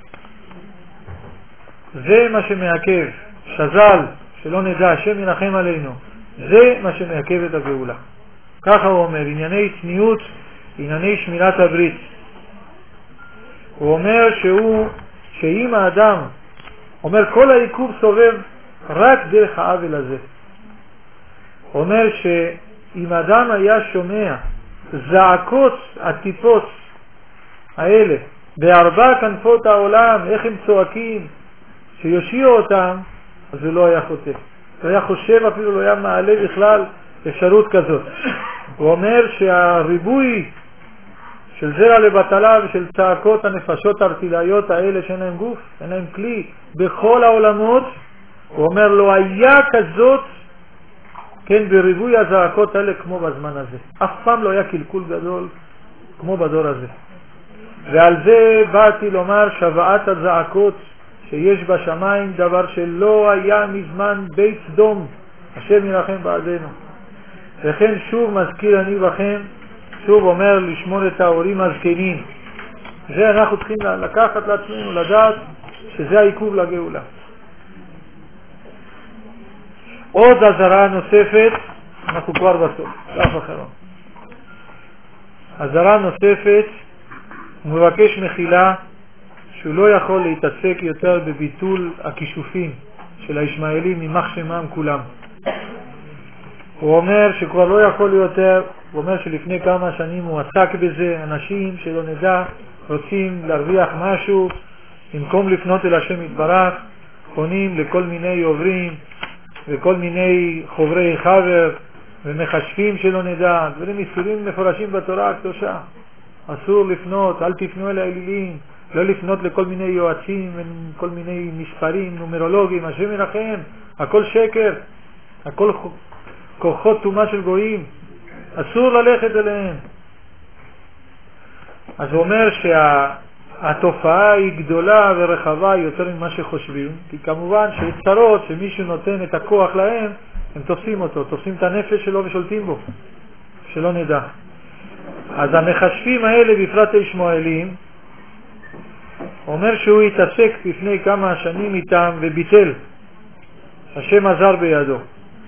זה מה שמעכב, שזל, שלא נדע, השם ינחם עלינו, זה מה שמעכב את הגאולה. ככה הוא אומר, ענייני צניעות, ענייני שמירת הברית. הוא אומר שאם האדם, אומר כל העיכוב סובב רק דרך העוול הזה. הוא אומר שאם האדם היה שומע זעקות הטיפות האלה בארבע כנפות העולם, איך הם צועקים, שיושיעו אותם, אז הוא לא היה חוטא. הוא היה חושב, אפילו לא היה מעלה בכלל אפשרות כזאת. הוא אומר שהריבוי של זרע לבטלה ושל צעקות הנפשות הרתילאיות האלה שאין להם גוף, אין להם כלי, בכל העולמות, הוא אומר לא היה כזאת, כן, בריבוי הזעקות האלה כמו בזמן הזה. אף פעם לא היה קלקול גדול כמו בדור הזה. ועל זה באתי לומר שוועת הזעקות שיש בשמיים, דבר שלא היה מזמן בית סדום, השם ירחם בעדנו. וכן שוב מזכיר אני בכם, שוב אומר לשמור את ההורים הזקנים. זה אנחנו צריכים לקחת לעצמנו, לדעת שזה העיכוב לגאולה. עוד הזרה נוספת, אנחנו כבר בסוף, דף אחרון. הזרה נוספת, הוא מבקש מחילה שהוא לא יכול להתעסק יותר בביטול הכישופים של הישמעאלים ממח שמם כולם. הוא אומר שכבר לא יכול יותר, הוא אומר שלפני כמה שנים הוא עסק בזה, אנשים שלא נדע רוצים להרוויח משהו, במקום לפנות אל השם יתברך, פונים לכל מיני עוברים וכל מיני חוברי חבר ומחשבים שלא נדע, דברים איסורים מפורשים בתורה הקדושה. אסור לפנות, אל תפנו אל האלילים, לא לפנות לכל מיני יועצים וכל מיני מספרים, נומרולוגים, השם ירחם, הכל שקר, הכל כוחות תומה של גויים, אסור ללכת אליהם. אז הוא אומר שהתופעה היא גדולה ורחבה יותר ממה שחושבים, כי כמובן שיש צרות שמישהו נותן את הכוח להם, הם תופסים אותו, תופסים את הנפש שלו ושולטים בו, שלא נדע. אז המחשבים האלה, בפרט הישמעאלים, אומר שהוא התעסק לפני כמה שנים איתם וביטל, השם עזר בידו,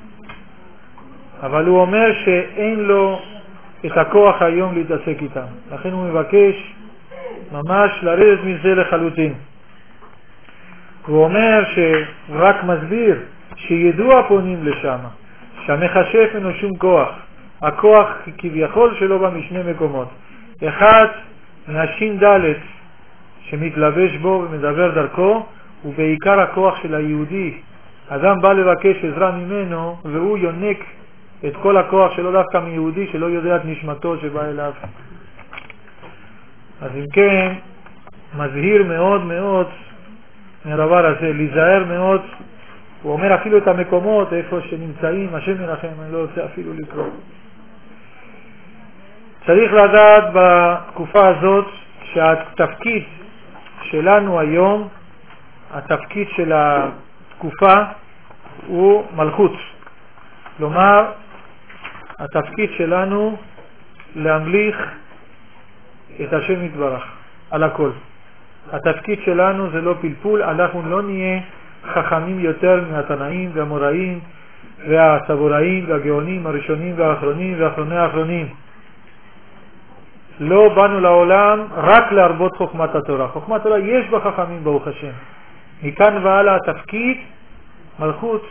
אבל הוא אומר שאין לו את הכוח היום להתעסק איתם, לכן הוא מבקש ממש לרדת מזה לחלוטין. הוא אומר שהוא רק מסביר שידוע הפונים לשם, שהמחשב אין לו שום כוח, הכוח כביכול שלו בא משני מקומות, אחד מהשין ד' שמתלבש בו ומדבר דרכו, ובעיקר הכוח של היהודי. אדם בא לבקש עזרה ממנו והוא יונק את כל הכוח שלו דווקא מיהודי שלא יודע את נשמתו שבא אליו. אז אם כן, מזהיר מאוד מאוד מהדבר הזה, להיזהר מאוד. הוא אומר אפילו את המקומות איפה שנמצאים, השם ירחם, אני לא רוצה אפילו לקרוא. צריך לדעת בתקופה הזאת שהתפקיד שלנו היום, התפקיד של התקופה הוא מלכות. כלומר, התפקיד שלנו להמליך את השם יתברך על הכל. התפקיד שלנו זה לא פלפול, אנחנו לא נהיה חכמים יותר מהתנאים והמוראים והסבוראים והגאונים הראשונים והאחרונים ואחרוני האחרונים. לא באנו לעולם רק להרבות חוכמת התורה. חוכמת התורה יש בה חכמים ברוך השם. מכאן והלאה התפקיד מלכות.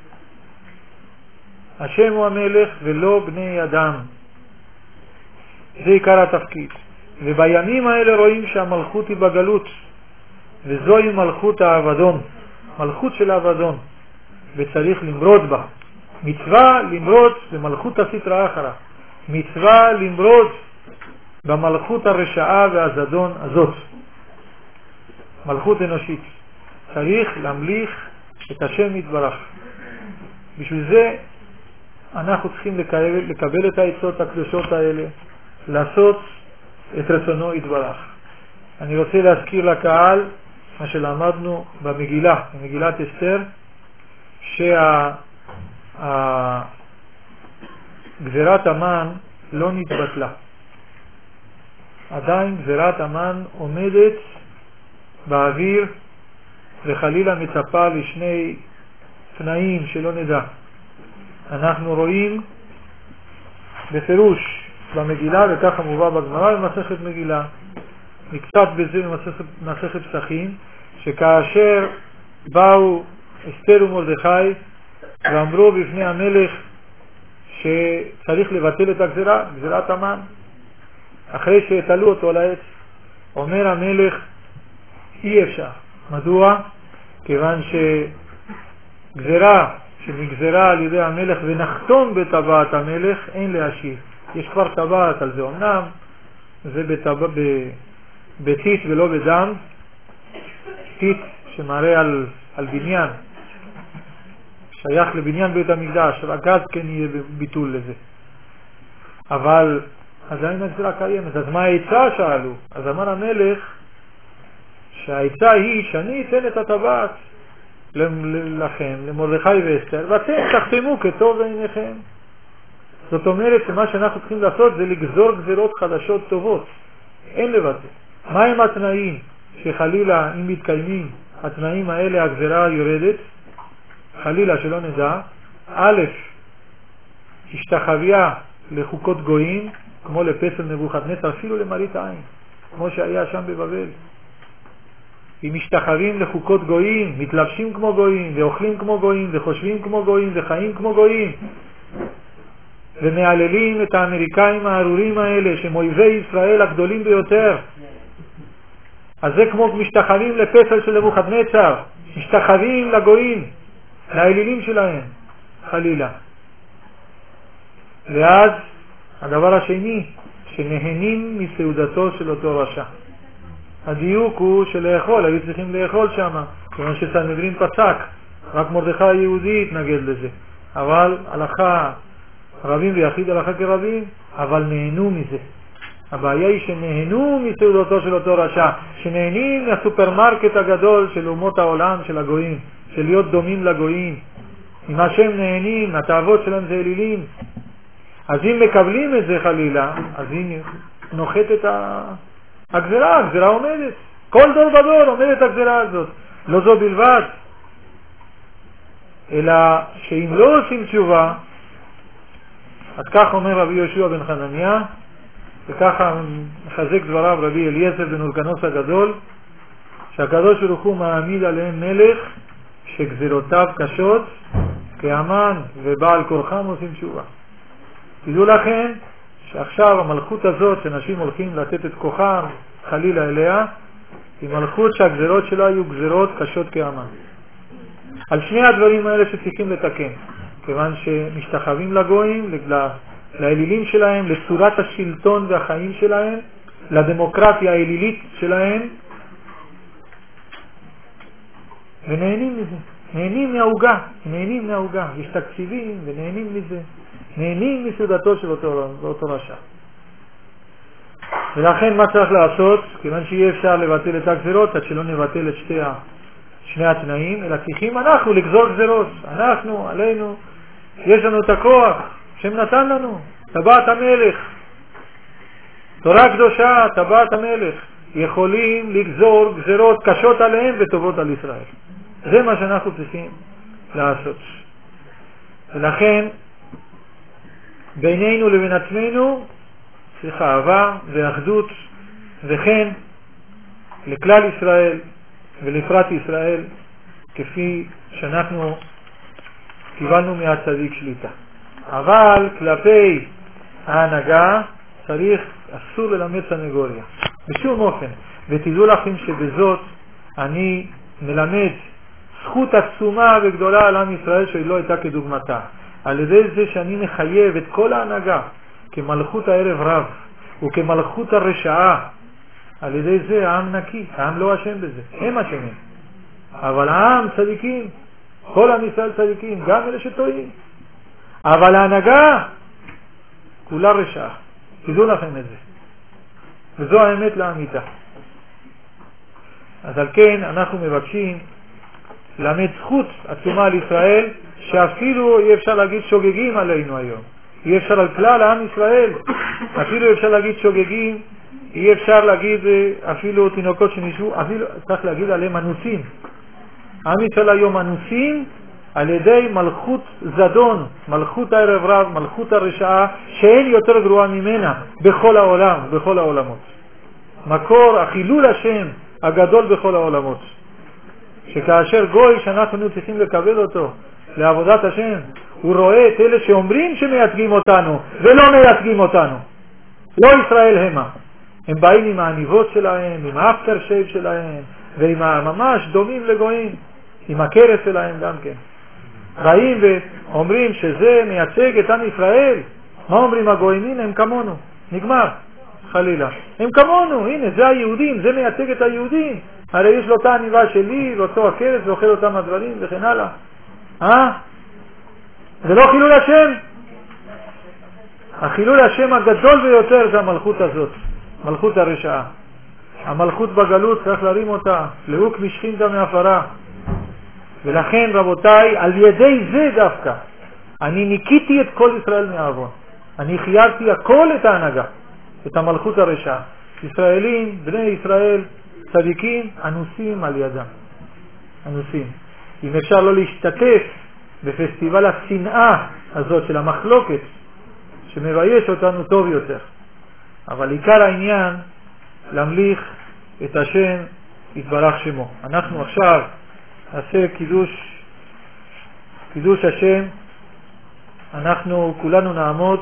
השם הוא המלך ולא בני אדם. זה עיקר התפקיד. ובימים האלה רואים שהמלכות היא בגלות, וזוהי מלכות העבדון, מלכות של העבדון, וצריך למרוד בה. מצווה למרוד במלכות הסטרא אחרא, מצווה למרוד במלכות הרשעה והזדון הזאת, מלכות אנושית. צריך להמליך את השם יתברך. בשביל זה אנחנו צריכים לקבל את העצות הקדושות האלה, לעשות את רצונו יתברך. אני רוצה להזכיר לקהל מה שלמדנו במגילה, במגילת אסתר, גזירת המן לא נתבטלה. עדיין גזירת המן עומדת באוויר, וחלילה מצפה לשני תנאים שלא נדע. אנחנו רואים בפירוש במגילה, וככה מובא בגמרא במסכת מגילה, נקצת בזה במסכת פסחים, שכאשר באו אסתר ומרדכי ואמרו בפני המלך שצריך לבטל את הגזירה, גזירת המן, אחרי שהטלו אותו על העץ, אומר המלך אי אפשר. מדוע? כיוון שגזירה שנגזרה על ידי המלך ונחתום בטבעת המלך אין להשאיר. יש כבר טבעת על זה, אמנם זה בטיט ולא בדם, טיט שמראה על בניין, שייך לבניין בית המקדש, רק אז כן יהיה ביטול לזה. אבל עדיין הגזירה קיימת. אז מה העצה שאלו? אז אמר המלך שהעצה היא שאני אתן את הטבעת לכם, למרדכי ואסתר, ואתם תחתמו כטוב בעיניכם. זאת אומרת שמה שאנחנו צריכים לעשות זה לגזור גזירות חדשות טובות, אין לבטל. מה הם התנאים שחלילה אם מתקיימים התנאים האלה הגזירה יורדת? חלילה שלא נדע. א', השתחוויה לחוקות גויים, כמו לפסל נבוכדנצר, אפילו למראית עין, כמו שהיה שם בבבל. אם משתחווים לחוקות גויים, מתלבשים כמו גויים, ואוכלים כמו גויים, וחושבים כמו גויים, וחיים כמו גויים, ומעללים את האמריקאים הארורים האלה, שהם אויבי ישראל הגדולים ביותר, אז זה כמו משתחווים לפסל של נבוכדנצר, משתחווים לגויים, לאלילים שלהם, חלילה. ואז הדבר השני, שנהנים מסעודתו של אותו רשע. הדיוק הוא של לאכול, היו צריכים לאכול שם, כיוון שסנהדרין פסק, רק מרדכי היהודי התנגד לזה. אבל הלכה רבים ויחיד הלכה כרבים, אבל נהנו מזה. הבעיה היא שנהנו מסעודתו של אותו רשע, שנהנים מהסופרמרקט הגדול של אומות העולם, של הגויים, של להיות דומים לגויים. אם השם נהנים, התאוות שלהם זה אלילים. אז אם מקבלים את זה חלילה, אז הנה נוחת את הגזרה, הגזרה עומדת. כל דור בדור עומדת הגזרה הזאת. לא זו בלבד, אלא שאם לא עושים תשובה, אז כך אומר רבי יהושע בן חנניה, וככה מחזק דבריו רבי אליעזר בן אורקנוס הגדול, שהקדוש ברוך הוא מעמיד עליהם מלך שגזירותיו קשות, כאמן ובעל כורחם עושים תשובה. תדעו לכם שעכשיו המלכות הזאת שאנשים הולכים לתת את כוחם חלילה אליה, היא מלכות שהגזירות שלה היו גזירות קשות כאמן. על שני הדברים האלה שצריכים לתקן, כיוון שמשתחווים לגויים, לאלילים שלהם, לצורת השלטון והחיים שלהם, לדמוקרטיה האלילית שלהם, ונהנים מזה, נהנים מהעוגה, יש תקציבים ונהנים מזה, נהנים מסעודתו של אותו רשע. ולכן מה צריך לעשות? כיוון שיהיה אפשר לבטל את הגזירות, עד שלא נבטל את שני התנאים, אלא צריכים אנחנו לגזור גזירות. אנחנו, עלינו, יש לנו את הכוח, שם נתן לנו, טבעת המלך, תורה קדושה, טבעת המלך, יכולים לגזור גזירות קשות עליהם וטובות על ישראל. זה מה שאנחנו צריכים לעשות. ולכן בינינו לבין עצמנו צריך אהבה ואחדות, וכן לכלל ישראל ולפרט ישראל, כפי שאנחנו קיבלנו מהצדיק שליטה. אבל כלפי ההנהגה אסור ללמד סנגוריה בשום אופן. ותדעו לכם שבזאת אני מלמד זכות עצומה וגדולה על עם ישראל שהיא לא הייתה כדוגמתה, על ידי זה שאני מחייב את כל ההנהגה כמלכות הערב רב וכמלכות הרשעה. על ידי זה העם נקי, העם לא אשם בזה, הם אשמים, אבל העם צדיקים, כל עם ישראל צדיקים, גם אלה שטועים, אבל ההנהגה כולה רשעה. תדעו לכם את זה, וזו האמת לאמיתה. אז על כן אנחנו מבקשים למד זכות עצומה על ישראל, שאפילו אי אפשר להגיד שוגגים עלינו היום, אי אפשר על כלל העם ישראל, אפילו אי אפשר להגיד שוגגים, אי אפשר להגיד אפילו תינוקות שנשבו, אפילו צריך להגיד עליהם אנוסים. עם ישראל היום אנוסים על ידי מלכות זדון, מלכות הערב רב, מלכות הרשעה, שאין יותר גרועה ממנה בכל העולם, בכל העולמות. מקור החילול השם הגדול בכל העולמות, שכאשר גוי שאנחנו צריכים לקבל אותו לעבודת השם, הוא רואה את אלה שאומרים שמייצגים אותנו ולא מייצגים אותנו, לא ישראל המה, הם באים עם העניבות שלהם, עם האפטר שייב שלהם, ועם ממש דומים לגויים, עם הכרס שלהם גם כן, באים ואומרים שזה מייצג את עם ישראל. מה אומרים הגויים? הנה הם כמונו, נגמר, חלילה, הם כמונו, הנה זה היהודים, זה מייצג את היהודים, הרי יש לו את העניבה שלי ואותו הכרס ואוכל אותם הדברים וכן הלאה. זה לא חילול השם? החילול השם הגדול ביותר זה המלכות הזאת, מלכות הרשעה. המלכות בגלות צריך להרים אותה, להוק משכינתא מעפרה. ולכן רבותיי, על ידי זה דווקא אני ניקיתי את כל ישראל מהעוון, אני חייבתי הכל את ההנהגה, את המלכות הרשעה. ישראלים, בני ישראל צדיקים, אנוסים על ידם, אנוסים. אם אפשר לא להשתתף בפסטיבל השנאה הזאת של המחלוקת שמבייש אותנו טוב יותר, אבל עיקר העניין להמליך את השם יתברך שמו. אנחנו עכשיו נעשה קידוש השם, אנחנו כולנו נעמוד,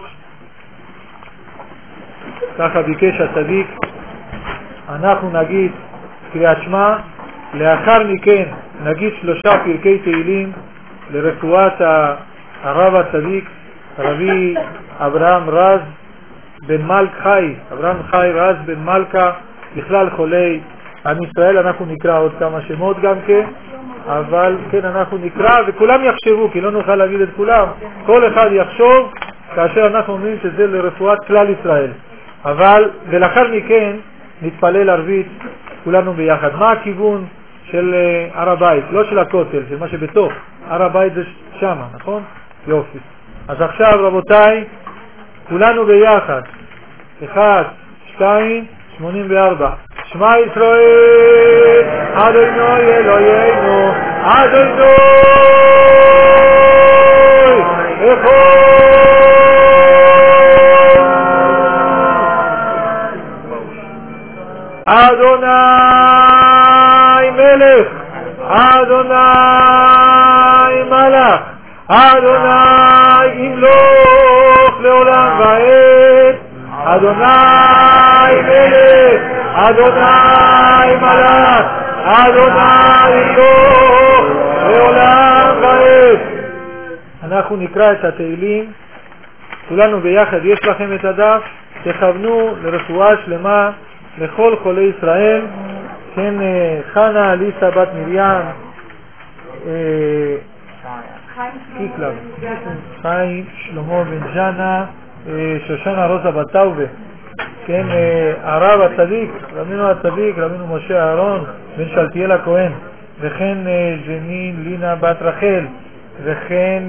ככה ביקש הצדיק, אנחנו נגיד קריאת שמע, לאחר מכן נגיד 3 פרקי תהילים לרפואת הרב הצדיק רבי אברהם רז בן מלכה, אברהם חי רז בן מלכה, בכלל חולי עם ישראל. אנחנו נקרא עוד כמה שמות גם כן, אבל כן אנחנו נקרא וכולם יחשבו, כי לא נוכל להגיד את כולם, כל אחד יחשוב כאשר אנחנו אומרים שזה לרפואת כלל ישראל. ולאחר מכן נתפלל ערבית כולנו ביחד. מה הכיוון של הר הבית? לא של הכותל, של מה שבתוך. הר הבית זה שם, נכון? יופי. אז עכשיו רבותיי, כולנו ביחד. 1, 2, 84. שמע ישראל, אדוני אלוהינו, אדוני אחד. אדוני מלך, אדוני מלך, אדוני ימלוך לעולם ועד. אדוני מלך, אדוני מלך, אדוני ימלוך לעולם ועד. אנחנו נקרא את התהילים כולנו ביחד. יש לכם את הדף, תכוונו לרפואה שלמה לכל חולי ישראל. כן, חנה אליסה בת מרים, קיקלב, חיים שלמה בן ג'נה, שושנה רוזה בת טאובה, כן, הרב הצדיק, רבינו הצדיק, רבינו משה אהרון בן שלטיאל הכהן, וכן ג'נין לינה בת רחל, וכן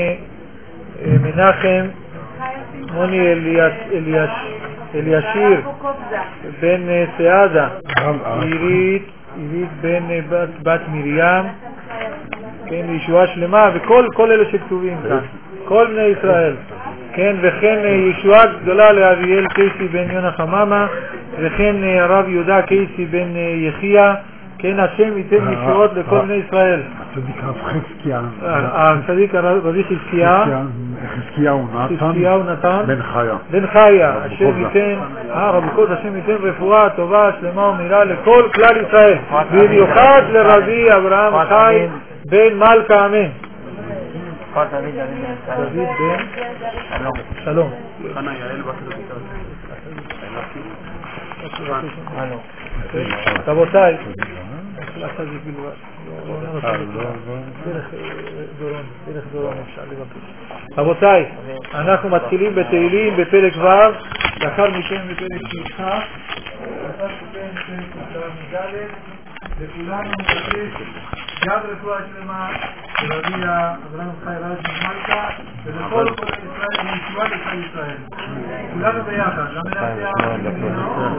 מנחם מוני אלישיר בן סעדה, עירית בן בת מרים, כן, ישועה שלמה, וכל אלה שכתובים כאן, כל בני ישראל, כן, וכן ישועה גדולה לאביאל קייסי בן יונה חממה, וכן הרב יהודה קייסי בן יחיה, כן, השם ייתן ישועות לכל בני ישראל. הצדיק הרב חזקיה, הצדיק רבי חזקיהו נתן בן חיה, השם ייתן, רבי קודש, השם ייתן רפואה טובה שלמה ומהירה לכל כלל ישראל, במיוחד לרבי אברהם חי בן מלכה, אמן. דוד בן שלום, חנה יעל בת רבותיי, רבותיי, אנחנו מתחילים בתהילים בפרק ו', לאחר מכן בפרק ש"כ, לאחר מכן בפרק ד', וכולנו מבקש יד רפואה שלמה לרבי אברהם חי רז בן מלכה ולכל כל ישראל וישועה לכל ישראל. כולנו ביחד, גם